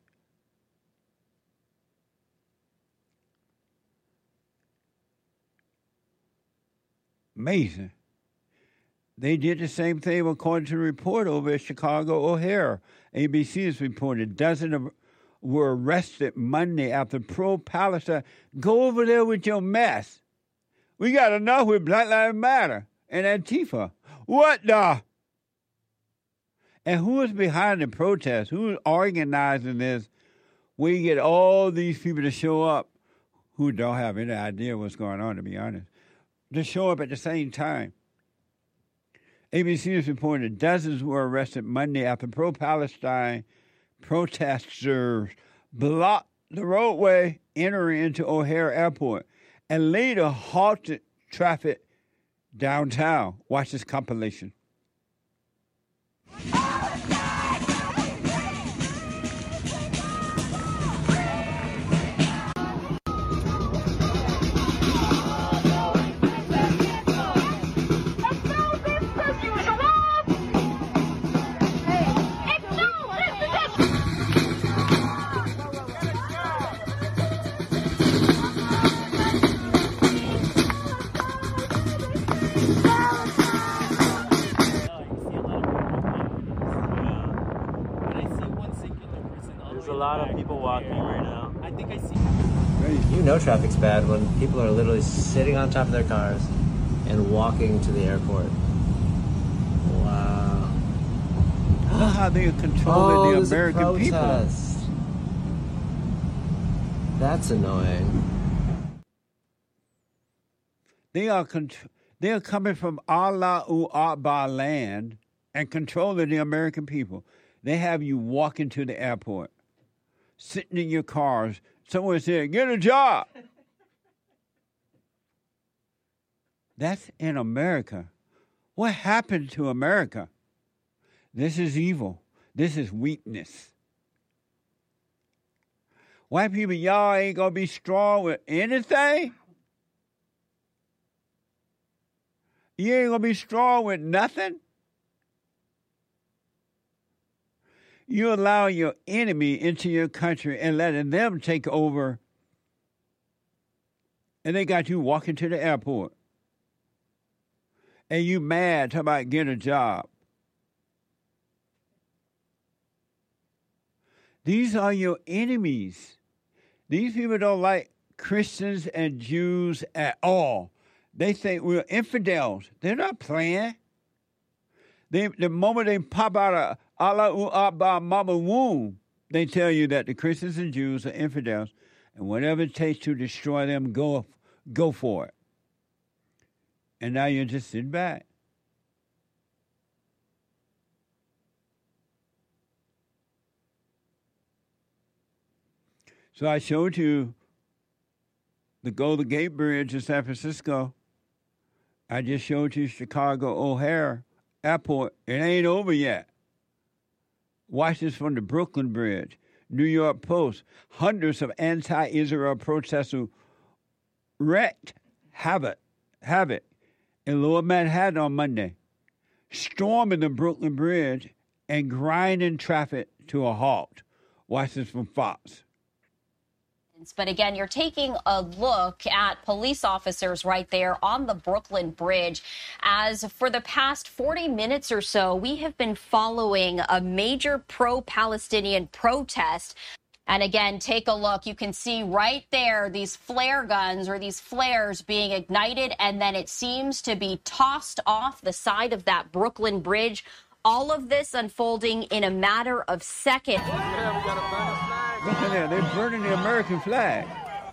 Amazing. They did the same thing according to the report over at Chicago O'Hare. A B C has reported dozens of were arrested Monday after pro-Palestine. Go over there with your mess. We got enough with Black Lives Matter and Antifa. What the? And who is behind the protest? Who is organizing this? We get all these people to show up who don't have any idea what's going on, to be honest, to show up at the same time. A B C is reporting dozens were arrested Monday after pro-Palestine protesters blocked the roadway entering into O'Hare Airport and later halted traffic downtown. Watch this compilation. There's a lot of people walking right now. I think I see. You know traffic's bad when people are literally sitting on top of their cars and walking to the airport. Wow. Look how they are controlling oh, the there's American a people. protest. That's annoying. They are contr- they are coming from Allahu Akbar land and controlling the American people. They have you walking to the airport, sitting in your cars. Someone said, "Get a job." That's in America. What happened to America? This is evil. This is weakness. White people, y'all ain't gonna be strong with anything. You ain't gonna be strong with nothing. You allow your enemy into your country and letting them take over, and they got you walking to the airport. And you mad, talking about get a job. These are your enemies. These people don't like Christians and Jews at all. They think we're infidels. They're not playing. They, the moment they pop out of Allahu Akbar mama womb, they tell you that the Christians and Jews are infidels, and whatever it takes to destroy them, go, go for it. And now you're just sitting back. So I showed you the Golden Gate Bridge in San Francisco. I just showed you Chicago O'Hare Airport. It ain't over yet. Watch this from the Brooklyn Bridge. New York Post. Hundreds of anti-Israel protesters wreaked havoc, havoc in Lower Manhattan on Monday, storming the Brooklyn Bridge and grinding traffic to a halt. Watch this from Fox. But again, you're taking a look at police officers right there on the Brooklyn Bridge. As for the past forty minutes or so, we have been following a major pro-Palestinian protest. And again, take a look. You can see right there these flare guns or these flares being ignited, and then it seems to be tossed off the side of that Brooklyn Bridge. All of this unfolding in a matter of seconds. Yeah, we got a flag. Look at that. They're burning the American flag.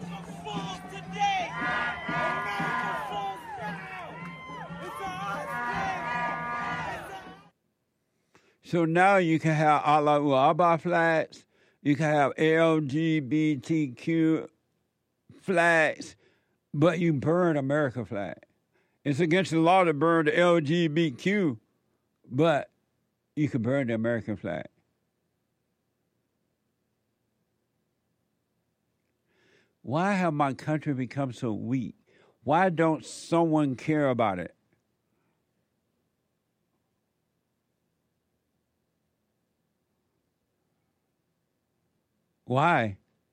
So now you can have Allahu Akbar flags. You can have L G B T Q flags, but you burn American flag. It's against the law to burn the L G B T Q, but you can burn the American flag. Why have my country become so weak? Why don't someone care about it? Why?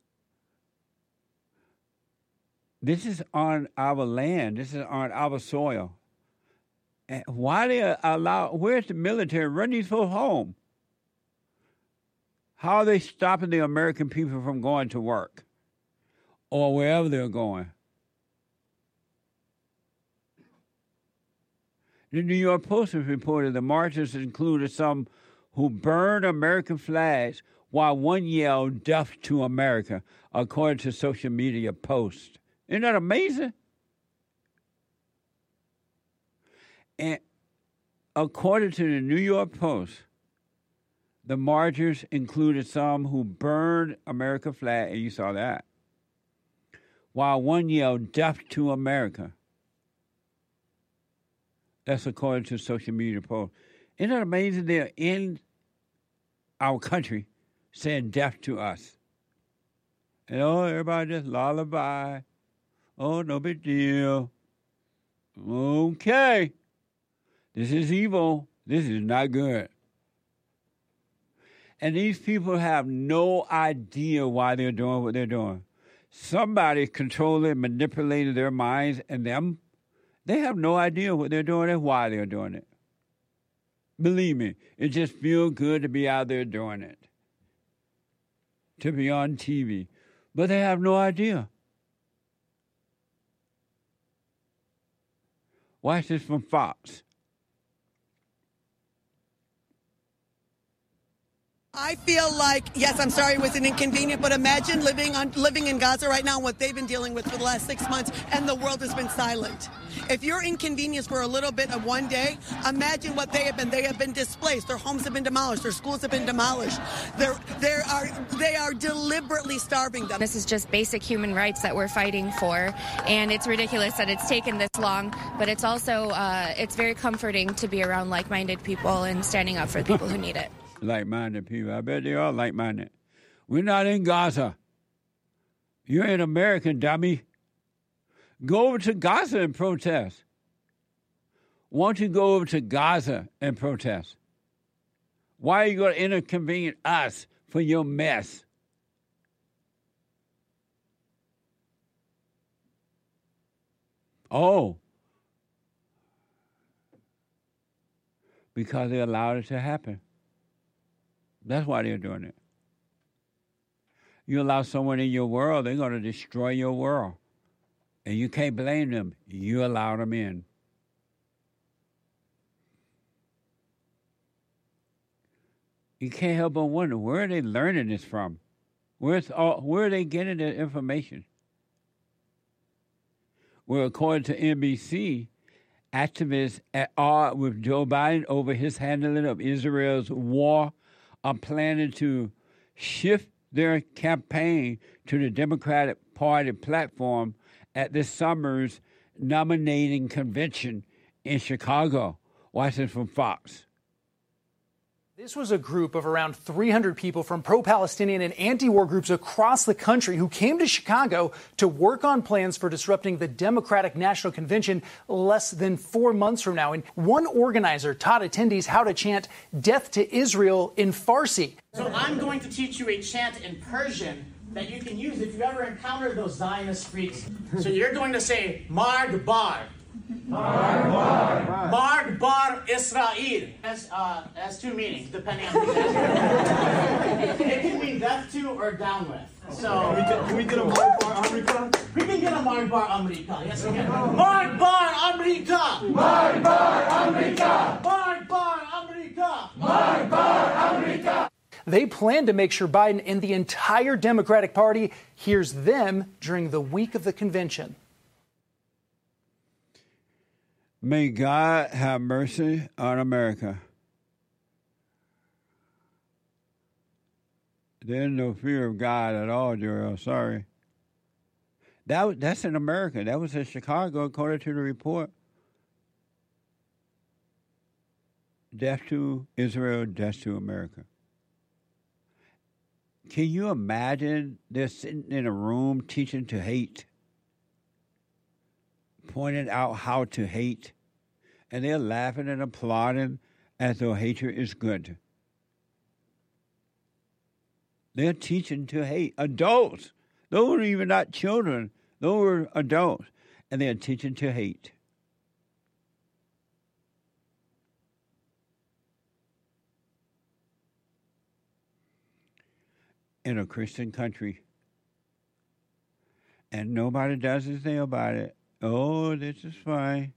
This is on our land. This is on our soil. And why they allow, where's the military? Run these folks home. How are they stopping the American people from going to work or wherever they're going? The New York Post has reported the marchers included some who burned American flags while one yelled "Death to America," according to social media posts. Isn't that amazing? And according to the New York Post, the marchers included some who burned America flag, and you saw that, while one yelled, "Death to America." That's according to social media post. Isn't it amazing they're in our country saying death to us? And oh, everybody just lullaby. Oh, no big deal. Okay. This is evil. This is not good. And these people have no idea why they're doing what they're doing. Somebody controlling, manipulating their minds, and them, they have no idea what they're doing and why they're doing it. Believe me, it just feels good to be out there doing it, to be on T V. But they have no idea. Watch this from Fox. I feel like, yes, I'm sorry it was an inconvenient, but imagine living on living in Gaza right now and what they've been dealing with for the last six months, and the world has been silent. If you're inconvenienced for a little bit of one day, imagine what they have been. They have been displaced. Their homes have been demolished. Their schools have been demolished. They're, they are they are deliberately starving them. This is just basic human rights that we're fighting for, and it's ridiculous that it's taken this long, but it's also, uh, it's very comforting to be around like-minded people and standing up for the people who need it. Like-minded people. I bet they are like-minded. We're not in Gaza. You're in America, dummy. Go over to Gaza and protest. Why don't you go over to Gaza and protest? Why are you going to inconvenience us for your mess? Oh. Because they allowed it to happen. That's why they're doing it. You allow someone in your world, they're going to destroy your world. And you can't blame them. You allow them in. You can't help but wonder, where are they learning this from? Where's all, where are they getting their information? Well, according to N B C, activists at odds with Joe Biden over his handling of Israel's war are planning to shift their campaign to the Democratic Party platform at this summer's nominating convention in Chicago. Watch this from Fox. This was a group of around three hundred people from pro-Palestinian and anti-war groups across the country who came to Chicago to work on plans for disrupting the Democratic National Convention less than four months from now. And one organizer taught attendees how to chant "Death to Israel" in Farsi. So I'm going to teach you a chant in Persian that you can use if you ever encounter those Zionist freaks. So you're going to say, Marg Bar. Marg Bar. Marg Bar Israel. Has, uh, has two meanings, depending on who you ask. It can mean death to or down with. So can we get, can we get a Marg Bar America? We can get a Marg Bar America. Yes, we can. Marg Bar America. Marg Bar America. Marg Bar America. Marg Bar America. They plan to make sure Biden and the entire Democratic Party hears them during the week of the convention. May God have mercy on America. There's no fear of God at all, Joel. Sorry. That, that's in America. That was in Chicago, according to the report. Death to Israel, death to America. Can you imagine they're sitting in a room teaching to hate, pointing out how to hate, and they're laughing and applauding as though hatred is good? They're teaching to hate. Adults. Those were even not children. Those were adults. And they're teaching to hate. In a Christian country. And nobody does anything about it. Oh, this is fine.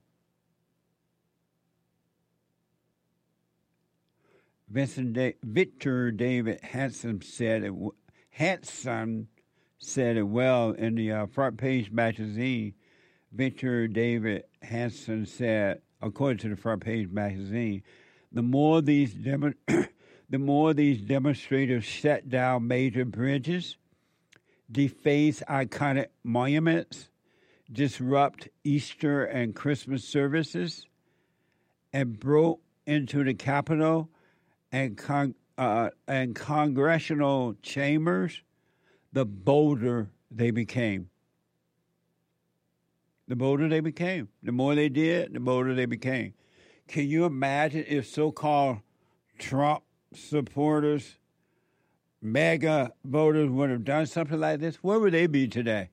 Vincent da- Victor David Hanson said it. W- Hanson said it well in the uh, front page magazine. Victor David Hanson said, according to the Front Page magazine. The more these demo- the more these demonstrators shut down major bridges, deface iconic monuments, disrupt Easter and Christmas services, and broke into the Capitol and con- uh, and congressional chambers, the bolder they became. The bolder they became. The more they did, the bolder they became. Can you imagine if so-called Trump supporters, MAGA voters would have done something like this? Where would they be today?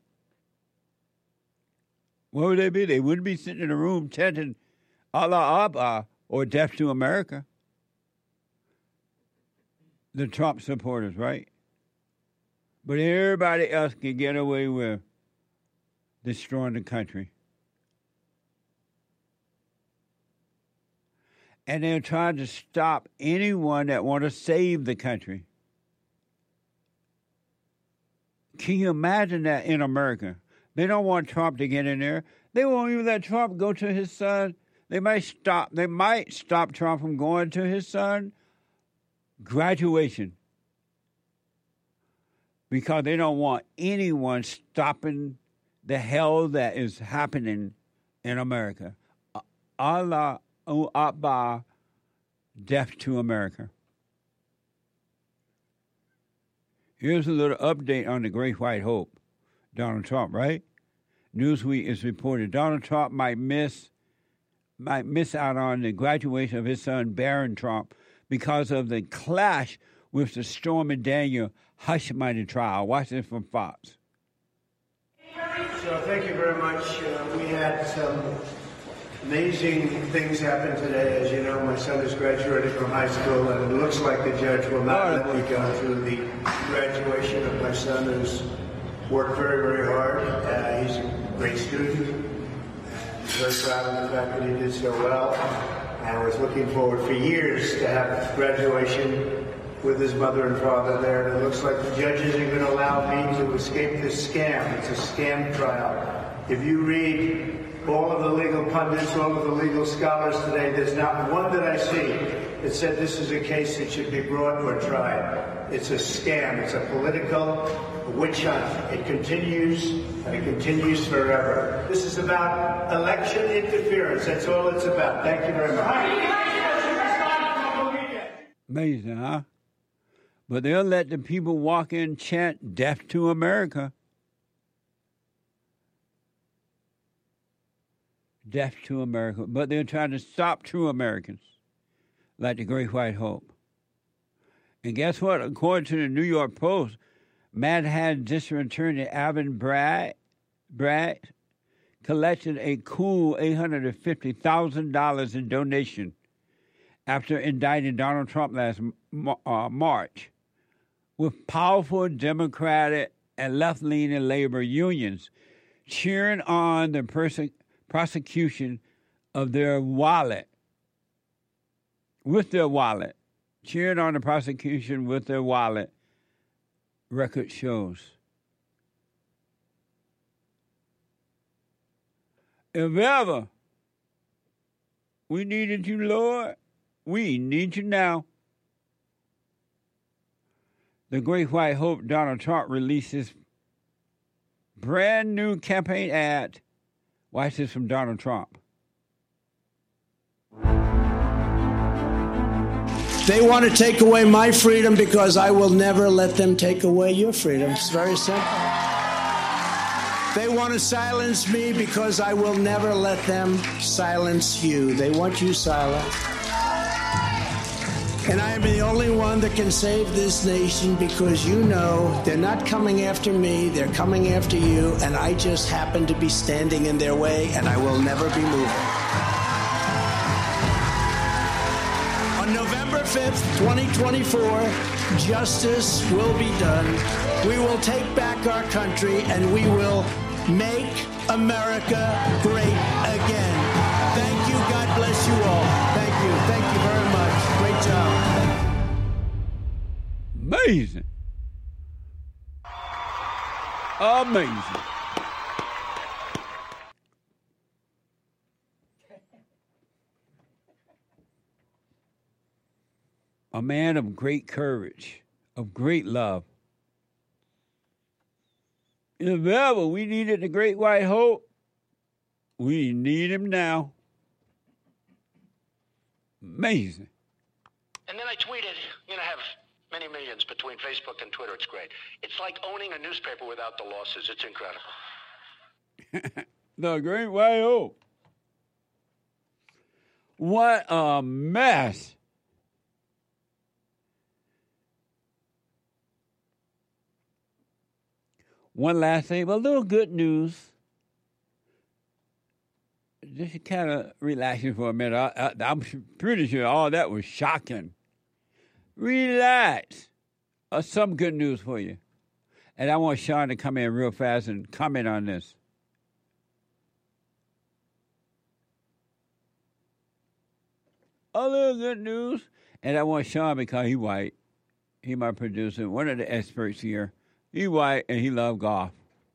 Where would they be? They wouldn't be sitting in a room chanting Allah Abba or Death to America. The Trump supporters, right? But everybody else can get away with destroying the country. And they're trying to stop anyone that want to save the country. Can you imagine that in America? They don't want Trump to get in there. They won't even let Trump go to his son. They might stop. They might stop Trump from going to his son graduation because they don't want anyone stopping the hell that is happening in America. Allah Akbar, death to America. Here's a little update on the Great White Hope, Donald Trump, right? Newsweek is reported Donald Trump might miss might miss out on the graduation of his son Barron Trump because of the clash with the Stormy Daniels hush money trial. Watch this from Fox. So thank you very much. Uh, we had some amazing things happen today. As you know, my son is graduating from high school, and it looks like the judge will not let me go through the graduation of my son, who's worked very, very hard. Uh, he's a great student. I'm very proud of the fact that he did so well. And I was looking forward for years to have graduation with his mother and father there. And it looks like the judge isn't going to allow me to escape this scam. It's a scam trial. If you read all of the legal pundits, all of the legal scholars today, there's not one that I see that said this is a case that should be brought or tried. It's a scam. It's a political witch hunt. It continues, and it continues forever. This is about election interference. That's all it's about. Thank you very much. Amazing, huh? But they'll let the people walk in and chant death to America. Death to America. But they're trying to stop true Americans, like the Great White Hope. And guess what? According to the New York Post, Manhattan District Attorney Alvin Bragg, Bragg collected a cool eight hundred fifty thousand dollars in donation after indicting Donald Trump last uh, March, with powerful Democratic and left-leaning labor unions cheering on the perse- prosecution of their wallet, with their wallet, cheering on the prosecution with their wallet, record shows. If ever we needed you, Lord, we need you now. The Great White Hope, Donald Trump, releases brand new campaign ad. Watch this from Donald Trump. They want to take away my freedom because I will never let them take away your freedom. It's very simple. They want to silence me because I will never let them silence you. They want you silent. And I am the only one that can save this nation because you know they're not coming after me, they're coming after you, and I just happen to be standing in their way, and I will never be moving. On November fifth, twenty twenty-four, justice will be done. We will take back our country, and we will make America great again. Thank you. God bless you all. Thank you. Thank you very much. Great job. Amazing. Amazing. a man of great courage, of great love. If ever we needed the great white hope, we need him now. Amazing. And then I tweeted, you know, I have many millions between Facebook and Twitter. It's great. It's like owning a newspaper without the losses. It's incredible. The great white hope. What a mess. One last thing, but a little good news. Just kind of relaxing for a minute. I, I, I'm pretty sure all that was shocking. Relax. Uh, some good news for you. And I want Sean to come in real fast and comment on this. A little good news. And I want Sean, because he's white, he my producer, one of the experts here. He white and he love golf.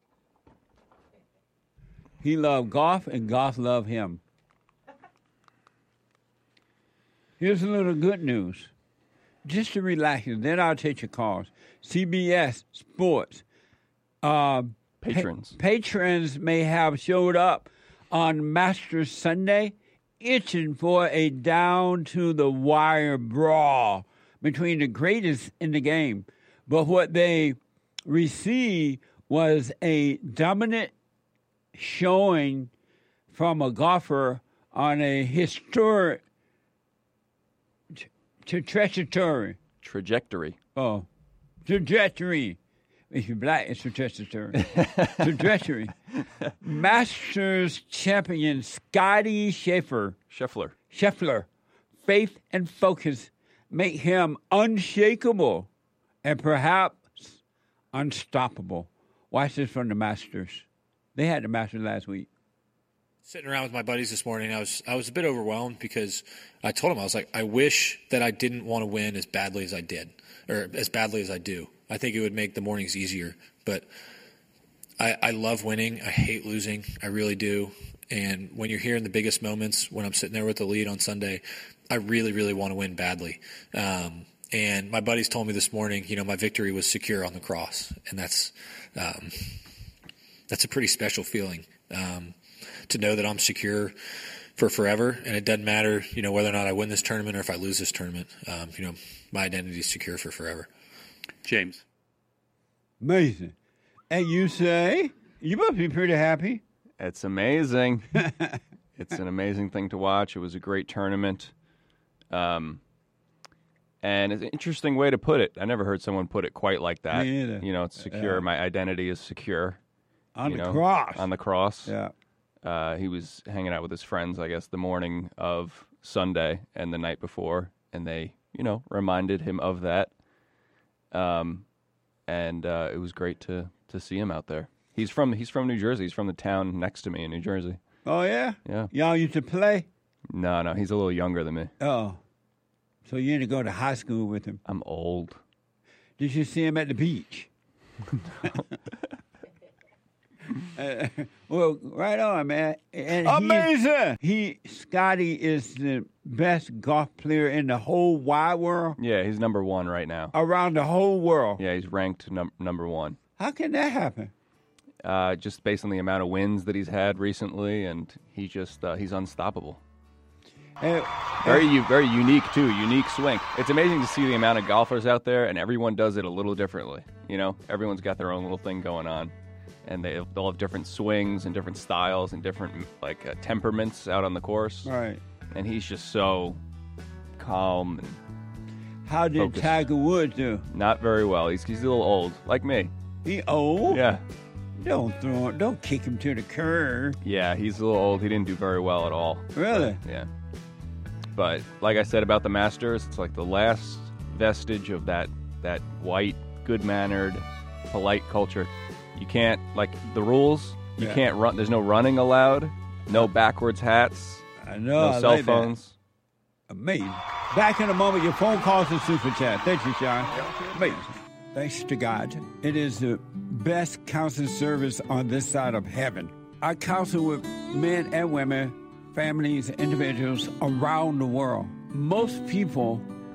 He love golf and golf love him. Here's a little good news. Just to relax you, then I'll take your calls. C B S Sports. Uh, patrons. Pa- patrons may have showed up on Masters Sunday itching for a down-to-the-wire brawl between the greatest in the game. But what they received was a dominant showing from a golfer on a historic t- trajectory. Trajectory. Oh, trajectory. If you're black, it's a trajectory. Trajectory. Masters champion Scotty Scheffler. Scheffler. Scheffler. Faith and focus make him unshakable and perhaps unstoppable. Watch this from the Masters. They had the Masters last week. Sitting around with my buddies this morning, I was I was a bit overwhelmed because I told them, I was like, I wish that I didn't want to win as badly as I did, or as badly as I do. I think it would make the mornings easier. But I, I love winning. I hate losing. I really do. And when you're here in the biggest moments, when I'm sitting there with the lead on Sunday, I really, really want to win badly. Um, and my buddies told me this morning, you know, my victory was secure on the cross, and that's um, that's a pretty special feeling. Um, to know that I'm secure for forever, and it doesn't matter, you know, whether or not I win this tournament or if I lose this tournament. Um, you know, my identity is secure for forever. James. Amazing. And you say, you must be pretty happy. It's amazing. It's an amazing thing to watch. It was a great tournament. Um, and it's an interesting way to put it. I never heard someone put it quite like that. Me either. You know, it's secure. Yeah. My identity is secure. On you the know, cross. On the cross. Yeah. Uh, he was hanging out with his friends, I guess, the morning of Sunday and the night before, and they, you know, reminded him of that. Um, and uh, it was great to, to see him out there. He's from he's from New Jersey. He's from the town next to me in New Jersey. Oh, yeah? Yeah. Y'all used to play? No, no, he's a little younger than me. Oh. So you didn't go to high school with him? I'm old. Did you see him at the beach? Uh, well, right on, man. And amazing. He, he Scotty is the best golf player in the whole wide world. Yeah, he's number one right now. Around the whole world. Yeah, he's ranked num- number one. How can that happen? Uh, just based on the amount of wins that he's had recently, and he just uh, he's unstoppable. Uh, very u- very unique too, unique swing. It's amazing to see the amount of golfers out there, and everyone does it a little differently. You know, everyone's got their own little thing going on. And they they'll have different swings and different styles and different like uh, temperaments out on the course. Right. And he's just so calm. And How did focused. Tiger Woods do? Not very well. He's he's a little old, like me. He old? Yeah. Don't throw him. Don't kick him to the curb. Yeah, he's a little old. He didn't do very well at all. Really? But, yeah. But like I said about the Masters, it's like the last vestige of that that white, good-mannered, polite culture. You can't, like, the rules, you Yeah. can't run. There's no running allowed, no backwards hats, I know. no I cell like that. phones. Amazing. Back in a moment, your phone calls and super chat. Thank you, Sean. Amazing. Thanks to God. It is the best counseling service on this side of heaven. I counsel with men and women, families, individuals around the world. Most people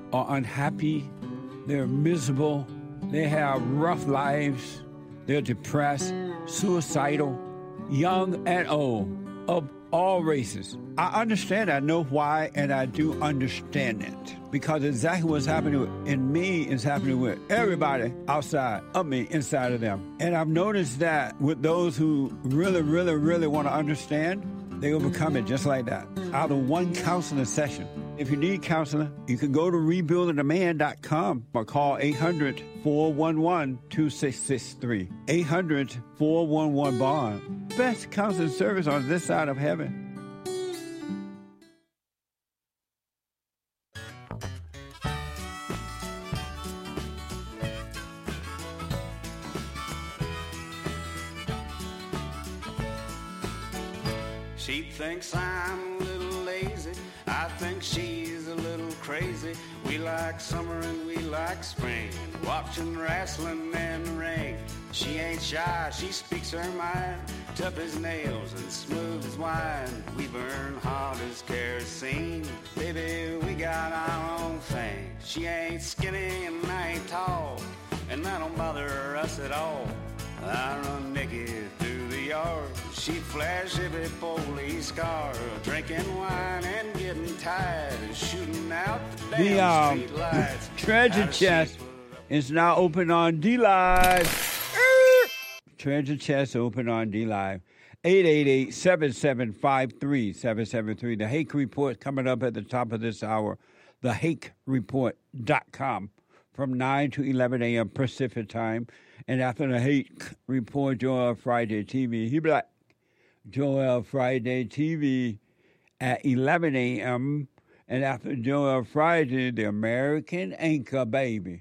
are unhappy, they're miserable, they have rough lives, they're depressed, suicidal, young and old, of all races. I understand, I know why, and I do understand it. Because exactly what's happening in me is happening with everybody outside of me, inside of them. And I've noticed that with those who really, really, really want to understand, they overcome it just like that, out of one counseling session. If you need counseling, you can go to rebuilding a man dot com or call eight hundred, four one one, two six six three. eight hundred, four one one, bond. Best counseling service on this side of heaven. She thinks I'm a little lazy. I think she's a little crazy. We like summer and we like spring, watching wrestling in the ring. She ain't shy, she speaks her mind, tough as nails and smooth as wine. We burn hot as kerosene, baby, we got our own thing. She ain't skinny and I ain't tall, and that don't bother us at all. I run naked through the yard, she flash every police car, drinking wine and getting tired and shooting out the The damn um, street lights. treasure chest is now open on D Live. Treasure chest open on D Live. eight eight eight, seven seven five, three seven seven three. The Hake Report coming up at the top of this hour. the hake report dot com from nine to eleven a.m. Pacific time. And after the Hake Report, Joel Friday T V. He be like, Joel Friday T V at eleven a.m. And after Joel Friday, the American Anchor Baby.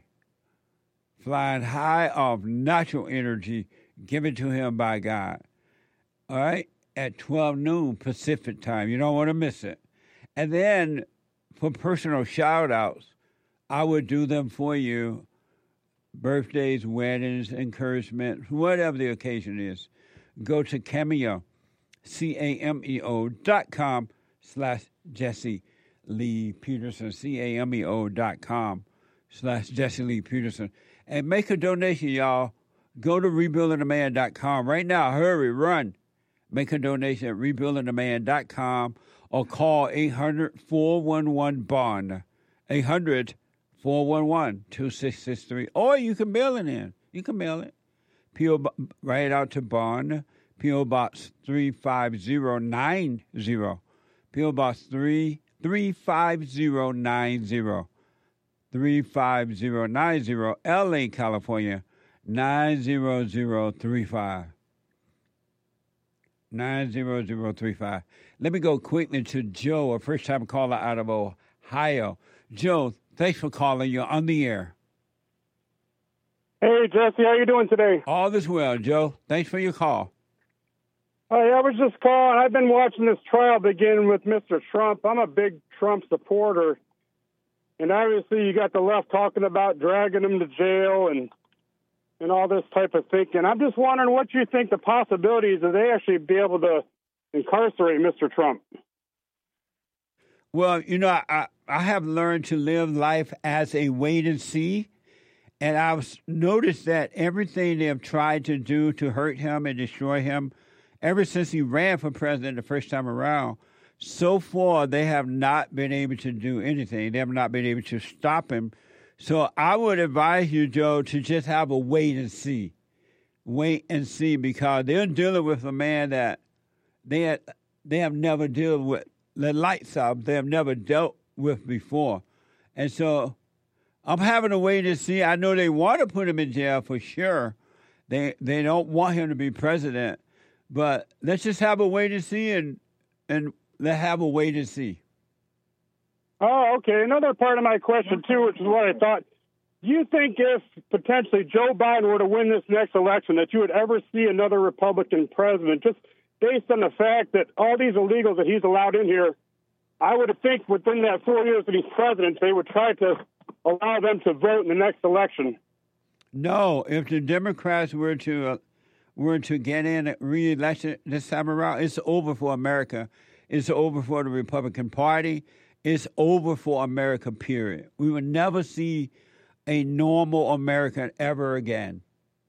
Flying high off natural energy given to him by God. All right? At twelve noon Pacific time. You don't want to miss it. And then for personal shout-outs, I would do them for you. Birthdays, weddings, encouragement, whatever the occasion is. Go to Cameo, C A M E O dot com slash Jesse Lee Peterson, C A M E O dot com slash Jesse Lee Peterson. And make a donation, y'all. Go to rebuilding a man dot com right now. Hurry, run. Make a donation at rebuilding a man dot com or call eight hundred, four one one, bond. eight hundred, four one one, two six six three. Or you can mail it in. You can mail it. P O right out to Bond. P O Box three five zero nine zero. P O Box three three five zero nine zero. three five zero nine zero, L A, California, nine zero zero three five. nine zero zero three five. Let me go quickly to Joe, a first-time caller out of Ohio. Joe, thanks for calling. You're on the air. Hey, Jesse, how you doing today? All is well, Joe. Thanks for your call. Hey, I was just calling. I've been watching this trial begin with Mister Trump. I'm a big Trump supporter. And obviously you got the left talking about dragging him to jail and and all this type of thinking. I'm just wondering what you think the possibilities of they actually be able to incarcerate Mister Trump. Well, you know, I, I have learned to live life as a wait and see. And I've noticed that everything they have tried to do to hurt him and destroy him, ever since he ran for president the first time around, so far they have not been able to do anything. They have not been able to stop him. So I would advise you, Joe, to just have a wait and see. Wait and see, because they're dealing with a man that they had, they have never dealt with. The lights up, they have never dealt with before. And so I'm having to wait and see. I know they want to put him in jail for sure. They they don't want him to be president. But let's just have a wait and see, and and let's have a wait and see. Oh, okay. Another part of my question, too, which is what I thought. Do you think if potentially Joe Biden were to win this next election that you would ever see another Republican president, just based on the fact that all these illegals that he's allowed in here, I would think within that four years that he's president, they would try to allow them to vote in the next election? No. If the Democrats were to uh, were to get in re-election this time around, it's over for America. It's over for the Republican Party. it's over for America, period. We will never see a normal American ever again.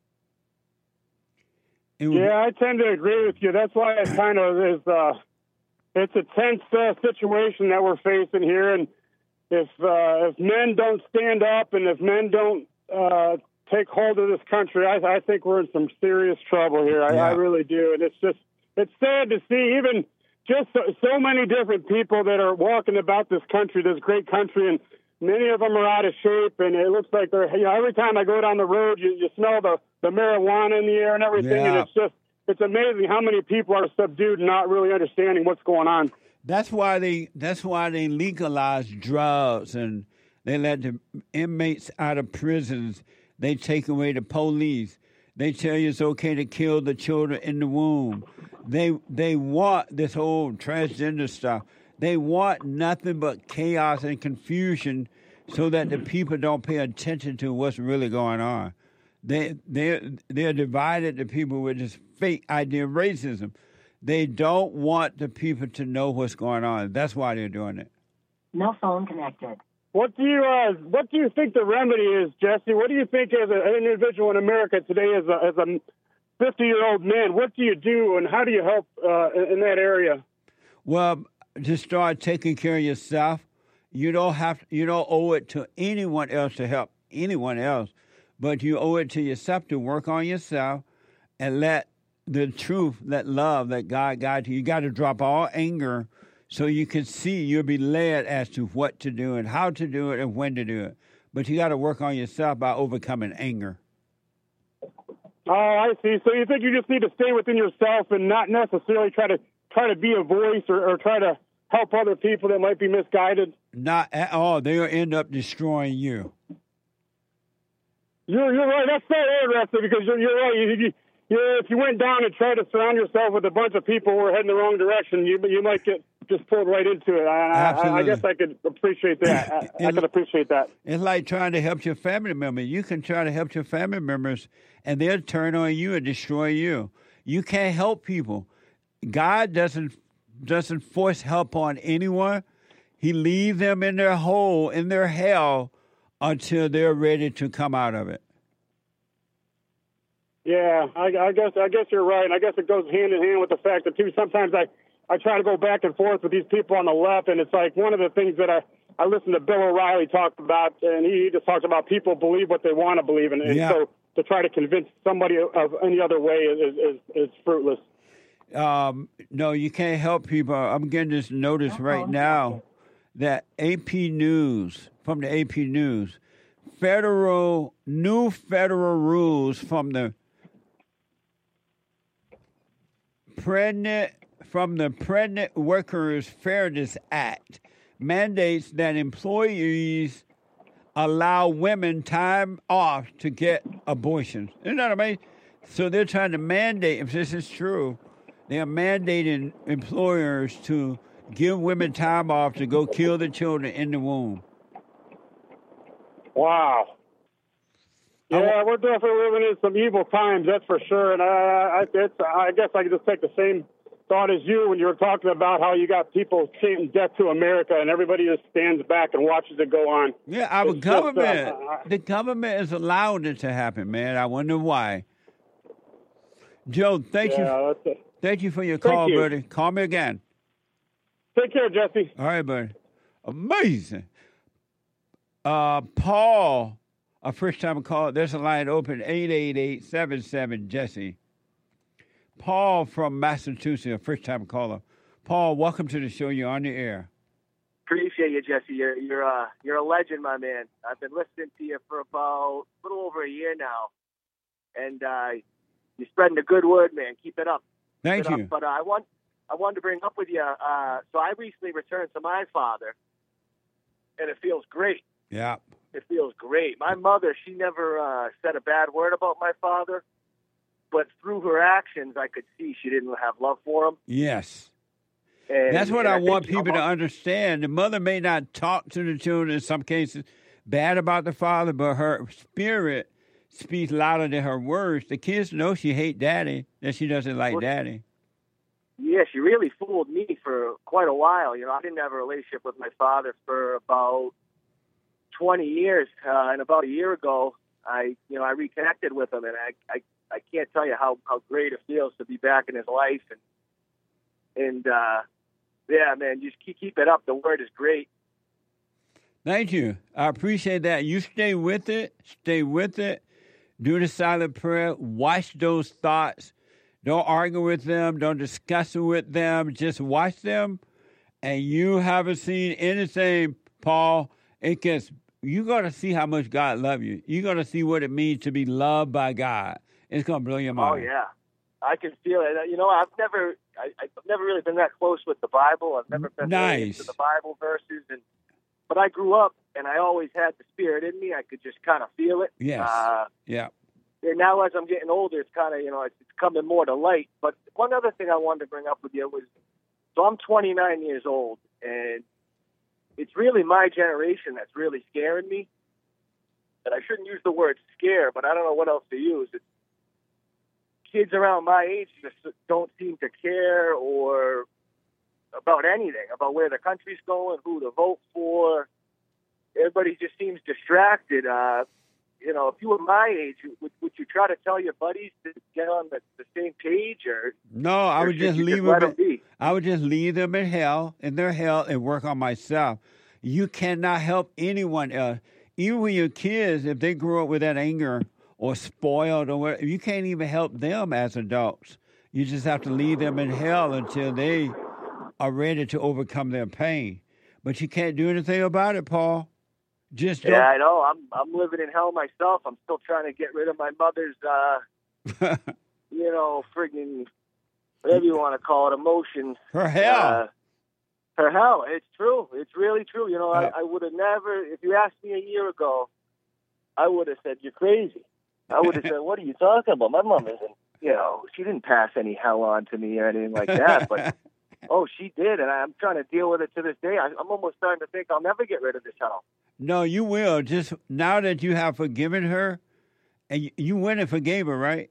It would, yeah, I tend to agree with you. That's why it kind of is, uh, it's a tense uh, situation that we're facing here. And if, uh, if men don't stand up and if men don't uh, take hold of this country, I, I think we're in some serious trouble here. I, yeah. I really do. And it's just, it's sad to see even just so, so many different people that are walking about this country, this great country, and many of them are out of shape, and it looks like they're, you know, every time I go down the road, you, you smell the, the marijuana in the air and everything, yeah. and it's just, it's amazing how many people are subdued and not really understanding what's going on. That's why they, that's why they legalize drugs, and they let the inmates out of prisons. They take away the police. They tell you it's okay to kill the children in the womb. They they want this whole transgender stuff. They want nothing but chaos and confusion so that the people don't pay attention to what's really going on. They they they're divided, the people, with this fake idea of racism. They don't want the people to know what's going on. That's why they're doing it. No phone connected. What do you uh, what do you think the remedy is, Jesse? What do you think as a, an individual in America today, as a as a fifty-year-old man, what do you do and how do you help uh, in that area? Well, just start taking care of yourself. You don't have you don't owe it to anyone else to help anyone else, but you owe it to yourself to work on yourself and let the truth, let love, that God guide you. You got to drop all anger so you can see, you'll be led as to what to do and how to do it and when to do it. But you got to work on yourself by overcoming anger. Oh, I see. So you think you just need to stay within yourself and not necessarily try to try to be a voice or, or try to help other people that might be misguided? Not at all. They'll end up destroying you. You're you're right. That's so interesting because you're you're right. You, you, you, if you went down and tried to surround yourself with a bunch of people who are heading the wrong direction, you you might get just pulled right into it. I, I, I guess I could appreciate that. I, I could appreciate that. It's like trying to help your family member. You can try to help your family members, and they'll turn on you and destroy you. You can't help people. God doesn't doesn't force help on anyone. He leaves them in their hole, in their hell, until they're ready to come out of it. Yeah, I, I guess I guess you're right. I guess it goes hand in hand with the fact that too sometimes I. I try to go back and forth with these people on the left, and it's like one of the things that I, I listened to Bill O'Reilly talk about, and he just talks about people believe what they want to believe, and, and yeah. so to try to convince somebody of any other way is, is, is fruitless. Um, no, you can't help people. I'm getting this notice right now that A P News, from the A P News, federal, new federal rules from the pregnant, from the Pregnant Workers Fairness Act mandates that employees allow women time off to get abortions. Isn't that amazing? So they're trying to mandate, if this is true, they are mandating employers to give women time off to go kill the children in the womb. Wow. Yeah, we're definitely living in some evil times, that's for sure. And I, I, it's, I guess I could just take the same thought as you when you were talking about how you got people chanting death to America and everybody just stands back and watches it go on. Yeah, our it's government, just, uh, the government is allowing it to happen, man. I wonder why. Joe, thank yeah, you. Thank you for your Thank call, you. buddy. Call me again. Take care, Jesse. All right, buddy. Amazing. Uh, Paul, a first-time call. There's a line open, eight eight eight, seven seven, Jesse. Paul from Massachusetts, a first-time caller. Paul, welcome to the show. You're on the air. Appreciate you, Jesse. You're you're uh you're a legend, my man. I've been listening to you for about a little over a year now, and uh, you're spreading the good word, man. Keep it up. Thank Keep it you. Up. But uh, I want I wanted to bring up with you. Uh, so I recently returned to my father, and it feels great. Yeah. It feels great. My mother, she never uh, said a bad word about my father. But through her actions, I could see she didn't have love for him. Yes. And, That's what and I, I want think, people to understand. The mother may not talk to the children in some cases bad about the father, but her spirit speaks louder than her words. The kids know she hates daddy, that she doesn't like well, daddy. yeah, she really fooled me for quite a while. You know, I didn't have a relationship with my father for about twenty years, uh, and about a year ago, I, you know, I reconnected with him, and I, I, I can't tell you how, how great it feels to be back in his life, and, and, uh, yeah, man, just keep, keep it up. The word is great. Thank you. I appreciate that. You stay with it. Stay with it. Do the silent prayer. Watch those thoughts. Don't argue with them. Don't discuss it with them. Just watch them. And you haven't seen anything, Paul. It gets, you're going to see how much God loves you. You're going to see what it means to be loved by God. It's going to blow your mind. Oh, yeah. I can feel it. You know, I've never, I, I've never really been that close with the Bible. I've never been nice. really into the Bible verses. And But I grew up, and I always had the Spirit in me. I could just kind of feel it. Yes. Uh, yeah. And now as I'm getting older, it's kind of, you know, it's, it's coming more to light. But one other thing I wanted to bring up with you was, so I'm twenty-nine years old, and it's really my generation that's really scaring me. And I shouldn't use the word scare, but I don't know what else to use. It's kids around my age just don't seem to care or about anything, about where the country's going, who to vote for. Everybody just seems distracted. Uh, you know, if you were my age, would, would you try to tell your buddies to get on the, the same page, or no? I or would just you leave just let them. them be? I would just leave them in hell, in their hell, and work on myself. You cannot help anyone else. Even when your kids, if they grew up with that anger or spoiled or whatever, you can't even help them as adults. You just have to leave them in hell until they are ready to overcome their pain. But you can't do anything about it, Paul. Just don't. Yeah, I know. I'm I'm living in hell myself. I'm still trying to get rid of my mother's, uh, you know, friggin' whatever you want to call it, emotions. Her hell. Uh, her hell. It's true. It's really true. You know, I, I would have never, if you asked me a year ago, I would have said, you're crazy. I would have said, what are you talking about? My mom isn't, you know, she didn't pass any hell on to me or anything like that. But, oh, she did, and I'm trying to deal with it to this day. I, I'm almost starting to think I'll never get rid of this hell. No, you will. Just now that you have forgiven her, and you, you went and forgave her, right?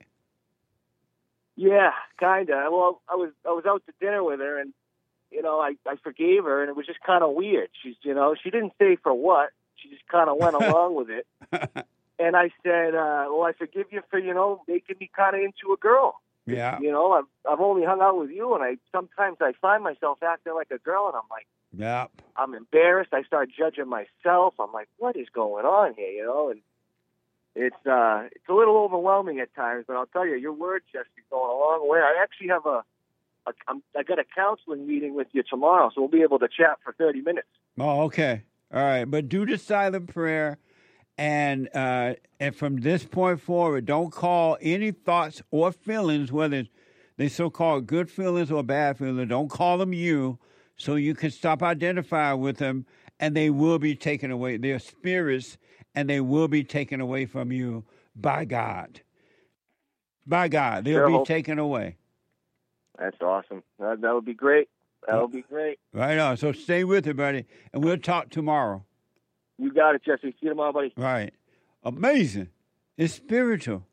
Yeah, kind of. Well, I was I was out to dinner with her, and, you know, I, I forgave her, and it was just kind of weird. She's, you know, she didn't say for what. She just kind of went along with it. And I said, uh, well, I forgive you for, you know, making me kind of into a girl. Yeah. You know, I've, I've only hung out with you, and I sometimes I find myself acting like a girl, and I'm like, yeah. I'm embarrassed. I start judging myself. I'm like, what is going on here, you know? And it's uh, it's a little overwhelming at times, but I'll tell you, your word, Jesse, is going a long way. I actually have a, a I'm, I got a counseling meeting with you tomorrow, so we'll be able to chat for thirty minutes. Oh, okay. All right. But do the silent prayer. And uh, and from this point forward, don't call any thoughts or feelings, whether they so-called good feelings or bad feelings, don't call them you, so you can stop identifying with them, and they will be taken away. They're spirits, and they will be taken away from you by God. By God. They'll Sure be hope. taken away. That's awesome. That, that would be great. That would be great. Right on. So stay with it, buddy, and we'll talk tomorrow. You got it, Jesse. See you tomorrow, buddy. Right. Amazing. It's spiritual.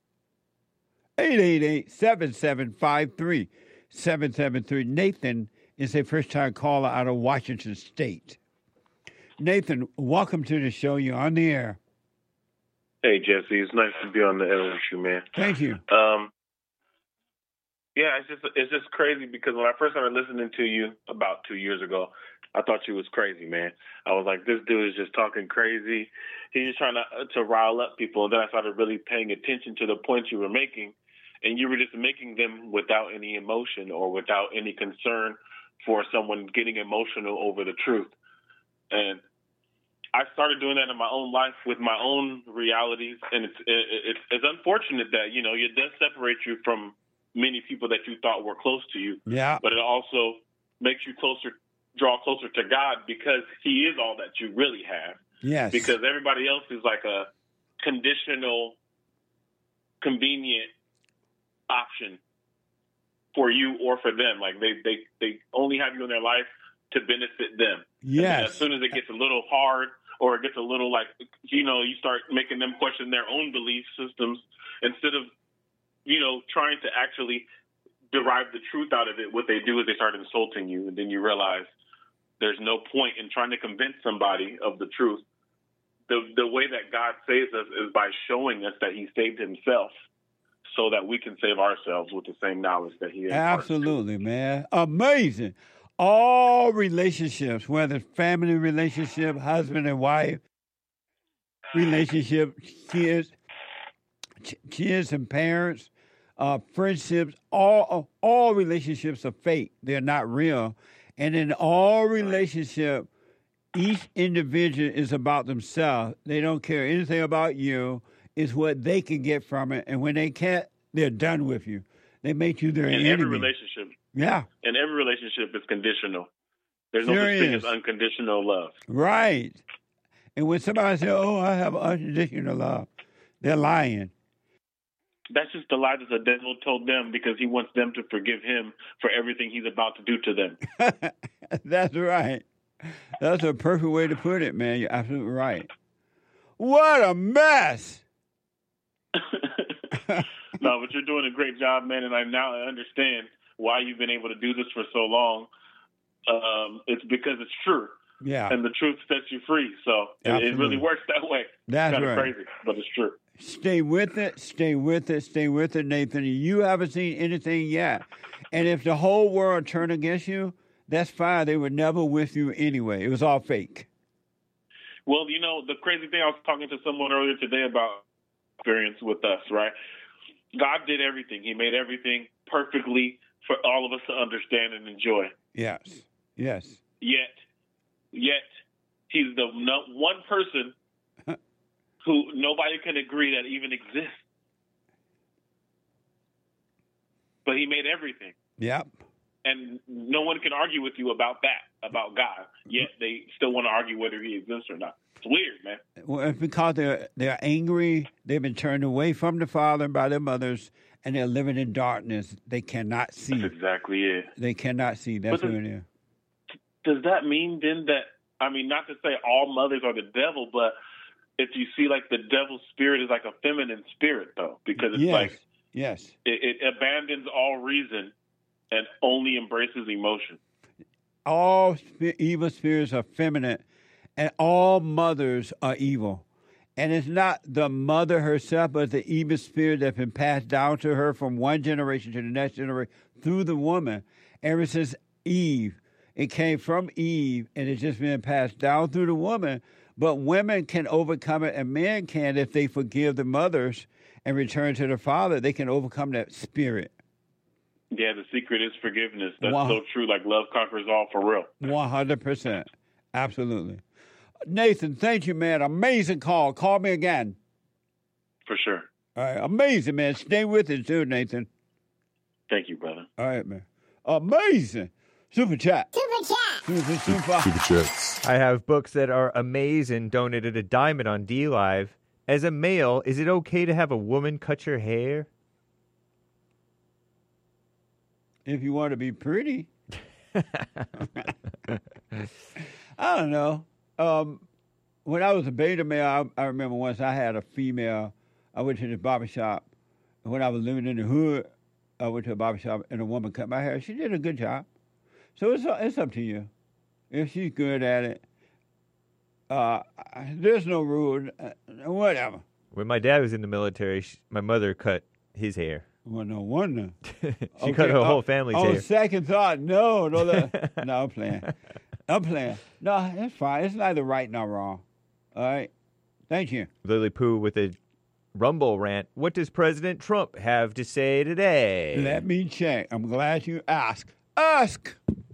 eight eight eight, seven seven five, three seven seven three. Nathan is a first-time caller out of Washington State. Nathan, welcome to the show. You're on the air. Hey, Jesse. It's nice to be on the air with you, man. Thank you. Um, yeah, it's just it's just crazy because when I first started listening to you about two years ago, I thought you was crazy, man. I was like, this dude is just talking crazy. He's just trying to to rile up people. And then I started really paying attention to the points you were making, and you were just making them without any emotion or without any concern for someone getting emotional over the truth. And I started doing that in my own life with my own realities, and it's it's, it's unfortunate that, you know, it does separate you from many people that you thought were close to you. Yeah. But it also makes you closer. Draw closer to God because he is all that you really have. Yes. Because everybody else is like a conditional, convenient option for you or for them. Like they, they, they only have you in their life to benefit them. Yes. And as soon as it gets a little hard or it gets a little like, you know, you start making them question their own belief systems instead of, you know, trying to actually derive the truth out of it, what they do is they start insulting you, and then you realize there's no point in trying to convince somebody of the truth. The the way that God saves us is by showing us that he saved himself so that we can save ourselves with the same knowledge that he has. Absolutely, man. Amazing. All relationships, whether family relationship, husband and wife, relationship, kids, kids and parents, uh, friendships, all all relationships are fake. They're not real. And in all relationship, each individual is about themselves. They don't care anything about you. It's what they can get from it. And when they can't, they're done with you. They make you their in enemy. every relationship. Yeah. And every relationship is conditional. There's There no such thing is. as unconditional love. Right. And when somebody says, oh, I have unconditional love, they're lying. That's just the lie that the devil told them because he wants them to forgive him for everything he's about to do to them. That's right. That's a perfect way to put it, man. You're absolutely right. What a mess. No, but you're doing a great job, man, and I now understand why you've been able to do this for so long. Um, it's because it's true. Yeah. And the truth sets you free. So it, it Absolutely. really works that way. That's it's kind of right. crazy, but it's true. Stay with it, stay with it, stay with it, Nathan. You haven't seen anything yet. And if the whole world turned against you, that's fine. They were never with you anyway. It was all fake. Well, you know, the crazy thing, I was talking to someone earlier today about experience with us, right? God did everything. He made everything perfectly for all of us to understand and enjoy. Yes, yes. Yet, yet, he's the no, one person who nobody can agree that even exists. But he made everything. Yep. And no one can argue with you about that, about God. Yet they still want to argue whether he exists or not. It's weird, man. Well, it's because they're, they're angry. They've been turned away from the Father by their mothers, and they're living in darkness. They cannot see. That's exactly it. They cannot see. That's But what the- it is. Does that mean then that, I mean, not to say all mothers are the devil, but if you see like the devil's spirit is like a feminine spirit, though, because it's Yes, like yes. it, it abandons all reason and only embraces emotion. All sp- evil spirits are feminine, and all mothers are evil. And it's not the mother herself, but the evil spirit that's been passed down to her from one generation to the next generation through the woman. Ever since Eve, it came from Eve, and it's just been passed down through the woman. But women can overcome it, and men can if they forgive the mothers and return to the Father. They can overcome that spirit. Yeah, the secret is forgiveness. That's Wow. so true. Like love conquers all for real. one hundred percent. Absolutely. Nathan, thank you, man. Amazing call. Call me again. For sure. All right. Amazing, man. Stay with it, too, Nathan. Thank you, brother. All right, man. Amazing. Super chat. Super chat. Super, super. Super chats. I have books that are amazing donated a diamond on D Live. As a male, is it okay to have a woman cut your hair? If you want to be pretty. I don't know. Um, when I was a beta male, I, I remember once I had a female. I went to the barbershop. And when I was living in the hood, I went to a barbershop and a woman cut my hair. She did a good job. So it's it's up to you. If she's good at it, uh, there's no rule. Uh, whatever. When my dad was in the military, she, my mother cut his hair. Well, no wonder. she Okay, cut her uh, whole family's on hair. second thought, no, no, that, no, I'm playing. I'm playing. No, it's fine. It's neither right nor wrong. All right. Thank you. Lily Pooh with a Rumble rant. What does President Trump have to say today? Let me check. I'm glad you asked. Ask.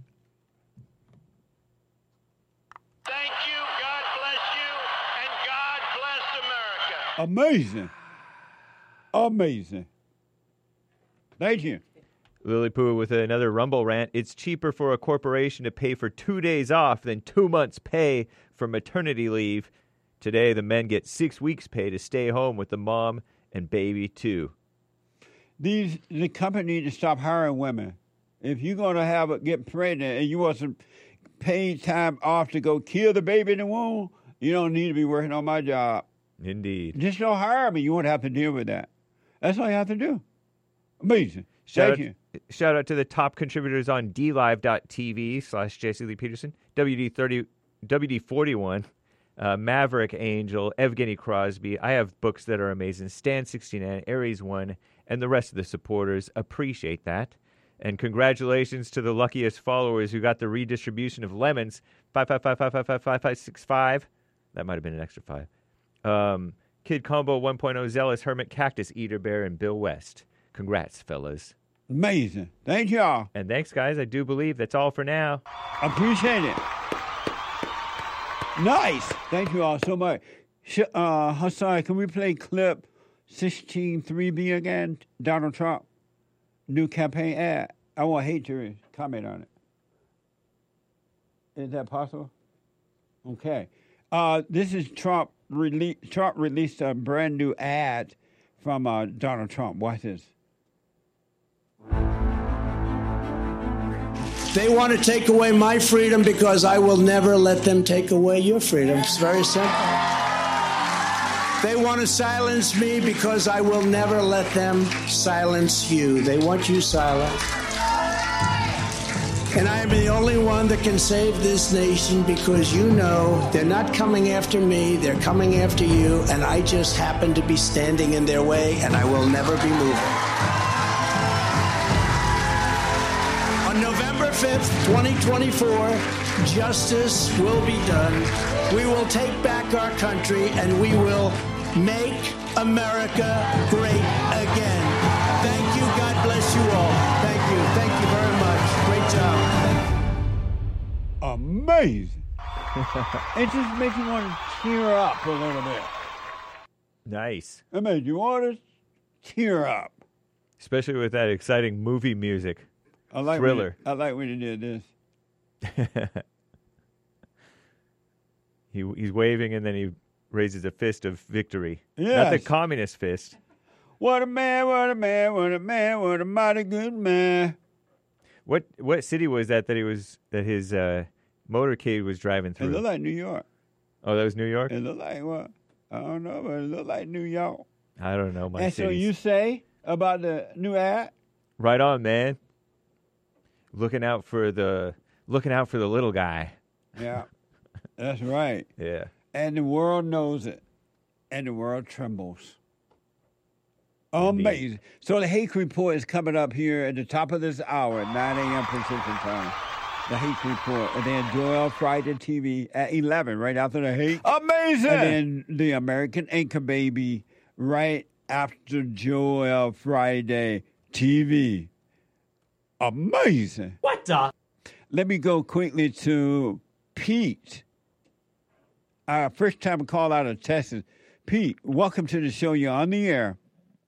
Thank you. God bless you. And God bless America. Amazing. Amazing. Thank you. Lily Pooh with another Rumble rant. It's cheaper for a corporation to pay for two days off than two months' pay for maternity leave. Today, the men get six weeks' pay to stay home with the mom and baby, too. These the company need to stop hiring women. If you're going to have a, get pregnant and you want some paid time off to go kill the baby in the womb, you don't need to be working on my job. Indeed. Just don't hire me. You won't have to deal with that. That's all you have to do. Amazing. Shout Thank out, you. Shout out to the top contributors on d live dot t v slash J C Lee Peterson, W D thirty, W D forty-one, uh, Maverick Angel, Evgeny Crosby. I have books that are amazing. Stan sixty-nine, Aries one, and the rest of the supporters. Appreciate that. And congratulations to the luckiest followers who got the redistribution of lemons. Five, five, five, five, five, five, five, five, six, five. That might have been an extra five. Um, Kid Combo one point oh, Zealous Hermit, Cactus Eater Bear, and Bill West. Congrats, fellas. Amazing. Thank y'all. And thanks, guys. I do believe that's all for now. Appreciate it. Nice. Thank you all so much. Sh- uh, Hassan, can we play clip sixteen three B again? Donald Trump. New campaign ad. I want hate to comment on it. Is that possible? Okay. Uh, this is Trump. Rele- Trump released a brand new ad from uh, Donald Trump. Watch this. They want to take away my freedom because I will never let them take away your freedom. It's very simple. They want to silence me because I will never let them silence you. They want you silent. And I am the only one that can save this nation because you know they're not coming after me, they're coming after you, and I just happen to be standing in their way, and I will never be moving. On November fifth, twenty twenty-four, justice will be done. We will take back our country, and we will make America great again. Thank you. God bless you all. Thank you. Thank you very much. Great job. Amazing. It just makes you want to tear up a little bit. Nice. It made you want to tear up. Especially with that exciting movie music. I like Thriller. When, I like when he did this. he He's waving and then he raises a fist of victory. Yes. Not the communist fist. What a man, what a man, what a man, what a mighty good man. What what city was that that he was that his uh, motorcade was driving through? It looked like New York. Oh, that was New York? It looked like what? I don't know, but it looked like New York. I don't know my And cities. so you say about the new ad? Right on, man. Looking out for the looking out for the little guy. Yeah. That's right. Yeah. And the world knows it. And the world trembles. Amazing. So the Hake Report is coming up here at the top of this hour at nine a.m. Pacific time. The Hake Report. And then Joel Friday T V at eleven, right after the Hake. Amazing. And then the American Anchor Baby right after Joel Friday T V. Amazing. What the? Let me go quickly to Pete. Our first time call out of Texas. Pete, welcome to the show. You're on the air.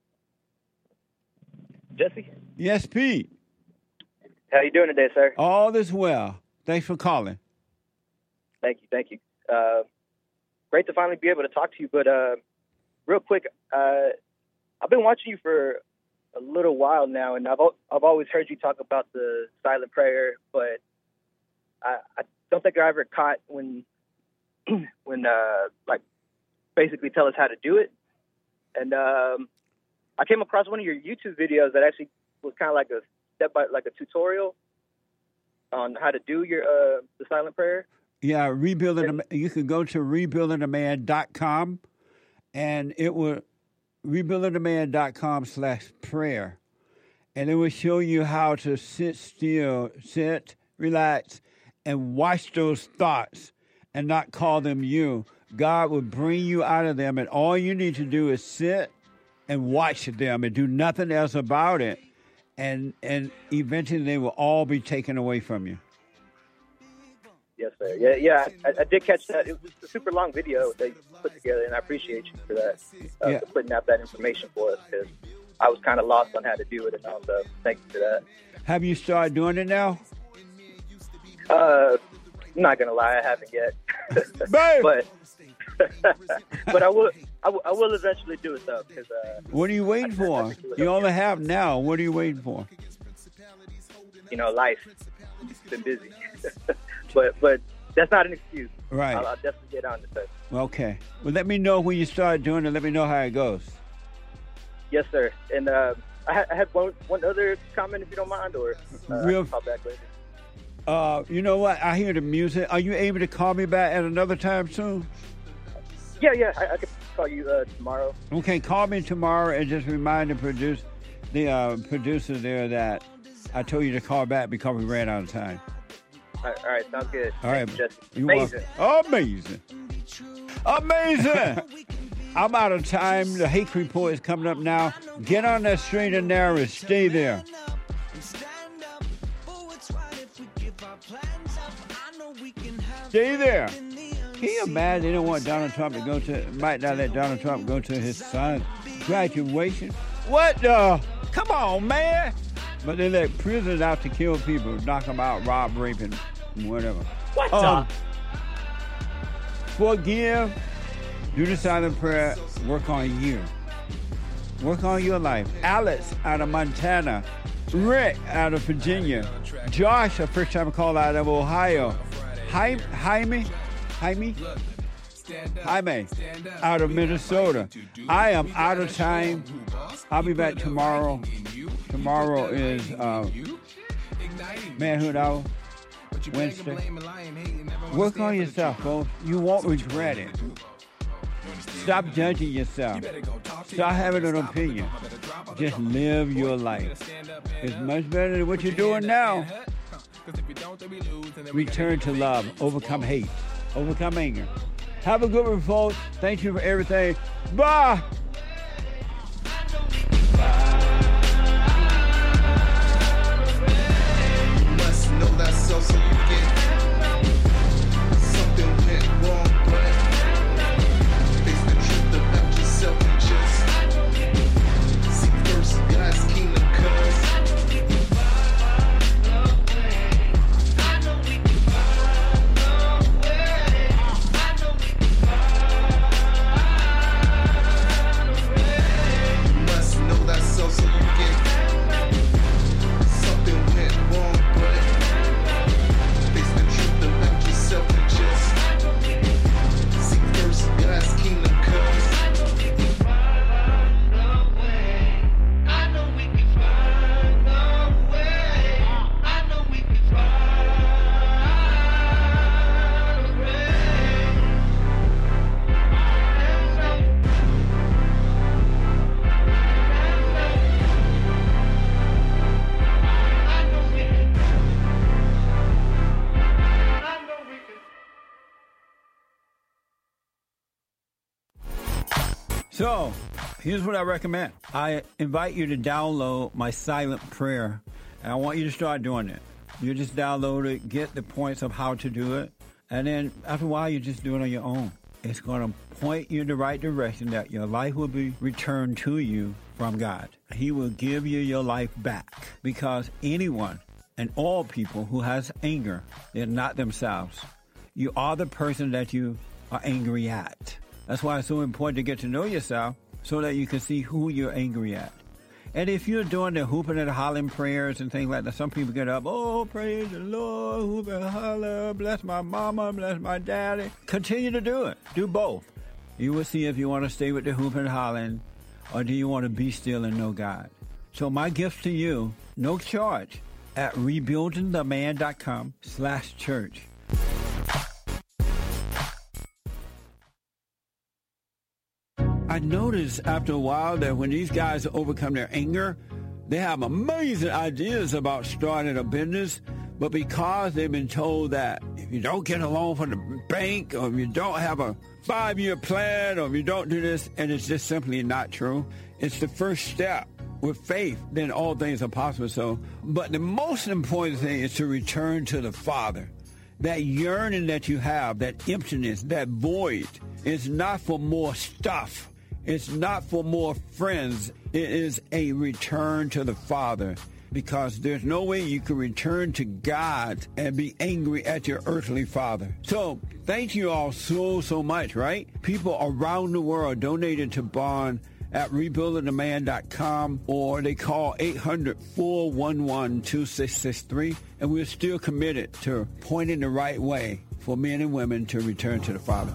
Jesse? Yes, Pete. How you doing today, sir? All is well. Thanks for calling. Thank you, thank you. Uh, great to finally be able to talk to you, but uh, real quick, uh, I've been watching you for a little while now, and I've I've always heard you talk about the silent prayer, but I, I don't think I ever caught when when uh, like basically tell us how to do it. And um, I came across one of your YouTube videos that actually was kind of like a step by like a tutorial on how to do your uh, the silent prayer. Yeah, rebuilding. A, you can go to rebuilding a man dot com, and it will rebuilding a man dot com slash prayer, and it will show you how to sit still, sit, relax, and watch those thoughts and not call them you. God will bring you out of them, and all you need to do is sit and watch them and do nothing else about it, and and eventually they will all be taken away from you. Yes, sir. Yeah, yeah, I, I did catch that. It was a super long video they put together, and I appreciate you for that, uh, Yeah. for putting out that information for us, because I was kind of lost on how to do it, and all, so thank you for that. Have you started doing it now? Uh, I'm not gonna lie, I haven't yet, but but I will. I will, I will eventually do it though, because uh, What are you waiting for? You only have now. What are you waiting for? you know, life. It's been busy, but but that's not an excuse. Right. I'll, I'll definitely get on to that. Okay. Well, let me know when you start doing it. Let me know how it goes. Yes, sir. And uh, I, ha- I had one one other comment, if you don't mind, or uh, Real- I'll call back later. Uh, you know what? I hear the music. Are you able to call me back at another time soon? Yeah, yeah, I, I could call you uh, tomorrow. Okay, call me tomorrow and just remind the produce, the uh, producer there that I told you to call back because we ran out of time. All right, all right, sounds good. All right, Thank you, Jesse. you Amazing. are amazing, amazing. I'm out of time. The Hake Report is coming up now. Get on that straight and narrow and stay there. Stay there. Can you imagine they don't want Donald Trump to go to, might not let Donald Trump go to his son's graduation? What the? Come on, man. But they let prisoners out to kill people, knock them out, rob, rape, and whatever. What um, the? Forgive, do the silent prayer, work on you. Work on your life. Alex out of Montana. Rick out of Virginia. Josh, a first time call out of Ohio. Jaime, Jaime, Jaime, Jaime out of Minnesota. I am out of time. I'll be back tomorrow. Tomorrow is uh, Manhood Hour, Wednesday. Work on yourself, folks. You won't regret it. Stop judging yourself. Stop having an opinion. Just live your life. It's much better than what you're doing now. Return to love. Overcome hate. Overcome anger. Have a good one, folks. Thank you for everything. Bye. You must know that so so you get something went wrong, but face the truth about yourself and just seek first God's kingdom, cause so so you get something went wrong, but face the truth about yourself and just seek first God's kingdom, cause I know we can find a way. I know we can find a way. So, here's what I recommend. I invite you to download my silent prayer, and I want you to start doing it. You just download it, get the points of how to do it, and then after a while, you just do it on your own. It's going to point you in the right direction that your life will be returned to you from God. He will give you your life back, because anyone and all people who has anger, they're not themselves. You are the person that you are angry at. That's why it's so important to get to know yourself so that you can see who you're angry at. And if you're doing the hooping and hollering prayers and things like that, some people get up, oh, praise the Lord, hoop and holler, bless my mama, bless my daddy. Continue to do it. Do both. You will see if you want to stay with the hooping and hollering, or do you want to be still and know God. So my gift to you, no charge, at rebuildingtheman.com slash church. I noticed after a while that when these guys overcome their anger, they have amazing ideas about starting a business, but because they've been told that if you don't get a loan from the bank, or if you don't have a five-year plan, or if you don't do this, and it's just simply not true, it's the first step. With faith, then all things are possible. So, but the most important thing is to return to the Father. That yearning that you have, that emptiness, that void, is not for more stuff. It's not for more friends. It is a return to the Father, because there's no way you can return to God and be angry at your earthly father. So thank you all so, so much, right? People around the world donated to Bond at rebuilding the man dot com, or they call eight hundred, four one one, two six six three, and we're still committed to pointing the right way for men and women to return to the Father.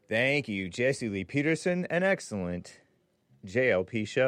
Thank you, Jesse Lee Peterson. An excellent J L P show.